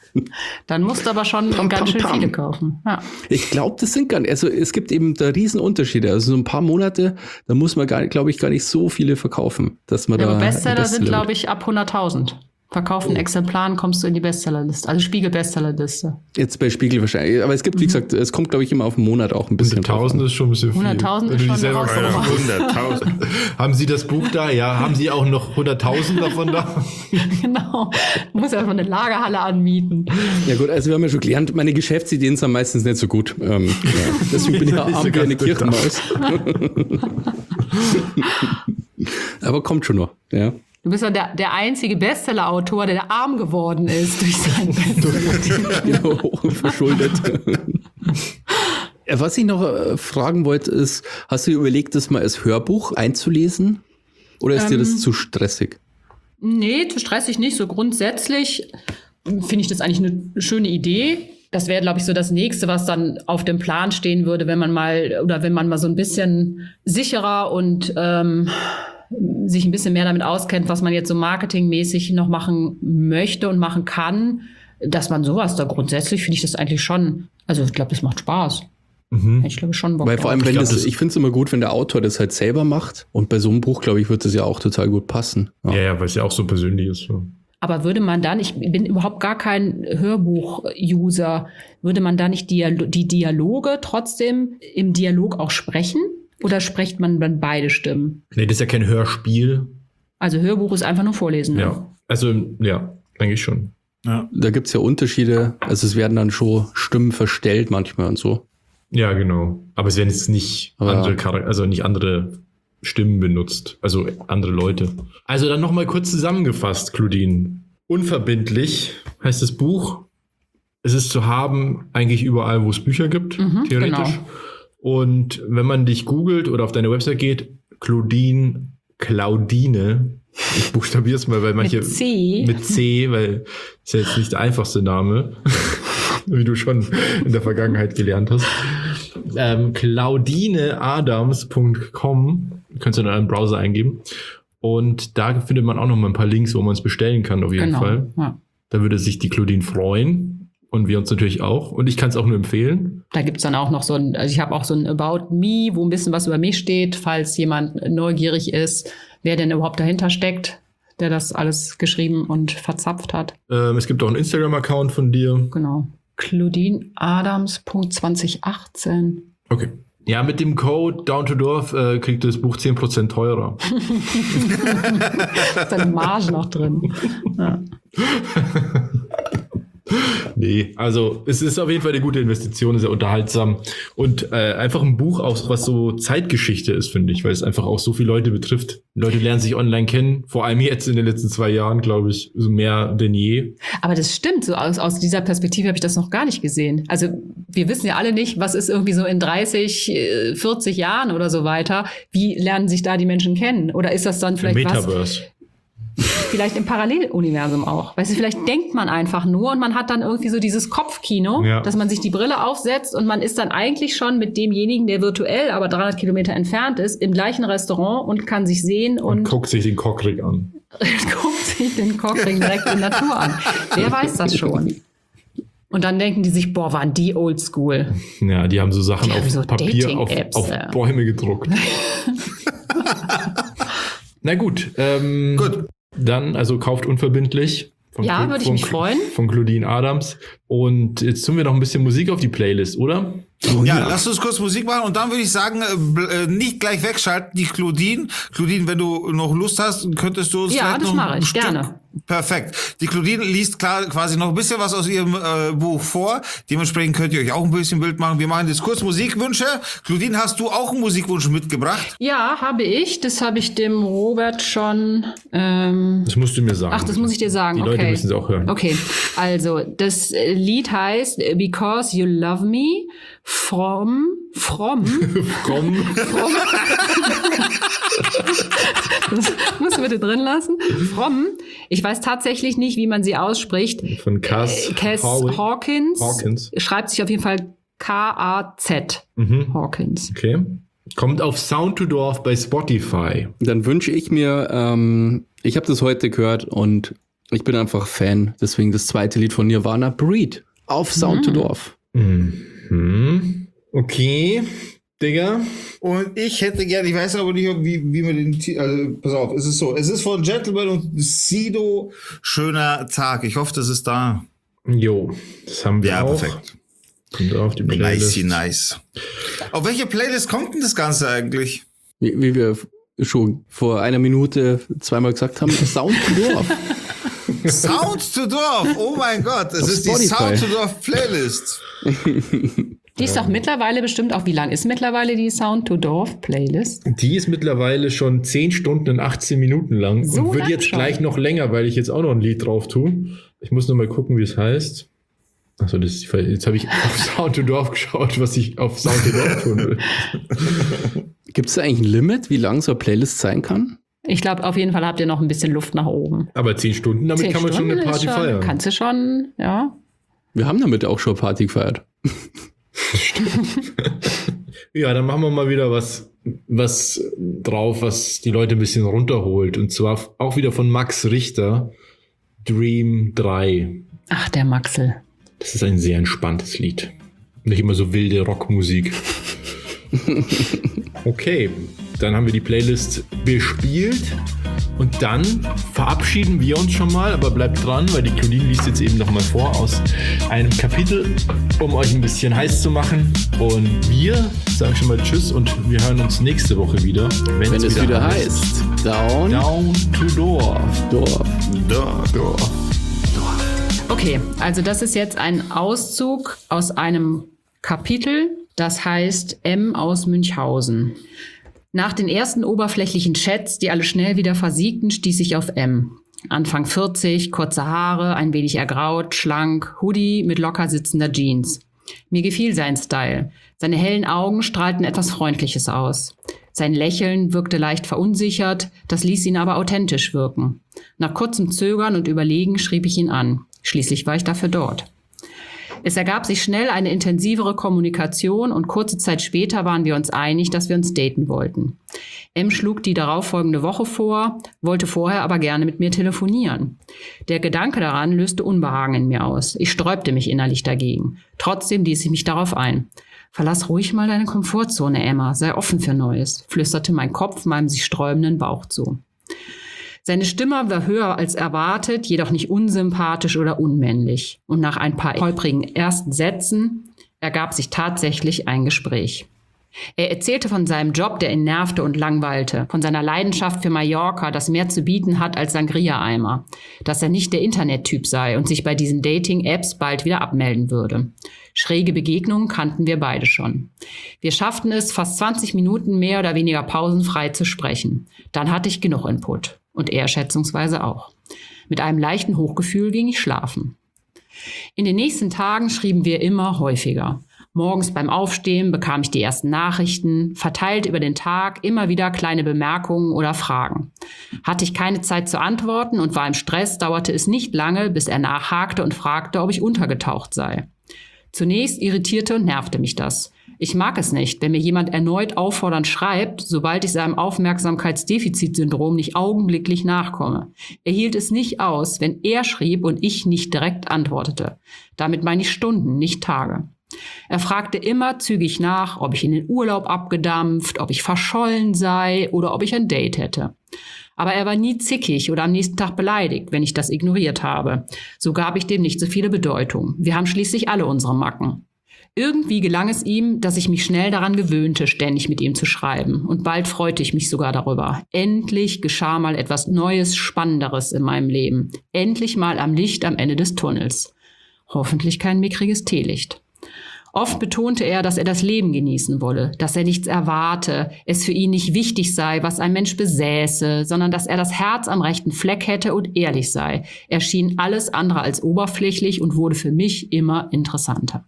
Dann musst du aber schon ganz schön viele kaufen. Ja. Ich glaube, das sind gar nicht, also es gibt eben da Riesenunterschiede. Also so ein paar Monate, da muss man glaube ich, gar nicht so viele verkaufen, dass man da. Aber Bestseller sind, glaube ich, ab 100.000. Verkauften Exemplaren kommst du in die Bestsellerliste, also Spiegel-Bestsellerliste. Jetzt bei Spiegel wahrscheinlich, aber es gibt, wie gesagt, es kommt, glaube ich, immer auf den Monat auch ein bisschen. 100.000 ist schon ein bisschen viel. 100.000 ist schon 100.000. Haben Sie das Buch da? Ja. Haben Sie auch noch 100.000 davon da? Genau. Du musst ja mal eine Lagerhalle anmieten. Ja gut, also wir haben ja schon gelernt, meine Geschäftsideen sind meistens nicht so gut. Deswegen bin ich ja arm wie eine Kirchenmaus. Aber kommt schon noch, ja. Du bist ja der einzige Bestseller-Autor, der arm geworden ist durch seinen Bestseller. Genau, verschuldet. Was ich noch fragen wollte, ist, hast du dir überlegt, das mal als Hörbuch einzulesen? Oder ist dir das zu stressig? Nee, zu stressig nicht. So grundsätzlich finde ich das eigentlich eine schöne Idee. Das wäre, glaube ich, so das Nächste, was dann auf dem Plan stehen würde, wenn man mal so ein bisschen sicherer und sich ein bisschen mehr damit auskennt, was man jetzt so marketingmäßig noch machen möchte und machen kann, dass man sowas da grundsätzlich, finde ich das eigentlich schon, also ich glaube, das macht Spaß. Ich glaube schon Bock. Weil vor allem, ich finde es immer gut, wenn der Autor das halt selber macht und bei so einem Buch, glaube ich, wird das ja auch total gut passen. Ja, weil es ja auch so persönlich ist. So. Aber würde man dann, ich bin überhaupt gar kein Hörbuch-User, würde man da nicht die Dialoge trotzdem im Dialog auch sprechen? Oder spricht man dann beide Stimmen? Nee, das ist ja kein Hörspiel. Also Hörbuch ist einfach nur Vorlesen. Ne? Ja, also ja, denke ich schon. Ja. Da gibt es ja Unterschiede. Also es werden dann schon Stimmen verstellt manchmal und so. Ja, genau. Aber es werden jetzt nicht andere Stimmen benutzt. Also andere Leute. Also dann nochmal kurz zusammengefasst, Claudine. Unverbindlich heißt das Buch. Es ist zu haben eigentlich überall, wo es Bücher gibt, theoretisch. genau. Und wenn man dich googelt oder auf deine Website geht, Claudine, ich buchstabiere es mal, weil manche mit C, weil ist ja jetzt nicht der einfachste Name, wie du schon in der Vergangenheit gelernt hast. ClaudineAdams.com könntest du in einem Browser eingeben. Und da findet man auch noch mal ein paar Links, wo man es bestellen kann, auf jeden Fall. Ja. Da würde sich die Claudine freuen. Und wir uns natürlich auch. Und ich kann es auch nur empfehlen. Da gibt's dann auch noch so ein, also ich habe auch so ein About Me, wo ein bisschen was über mich steht, falls jemand neugierig ist, wer denn überhaupt dahinter steckt, der das alles geschrieben und verzapft hat. Es gibt auch einen Instagram-Account von dir. Genau. ClaudineAdams.2018. Okay. Ja, mit dem Code Down to Dorf kriegt das Buch 10% teurer. Ist da eine Marge noch drin. Ja. Nee, also es ist auf jeden Fall eine gute Investition, sehr unterhaltsam und einfach ein Buch, auch was so Zeitgeschichte ist, finde ich, weil es einfach auch so viele Leute betrifft. Leute lernen sich online kennen, vor allem jetzt in den letzten 2 Jahren, glaube ich, so mehr denn je. Aber das stimmt, so aus dieser Perspektive habe ich das noch gar nicht gesehen. Also wir wissen ja alle nicht, was ist irgendwie so in 30, 40 Jahren oder so weiter. Wie lernen sich da die Menschen kennen? Oder ist das dann vielleicht Metaverse. Vielleicht im Paralleluniversum auch. Weißt du, vielleicht denkt man einfach nur und man hat dann irgendwie so dieses Kopfkino, dass man sich die Brille aufsetzt und man ist dann eigentlich schon mit demjenigen, der virtuell aber 300 Kilometer entfernt ist, im gleichen Restaurant und kann sich sehen und guckt sich den Cockring an. Guckt sich den Cockring direkt in Natur an. Wer weiß das schon? Und dann denken die sich, boah, waren die oldschool. Ja, die haben so Sachen auf so Papier, auf Bäume gedruckt. Na gut. Gut. Dann, also kauft unverbindlich. Ja, würde ich mich freuen. Von Claudine Adams. Und jetzt tun wir noch ein bisschen Musik auf die Playlist, oder? Ja, lass uns kurz Musik machen und dann würde ich sagen, nicht gleich wegschalten, die Claudine. Claudine, wenn du noch Lust hast, könntest du uns vielleicht noch ein Stück. Gerne. Perfekt. Die Claudine liest quasi noch ein bisschen was aus ihrem Buch vor. Dementsprechend könnt ihr euch auch ein bisschen Bild machen. Wir machen jetzt kurz Musikwünsche. Claudine, hast du auch einen Musikwunsch mitgebracht? Ja, habe ich. Das habe ich dem Robert schon. Das musst du mir sagen. Ach, das muss ich dir sagen. Die Leute müssen es auch hören. Okay, also das Lied heißt Because You Love Me from. Das musst du bitte drin lassen. Ich weiß tatsächlich nicht, wie man sie ausspricht. Von Cass Hawkins. Schreibt sich auf jeden Fall K-A-Z. Hawkins. Okay. Kommt auf Sound to Dorf bei Spotify. Dann wünsche ich mir, ich habe das heute gehört und ich bin einfach Fan. Deswegen das zweite Lied von Nirvana, Breed, auf Sound to Dorf. Okay, Digga. Und ich hätte gerne, ich weiß aber nicht, wie man den, also pass auf, es ist so, es ist von Gentleman und Sido, Schöner Tag. Ich hoffe, das ist da. Jo, das haben wir auch. Ja, perfekt. Kommt auf die Playlist. Nice. Auf welche Playlist kommt denn das Ganze eigentlich? Wie wir schon vor einer Minute zweimal gesagt haben, Sound to Dorf. Sound to Dorf, oh mein Gott, es ist Spotify. Die Sound to Dorf Playlist. Die ist doch mittlerweile bestimmt auch, wie lang ist mittlerweile die Sound to Dorf Playlist? Die ist mittlerweile schon 10 Stunden und 18 Minuten lang so und wird jetzt schon gleich noch länger, weil ich jetzt auch noch ein Lied drauf tue. Ich muss noch mal gucken, wie es heißt. Achso, jetzt habe ich auf Sound to Dorf geschaut, was ich auf Sound to Dorf tun will. Gibt es da eigentlich ein Limit, wie lang so eine Playlist sein kann? Ich glaube, auf jeden Fall habt ihr noch ein bisschen Luft nach oben. Aber 10 Stunden, damit 10 kann man Stunden schon eine Party feiern. Kannst du schon, ja. Wir haben damit auch schon Party gefeiert. Ja, dann machen wir mal wieder was drauf, was die Leute ein bisschen runterholt. Und zwar auch wieder von Max Richter, Dream 3. Ach, der Maxel. Das ist ein sehr entspanntes Lied. Nicht immer so wilde Rockmusik. Okay, dann haben wir die Playlist bespielt. Und dann verabschieden wir uns schon mal, aber bleibt dran, weil die Claudine liest jetzt eben noch mal vor aus einem Kapitel, um euch ein bisschen heiß zu machen. Und wir sagen schon mal Tschüss und wir hören uns nächste Woche wieder, wenn es wieder heißt Down to Dorf. Dorf. Okay, also das ist jetzt ein Auszug aus einem Kapitel, das heißt M aus Münchhausen. Nach den ersten oberflächlichen Chats, die alle schnell wieder versiegten, stieß ich auf M. Anfang 40, kurze Haare, ein wenig ergraut, schlank, Hoodie mit locker sitzender Jeans. Mir gefiel sein Style. Seine hellen Augen strahlten etwas Freundliches aus. Sein Lächeln wirkte leicht verunsichert, das ließ ihn aber authentisch wirken. Nach kurzem Zögern und Überlegen schrieb ich ihn an. Schließlich war ich dafür dort. Es ergab sich schnell eine intensivere Kommunikation und kurze Zeit später waren wir uns einig, dass wir uns daten wollten. M schlug die darauffolgende Woche vor, wollte vorher aber gerne mit mir telefonieren. Der Gedanke daran löste Unbehagen in mir aus. Ich sträubte mich innerlich dagegen. Trotzdem ließ ich mich darauf ein. Verlass ruhig mal deine Komfortzone, Emma, sei offen für Neues, flüsterte mein Kopf meinem sich sträubenden Bauch zu. Seine Stimme war höher als erwartet, jedoch nicht unsympathisch oder unmännlich. Und nach ein paar holprigen ersten Sätzen ergab sich tatsächlich ein Gespräch. Er erzählte von seinem Job, der ihn nervte und langweilte, von seiner Leidenschaft für Mallorca, das mehr zu bieten hat als Sangria-Eimer, dass er nicht der Internettyp sei und sich bei diesen Dating-Apps bald wieder abmelden würde. Schräge Begegnungen kannten wir beide schon. Wir schafften es, fast 20 Minuten mehr oder weniger pausenfrei zu sprechen. Dann hatte ich genug Input. Und er schätzungsweise auch. Mit einem leichten Hochgefühl ging ich schlafen. In den nächsten Tagen schrieben wir immer häufiger. Morgens beim Aufstehen bekam ich die ersten Nachrichten, verteilt über den Tag immer wieder kleine Bemerkungen oder Fragen. Hatte ich keine Zeit zu antworten und war im Stress, dauerte es nicht lange, bis er nachhakte und fragte, ob ich untergetaucht sei. Zunächst irritierte und nervte mich das. Ich mag es nicht, wenn mir jemand erneut auffordernd schreibt, sobald ich seinem Aufmerksamkeitsdefizitsyndrom nicht augenblicklich nachkomme. Er hielt es nicht aus, wenn er schrieb und ich nicht direkt antwortete. Damit meine ich Stunden, nicht Tage. Er fragte immer zügig nach, ob ich in den Urlaub abgedampft, ob ich verschollen sei oder ob ich ein Date hätte. Aber er war nie zickig oder am nächsten Tag beleidigt, wenn ich das ignoriert habe. So gab ich dem nicht so viele Bedeutung. Wir haben schließlich alle unsere Macken. Irgendwie gelang es ihm, dass ich mich schnell daran gewöhnte, ständig mit ihm zu schreiben. Und bald freute ich mich sogar darüber. Endlich geschah mal etwas Neues, Spannenderes in meinem Leben. Endlich mal am Licht am Ende des Tunnels. Hoffentlich kein mickriges Teelicht. Oft betonte er, dass er das Leben genießen wolle, dass er nichts erwarte, es für ihn nicht wichtig sei, was ein Mensch besäße, sondern dass er das Herz am rechten Fleck hätte und ehrlich sei. Er schien alles andere als oberflächlich und wurde für mich immer interessanter.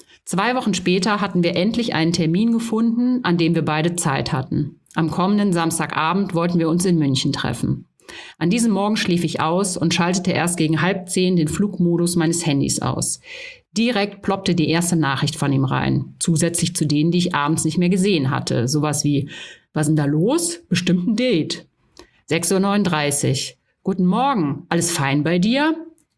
2 Wochen später hatten wir endlich einen Termin gefunden, an dem wir beide Zeit hatten. Am kommenden Samstagabend wollten wir uns in München treffen. An diesem Morgen schlief ich aus und schaltete erst gegen 9:30 den Flugmodus meines Handys aus. Direkt ploppte die erste Nachricht von ihm rein, zusätzlich zu denen, die ich abends nicht mehr gesehen hatte. Sowas wie, was ist denn da los? Bestimmt ein Date. 6:39 Uhr. Guten Morgen, alles fein bei dir?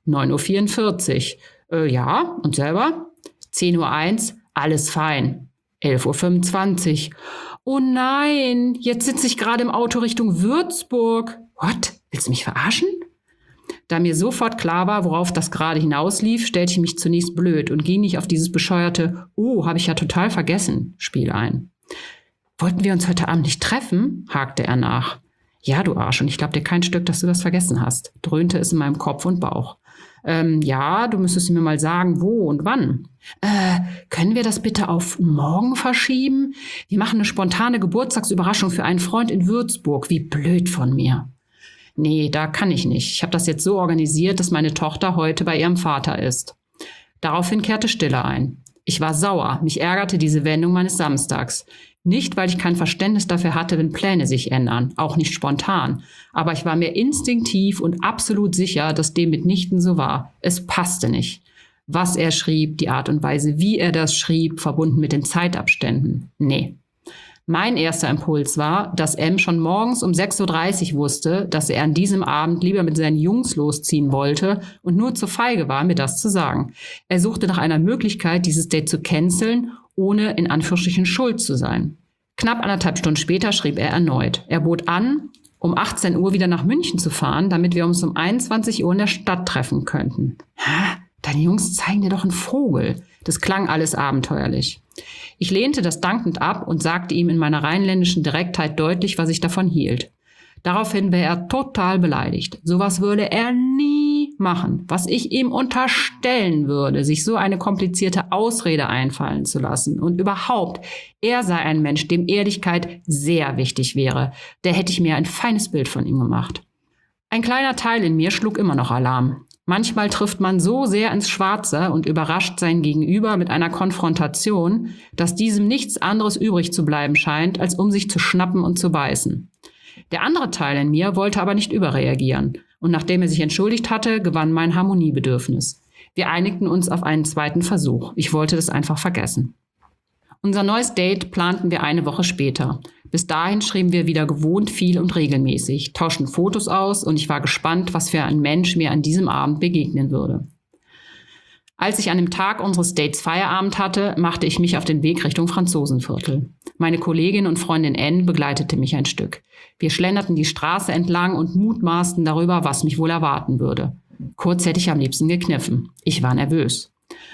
9:44 Uhr. Ja, und selber? 10:01 Uhr, alles fein. 11:25 Uhr. Oh nein, jetzt sitze ich gerade im Auto Richtung Würzburg. What? Willst du mich verarschen? Da mir sofort klar war, worauf das gerade hinauslief, stellte ich mich zunächst blöd und ging nicht auf dieses bescheuerte "Oh, habe ich ja total vergessen" Spiel ein. Wollten wir uns heute Abend nicht treffen? Hakte er nach. Ja, du Arsch, und ich glaube dir kein Stück, dass du das vergessen hast, dröhnte es in meinem Kopf und Bauch. Ja, du müsstest mir mal sagen, wo und wann. Können wir das bitte auf morgen verschieben? Wir machen eine spontane Geburtstagsüberraschung für einen Freund in Würzburg. Wie blöd von mir. Nee, da kann ich nicht. Ich habe das jetzt so organisiert, dass meine Tochter heute bei ihrem Vater ist. Daraufhin kehrte Stille ein. Ich war sauer. Mich ärgerte diese Wendung meines Samstags. Nicht, weil ich kein Verständnis dafür hatte, wenn Pläne sich ändern, auch nicht spontan. Aber ich war mir instinktiv und absolut sicher, dass dem mitnichten so war. Es passte nicht. Was er schrieb, die Art und Weise, wie er das schrieb, verbunden mit den Zeitabständen. Nee. Mein erster Impuls war, dass M schon morgens um 6:30 Uhr wusste, dass er an diesem Abend lieber mit seinen Jungs losziehen wollte und nur zu feige war, mir das zu sagen. Er suchte nach einer Möglichkeit, dieses Date zu canceln, ohne in Anführungsstrichen schuld zu sein. Knapp 1,5 Stunden später schrieb er erneut. Er bot an, um 18 Uhr wieder nach München zu fahren, damit wir uns um 21 Uhr in der Stadt treffen könnten. Hä? Deine Jungs zeigen dir doch einen Vogel. Das klang alles abenteuerlich. Ich lehnte das dankend ab und sagte ihm in meiner rheinländischen Direktheit deutlich, was ich davon hielt. Daraufhin wäre er total beleidigt. Sowas würde er nie machen. Was ich ihm unterstellen würde, sich so eine komplizierte Ausrede einfallen zu lassen. Und überhaupt, er sei ein Mensch, dem Ehrlichkeit sehr wichtig wäre. Der hätte ich mir ein feines Bild von ihm gemacht. Ein kleiner Teil in mir schlug immer noch Alarm. Manchmal trifft man so sehr ins Schwarze und überrascht sein Gegenüber mit einer Konfrontation, dass diesem nichts anderes übrig zu bleiben scheint, als um sich zu schnappen und zu beißen. Der andere Teil in mir wollte aber nicht überreagieren und nachdem er sich entschuldigt hatte, gewann mein Harmoniebedürfnis. Wir einigten uns auf einen zweiten Versuch. Ich wollte das einfach vergessen. Unser neues Date planten wir eine Woche später. Bis dahin schrieben wir wieder gewohnt viel und regelmäßig, tauschten Fotos aus und ich war gespannt, was für ein Mensch mir an diesem Abend begegnen würde. Als ich an dem Tag unseres Dates Feierabend hatte, machte ich mich auf den Weg Richtung Franzosenviertel. Meine Kollegin und Freundin Anne begleitete mich ein Stück. Wir schlenderten die Straße entlang und mutmaßten darüber, was mich wohl erwarten würde. Kurz hätte ich am liebsten gekniffen. Ich war nervös.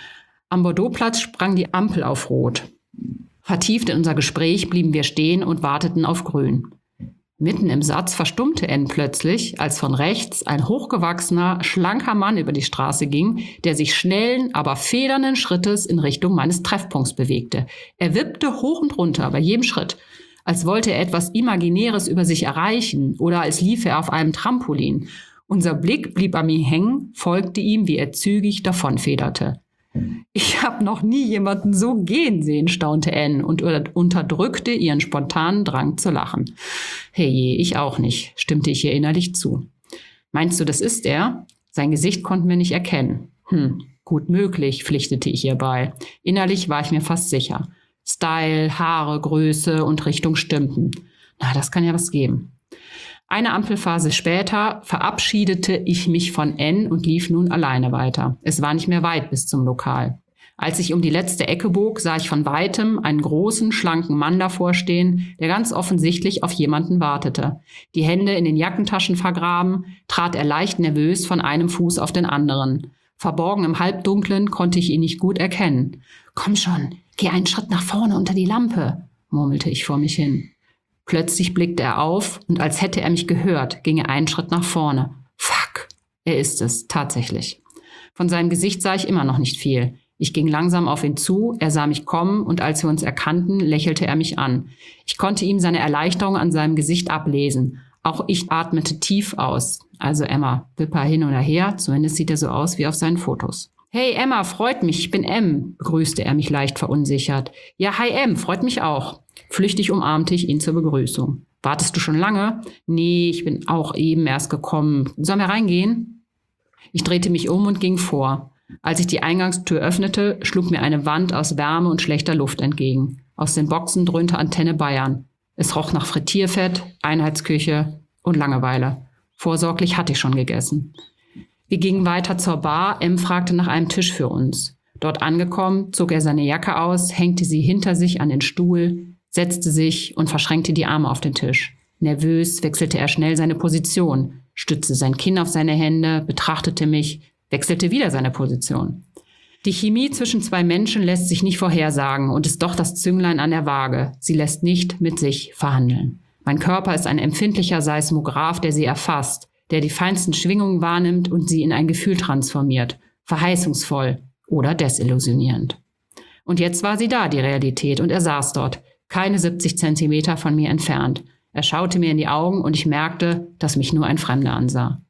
Am Bordeauxplatz sprang die Ampel auf Rot. Vertieft in unser Gespräch blieben wir stehen und warteten auf Grün. Mitten im Satz verstummte Anne plötzlich, als von rechts ein hochgewachsener, schlanker Mann über die Straße ging, der sich schnellen, aber federnden Schrittes in Richtung meines Treffpunkts bewegte. Er wippte hoch und runter bei jedem Schritt, als wollte er etwas Imaginäres über sich erreichen oder als liefe er auf einem Trampolin. Unser Blick blieb an ihm hängen, folgte ihm, wie er zügig davonfederte. Ich habe noch nie jemanden so gehen sehen, staunte Anne und unterdrückte ihren spontanen Drang zu lachen. Hey je, ich auch nicht, stimmte ich ihr innerlich zu. Meinst du, das ist er? Sein Gesicht konnten wir nicht erkennen. Gut möglich, pflichtete ich ihr bei. Innerlich war ich mir fast sicher. Style, Haare, Größe und Richtung stimmten. Na, das kann ja was geben. Eine Ampelphase später verabschiedete ich mich von Anne und lief nun alleine weiter. Es war nicht mehr weit bis zum Lokal. Als ich um die letzte Ecke bog, sah ich von Weitem einen großen, schlanken Mann davor stehen, der ganz offensichtlich auf jemanden wartete. Die Hände in den Jackentaschen vergraben, trat er leicht nervös von einem Fuß auf den anderen. Verborgen im Halbdunklen konnte ich ihn nicht gut erkennen. »Komm schon, geh einen Schritt nach vorne unter die Lampe«, murmelte ich vor mich hin. Plötzlich blickte er auf und als hätte er mich gehört, ging er einen Schritt nach vorne. Fuck, er ist es, tatsächlich. Von seinem Gesicht sah ich immer noch nicht viel. Ich ging langsam auf ihn zu, er sah mich kommen und als wir uns erkannten, lächelte er mich an. Ich konnte ihm seine Erleichterung an seinem Gesicht ablesen. Auch ich atmete tief aus. Also Emma, Wipper hin oder her, zumindest sieht er so aus wie auf seinen Fotos. »Hey Emma, freut mich, ich bin Em«, begrüßte er mich leicht verunsichert. »Ja, hi Em, freut mich auch.« Flüchtig umarmte ich ihn zur Begrüßung. »Wartest du schon lange?« »Nee, ich bin auch eben erst gekommen. Sollen wir reingehen?« Ich drehte mich um und ging vor. Als ich die Eingangstür öffnete, schlug mir eine Wand aus Wärme und schlechter Luft entgegen. Aus den Boxen dröhnte Antenne Bayern. Es roch nach Frittierfett, Einheitsküche und Langeweile. Vorsorglich hatte ich schon gegessen. Wir gingen weiter zur Bar. Em fragte nach einem Tisch für uns. Dort angekommen, zog er seine Jacke aus, hängte sie hinter sich an den Stuhl, setzte sich und verschränkte die Arme auf den Tisch. Nervös wechselte er schnell seine Position, stützte sein Kinn auf seine Hände, betrachtete mich, wechselte wieder seine Position. Die Chemie zwischen zwei Menschen lässt sich nicht vorhersagen und ist doch das Zünglein an der Waage. Sie lässt nicht mit sich verhandeln. Mein Körper ist ein empfindlicher Seismograph, der sie erfasst, der die feinsten Schwingungen wahrnimmt und sie in ein Gefühl transformiert. Verheißungsvoll oder desillusionierend. Und jetzt war sie da, die Realität, und er saß dort, keine 70 Zentimeter von mir entfernt. Er schaute mir in die Augen und ich merkte, dass mich nur ein Fremder ansah.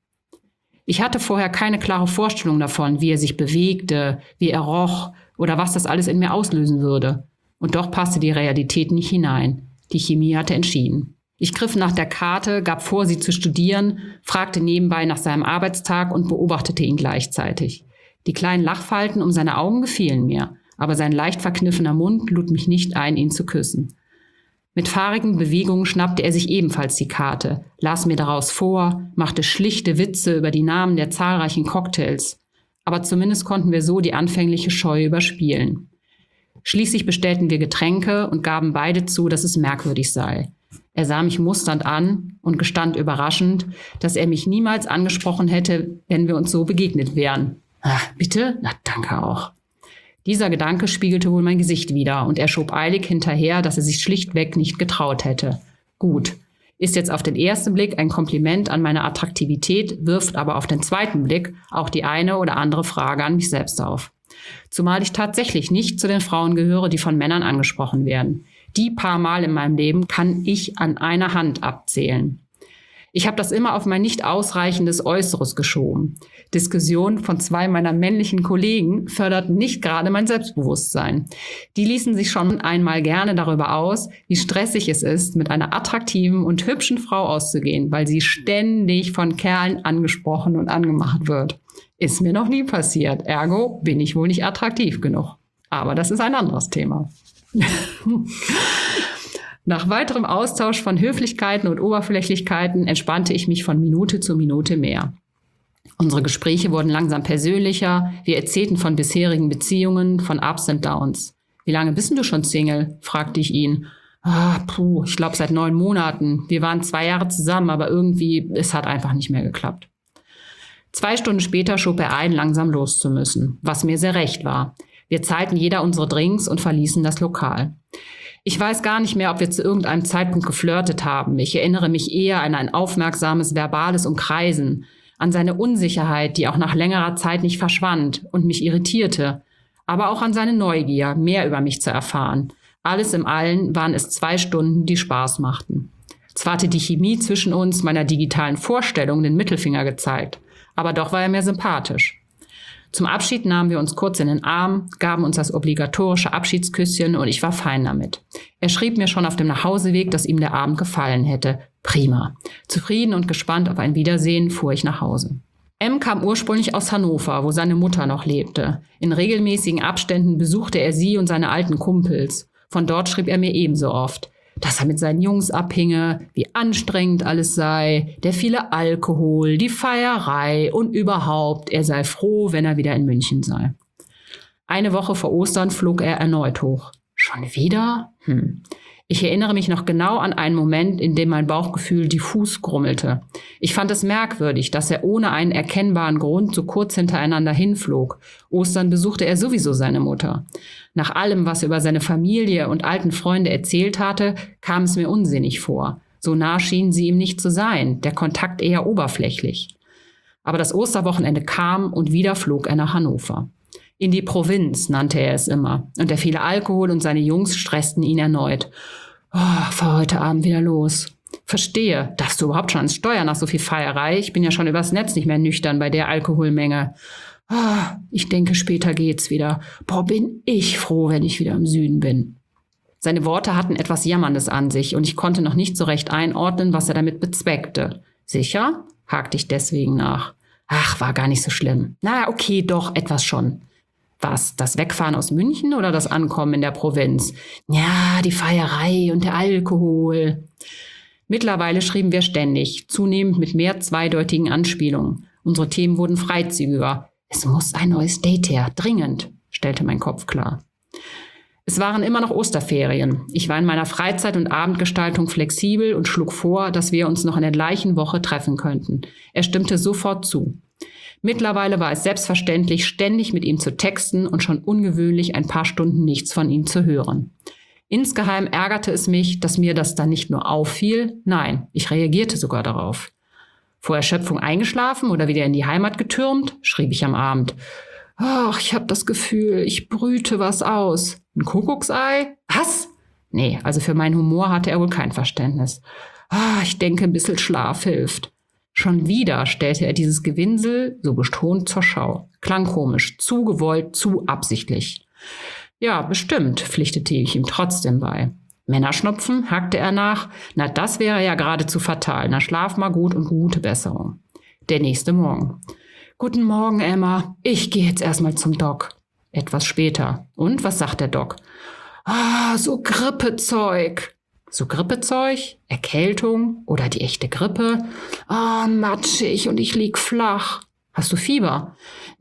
Ich hatte vorher keine klare Vorstellung davon, wie er sich bewegte, wie er roch oder was das alles in mir auslösen würde. Und doch passte die Realität nicht hinein. Die Chemie hatte entschieden. Ich griff nach der Karte, gab vor, sie zu studieren, fragte nebenbei nach seinem Arbeitstag und beobachtete ihn gleichzeitig. Die kleinen Lachfalten um seine Augen gefielen mir, aber sein leicht verkniffener Mund lud mich nicht ein, ihn zu küssen. Mit fahrigen Bewegungen schnappte er sich ebenfalls die Karte, las mir daraus vor, machte schlichte Witze über die Namen der zahlreichen Cocktails. Aber zumindest konnten wir so die anfängliche Scheu überspielen. Schließlich bestellten wir Getränke und gaben beide zu, dass es merkwürdig sei. Er sah mich musternd an und gestand überraschend, dass er mich niemals angesprochen hätte, wenn wir uns so begegnet wären. »Ach, bitte? Na, danke auch.« Dieser Gedanke spiegelte wohl mein Gesicht wider und er schob eilig hinterher, dass er sich schlichtweg nicht getraut hätte. Gut, ist jetzt auf den ersten Blick ein Kompliment an meine Attraktivität, wirft aber auf den zweiten Blick auch die eine oder andere Frage an mich selbst auf. Zumal ich tatsächlich nicht zu den Frauen gehöre, die von Männern angesprochen werden. Die paar Mal in meinem Leben kann ich an einer Hand abzählen. Ich habe das immer auf mein nicht ausreichendes Äußeres geschoben. Diskussionen von 2 meiner männlichen Kollegen förderten nicht gerade mein Selbstbewusstsein. Die ließen sich schon einmal gerne darüber aus, wie stressig es ist, mit einer attraktiven und hübschen Frau auszugehen, weil sie ständig von Kerlen angesprochen und angemacht wird. Ist mir noch nie passiert, ergo bin ich wohl nicht attraktiv genug. Aber das ist ein anderes Thema. Nach weiterem Austausch von Höflichkeiten und Oberflächlichkeiten entspannte ich mich von Minute zu Minute mehr. Unsere Gespräche wurden langsam persönlicher. Wir erzählten von bisherigen Beziehungen, von Ups und Downs. Wie lange bist du schon Single? Fragte ich ihn. Ich glaube seit 9 Monaten. Wir waren 2 Jahre zusammen, aber irgendwie, es hat einfach nicht mehr geklappt. 2 Stunden später schob er ein, langsam los zu müssen, was mir sehr recht war. Wir zahlten jeder unsere Drinks und verließen das Lokal. Ich weiß gar nicht mehr, ob wir zu irgendeinem Zeitpunkt geflirtet haben. Ich erinnere mich eher an ein aufmerksames verbales Umkreisen, an seine Unsicherheit, die auch nach längerer Zeit nicht verschwand und mich irritierte, aber auch an seine Neugier, mehr über mich zu erfahren. Alles im Allen waren es 2 Stunden, die Spaß machten. Zwar hatte die Chemie zwischen uns meiner digitalen Vorstellung den Mittelfinger gezeigt, aber doch war er mir sympathisch. Zum Abschied nahmen wir uns kurz in den Arm, gaben uns das obligatorische Abschiedsküsschen und ich war fein damit. Er schrieb mir schon auf dem Nachhauseweg, dass ihm der Abend gefallen hätte. Prima. Zufrieden und gespannt auf ein Wiedersehen fuhr ich nach Hause. M kam ursprünglich aus Hannover, wo seine Mutter noch lebte. In regelmäßigen Abständen besuchte er sie und seine alten Kumpels. Von dort schrieb er mir ebenso oft, dass er mit seinen Jungs abhinge, wie anstrengend alles sei, der viele Alkohol, die Feierei und überhaupt, er sei froh, wenn er wieder in München sei. Eine Woche vor Ostern flog er erneut hoch. Schon wieder? Ich erinnere mich noch genau an einen Moment, in dem mein Bauchgefühl diffus grummelte. Ich fand es merkwürdig, dass er ohne einen erkennbaren Grund so kurz hintereinander hinflog. Ostern besuchte er sowieso seine Mutter. Nach allem, was er über seine Familie und alten Freunde erzählt hatte, kam es mir unsinnig vor. So nah schienen sie ihm nicht zu sein, der Kontakt eher oberflächlich. Aber das Osterwochenende kam und wieder flog er nach Hannover. In die Provinz nannte er es immer. Und der viele Alkohol und seine Jungs stressten ihn erneut. Fahr heute Abend wieder los. Verstehe. Darfst du überhaupt schon ans Steuer nach so viel Feierei? Ich bin ja schon übers Netz nicht mehr nüchtern bei der Alkoholmenge. Ich denke, später geht's wieder. Bin ich froh, wenn ich wieder im Süden bin. Seine Worte hatten etwas Jammerndes an sich und ich konnte noch nicht so recht einordnen, was er damit bezweckte. Sicher? Hakte ich deswegen nach. War gar nicht so schlimm. Na, okay, doch, etwas schon. Was, das Wegfahren aus München oder das Ankommen in der Provinz? Ja, die Feierei und der Alkohol. Mittlerweile schrieben wir ständig, zunehmend mit mehr zweideutigen Anspielungen. Unsere Themen wurden freizügiger. Es muss ein neues Date her, dringend, stellte mein Kopf klar. Es waren immer noch Osterferien. Ich war in meiner Freizeit- und Abendgestaltung flexibel und schlug vor, dass wir uns noch in der gleichen Woche treffen könnten. Er stimmte sofort zu. Mittlerweile war es selbstverständlich, ständig mit ihm zu texten und schon ungewöhnlich ein paar Stunden nichts von ihm zu hören. Insgeheim ärgerte es mich, dass mir das dann nicht nur auffiel, nein, ich reagierte sogar darauf. Vor Erschöpfung eingeschlafen oder wieder in die Heimat getürmt, schrieb ich am Abend. Ich habe das Gefühl, ich brüte was aus. Ein Kuckucksei? Was? Nee, also für meinen Humor hatte er wohl kein Verständnis. Ich denke, ein bisschen Schlaf hilft. Schon wieder stellte er dieses Gewinsel so betont zur Schau. Klang komisch, zu gewollt, zu absichtlich. Ja, bestimmt, pflichtete ich ihm trotzdem bei. Männerschnupfen, hackte er nach. Na, das wäre ja geradezu fatal. Na, schlaf mal gut und gute Besserung. Der nächste Morgen. Guten Morgen, Emma. Ich gehe jetzt erstmal zum Doc. Etwas später. Und, was sagt der Doc? So Grippezeug. So Grippezeug? Erkältung? Oder die echte Grippe? Matschig und ich lieg flach. Hast du Fieber?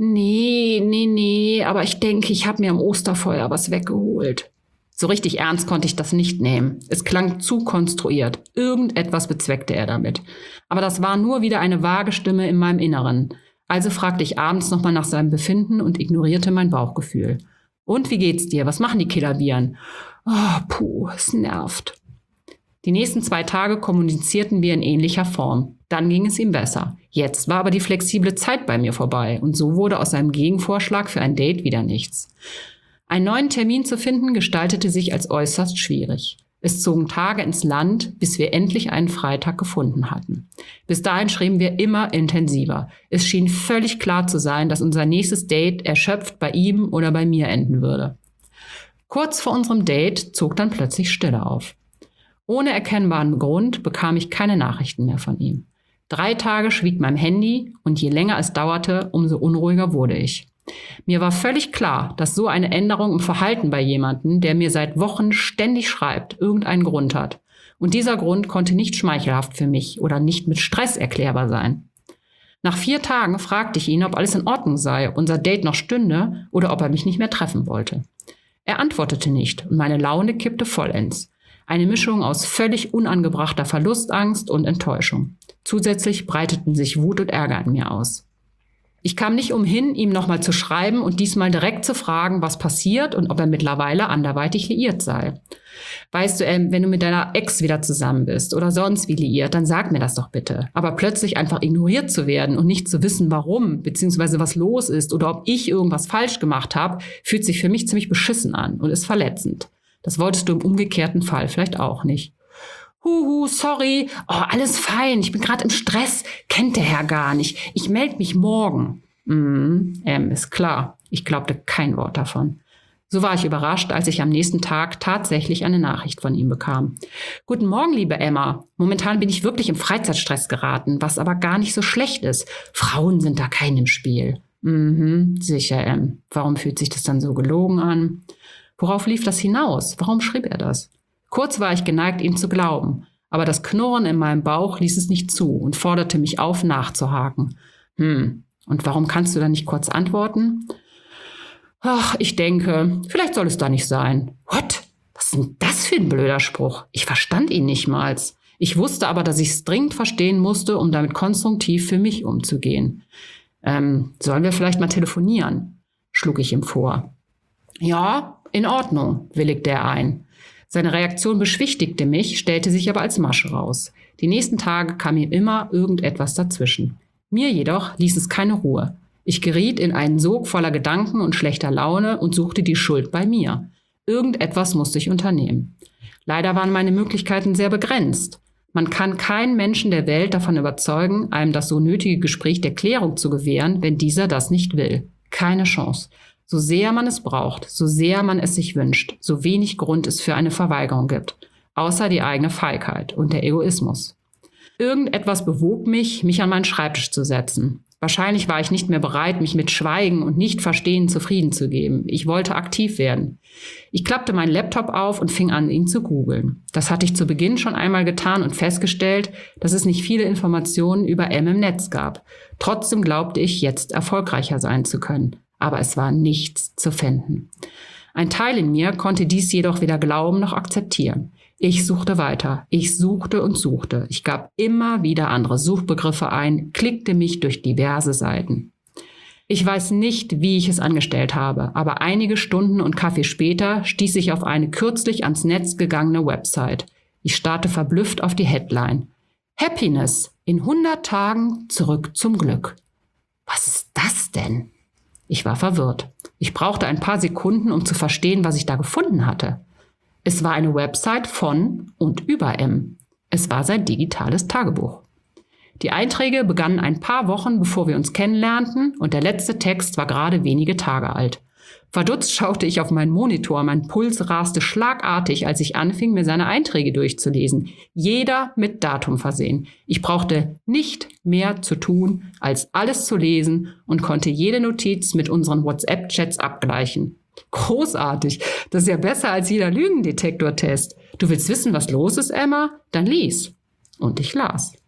Nee, aber ich denke, ich habe mir am Osterfeuer was weggeholt. So richtig ernst konnte ich das nicht nehmen. Es klang zu konstruiert. Irgendetwas bezweckte er damit. Aber das war nur wieder eine vage Stimme in meinem Inneren. Also fragte ich abends nochmal nach seinem Befinden und ignorierte mein Bauchgefühl. Und wie geht's dir? Was machen die Killerviren? Es nervt. Die nächsten 2 Tage kommunizierten wir in ähnlicher Form. Dann ging es ihm besser. Jetzt war aber die flexible Zeit bei mir vorbei und so wurde aus seinem Gegenvorschlag für ein Date wieder nichts. Einen neuen Termin zu finden gestaltete sich als äußerst schwierig. Es zogen Tage ins Land, bis wir endlich einen Freitag gefunden hatten. Bis dahin schrieben wir immer intensiver. Es schien völlig klar zu sein, dass unser nächstes Date erschöpft bei ihm oder bei mir enden würde. Kurz vor unserem Date zog dann plötzlich Stille auf. Ohne erkennbaren Grund bekam ich keine Nachrichten mehr von ihm. 3 Tage schwieg mein Handy und je länger es dauerte, umso unruhiger wurde ich. Mir war völlig klar, dass so eine Änderung im Verhalten bei jemandem, der mir seit Wochen ständig schreibt, irgendeinen Grund hat. Und dieser Grund konnte nicht schmeichelhaft für mich oder nicht mit Stress erklärbar sein. Nach 4 Tagen fragte ich ihn, ob alles in Ordnung sei, ob unser Date noch stünde oder ob er mich nicht mehr treffen wollte. Er antwortete nicht und meine Laune kippte vollends. Eine Mischung aus völlig unangebrachter Verlustangst und Enttäuschung. Zusätzlich breiteten sich Wut und Ärger in mir aus. Ich kam nicht umhin, ihm nochmal zu schreiben und diesmal direkt zu fragen, was passiert und ob er mittlerweile anderweitig liiert sei. Weißt du, wenn du mit deiner Ex wieder zusammen bist oder sonst wie liiert, dann sag mir das doch bitte. Aber plötzlich einfach ignoriert zu werden und nicht zu wissen, warum, beziehungsweise was los ist oder ob ich irgendwas falsch gemacht habe, fühlt sich für mich ziemlich beschissen an und ist verletzend. Das wolltest du im umgekehrten Fall vielleicht auch nicht. Sorry, alles fein, ich bin gerade im Stress, kennt der Herr gar nicht, ich melde mich morgen. Ist klar, ich glaubte kein Wort davon. So war ich überrascht, als ich am nächsten Tag tatsächlich eine Nachricht von ihm bekam. Guten Morgen, liebe Emma, momentan bin ich wirklich im Freizeitstress geraten, was aber gar nicht so schlecht ist. Frauen sind da kein im Spiel. Sicher, warum fühlt sich das dann so gelogen an? Worauf lief das hinaus? Warum schrieb er das? Kurz war ich geneigt, ihm zu glauben, aber das Knurren in meinem Bauch ließ es nicht zu und forderte mich auf, nachzuhaken. Und warum kannst du da nicht kurz antworten? Ach, ich denke, vielleicht soll es da nicht sein. What? Was ist denn das für ein blöder Spruch? Ich verstand ihn nicht mal. Ich wusste aber, dass ich es dringend verstehen musste, um damit konstruktiv für mich umzugehen. Sollen wir vielleicht mal telefonieren? Schlug ich ihm vor. Ja, in Ordnung, willigte er ein. Seine Reaktion beschwichtigte mich, stellte sich aber als Masche raus. Die nächsten Tage kam ihm immer irgendetwas dazwischen. Mir jedoch ließ es keine Ruhe. Ich geriet in einen Sog voller Gedanken und schlechter Laune und suchte die Schuld bei mir. Irgendetwas musste ich unternehmen. Leider waren meine Möglichkeiten sehr begrenzt. Man kann keinen Menschen der Welt davon überzeugen, einem das so nötige Gespräch der Klärung zu gewähren, wenn dieser das nicht will. Keine Chance. So sehr man es braucht, so sehr man es sich wünscht, so wenig Grund es für eine Verweigerung gibt, außer die eigene Feigheit und der Egoismus. Irgendetwas bewog mich, mich an meinen Schreibtisch zu setzen. Wahrscheinlich war ich nicht mehr bereit, mich mit Schweigen und Nicht-Verstehen zufrieden zu geben. Ich wollte aktiv werden. Ich klappte meinen Laptop auf und fing an, ihn zu googeln. Das hatte ich zu Beginn schon einmal getan und festgestellt, dass es nicht viele Informationen über M im Netz gab. Trotzdem glaubte ich, jetzt erfolgreicher sein zu können. Aber es war nichts zu finden. Ein Teil in mir konnte dies jedoch weder glauben noch akzeptieren. Ich suchte weiter. Ich suchte und suchte. Ich gab immer wieder andere Suchbegriffe ein, klickte mich durch diverse Seiten. Ich weiß nicht, wie ich es angestellt habe, aber einige Stunden und Kaffee später stieß ich auf eine kürzlich ans Netz gegangene Website. Ich starrte verblüfft auf die Headline. Happiness, in 100 Tagen zurück zum Glück. Was ist das denn? Ich war verwirrt. Ich brauchte ein paar Sekunden, um zu verstehen, was ich da gefunden hatte. Es war eine Website von und über M. Es war sein digitales Tagebuch. Die Einträge begannen ein paar Wochen, bevor wir uns kennenlernten, und der letzte Text war gerade wenige Tage alt. Verdutzt schaute ich auf meinen Monitor, mein Puls raste schlagartig, als ich anfing, mir seine Einträge durchzulesen. Jeder mit Datum versehen. Ich brauchte nicht mehr zu tun, als alles zu lesen und konnte jede Notiz mit unseren WhatsApp-Chats abgleichen. Großartig, das ist ja besser als jeder Lügendetektortest. Du willst wissen, was los ist, Emma? Dann lies. Und ich las.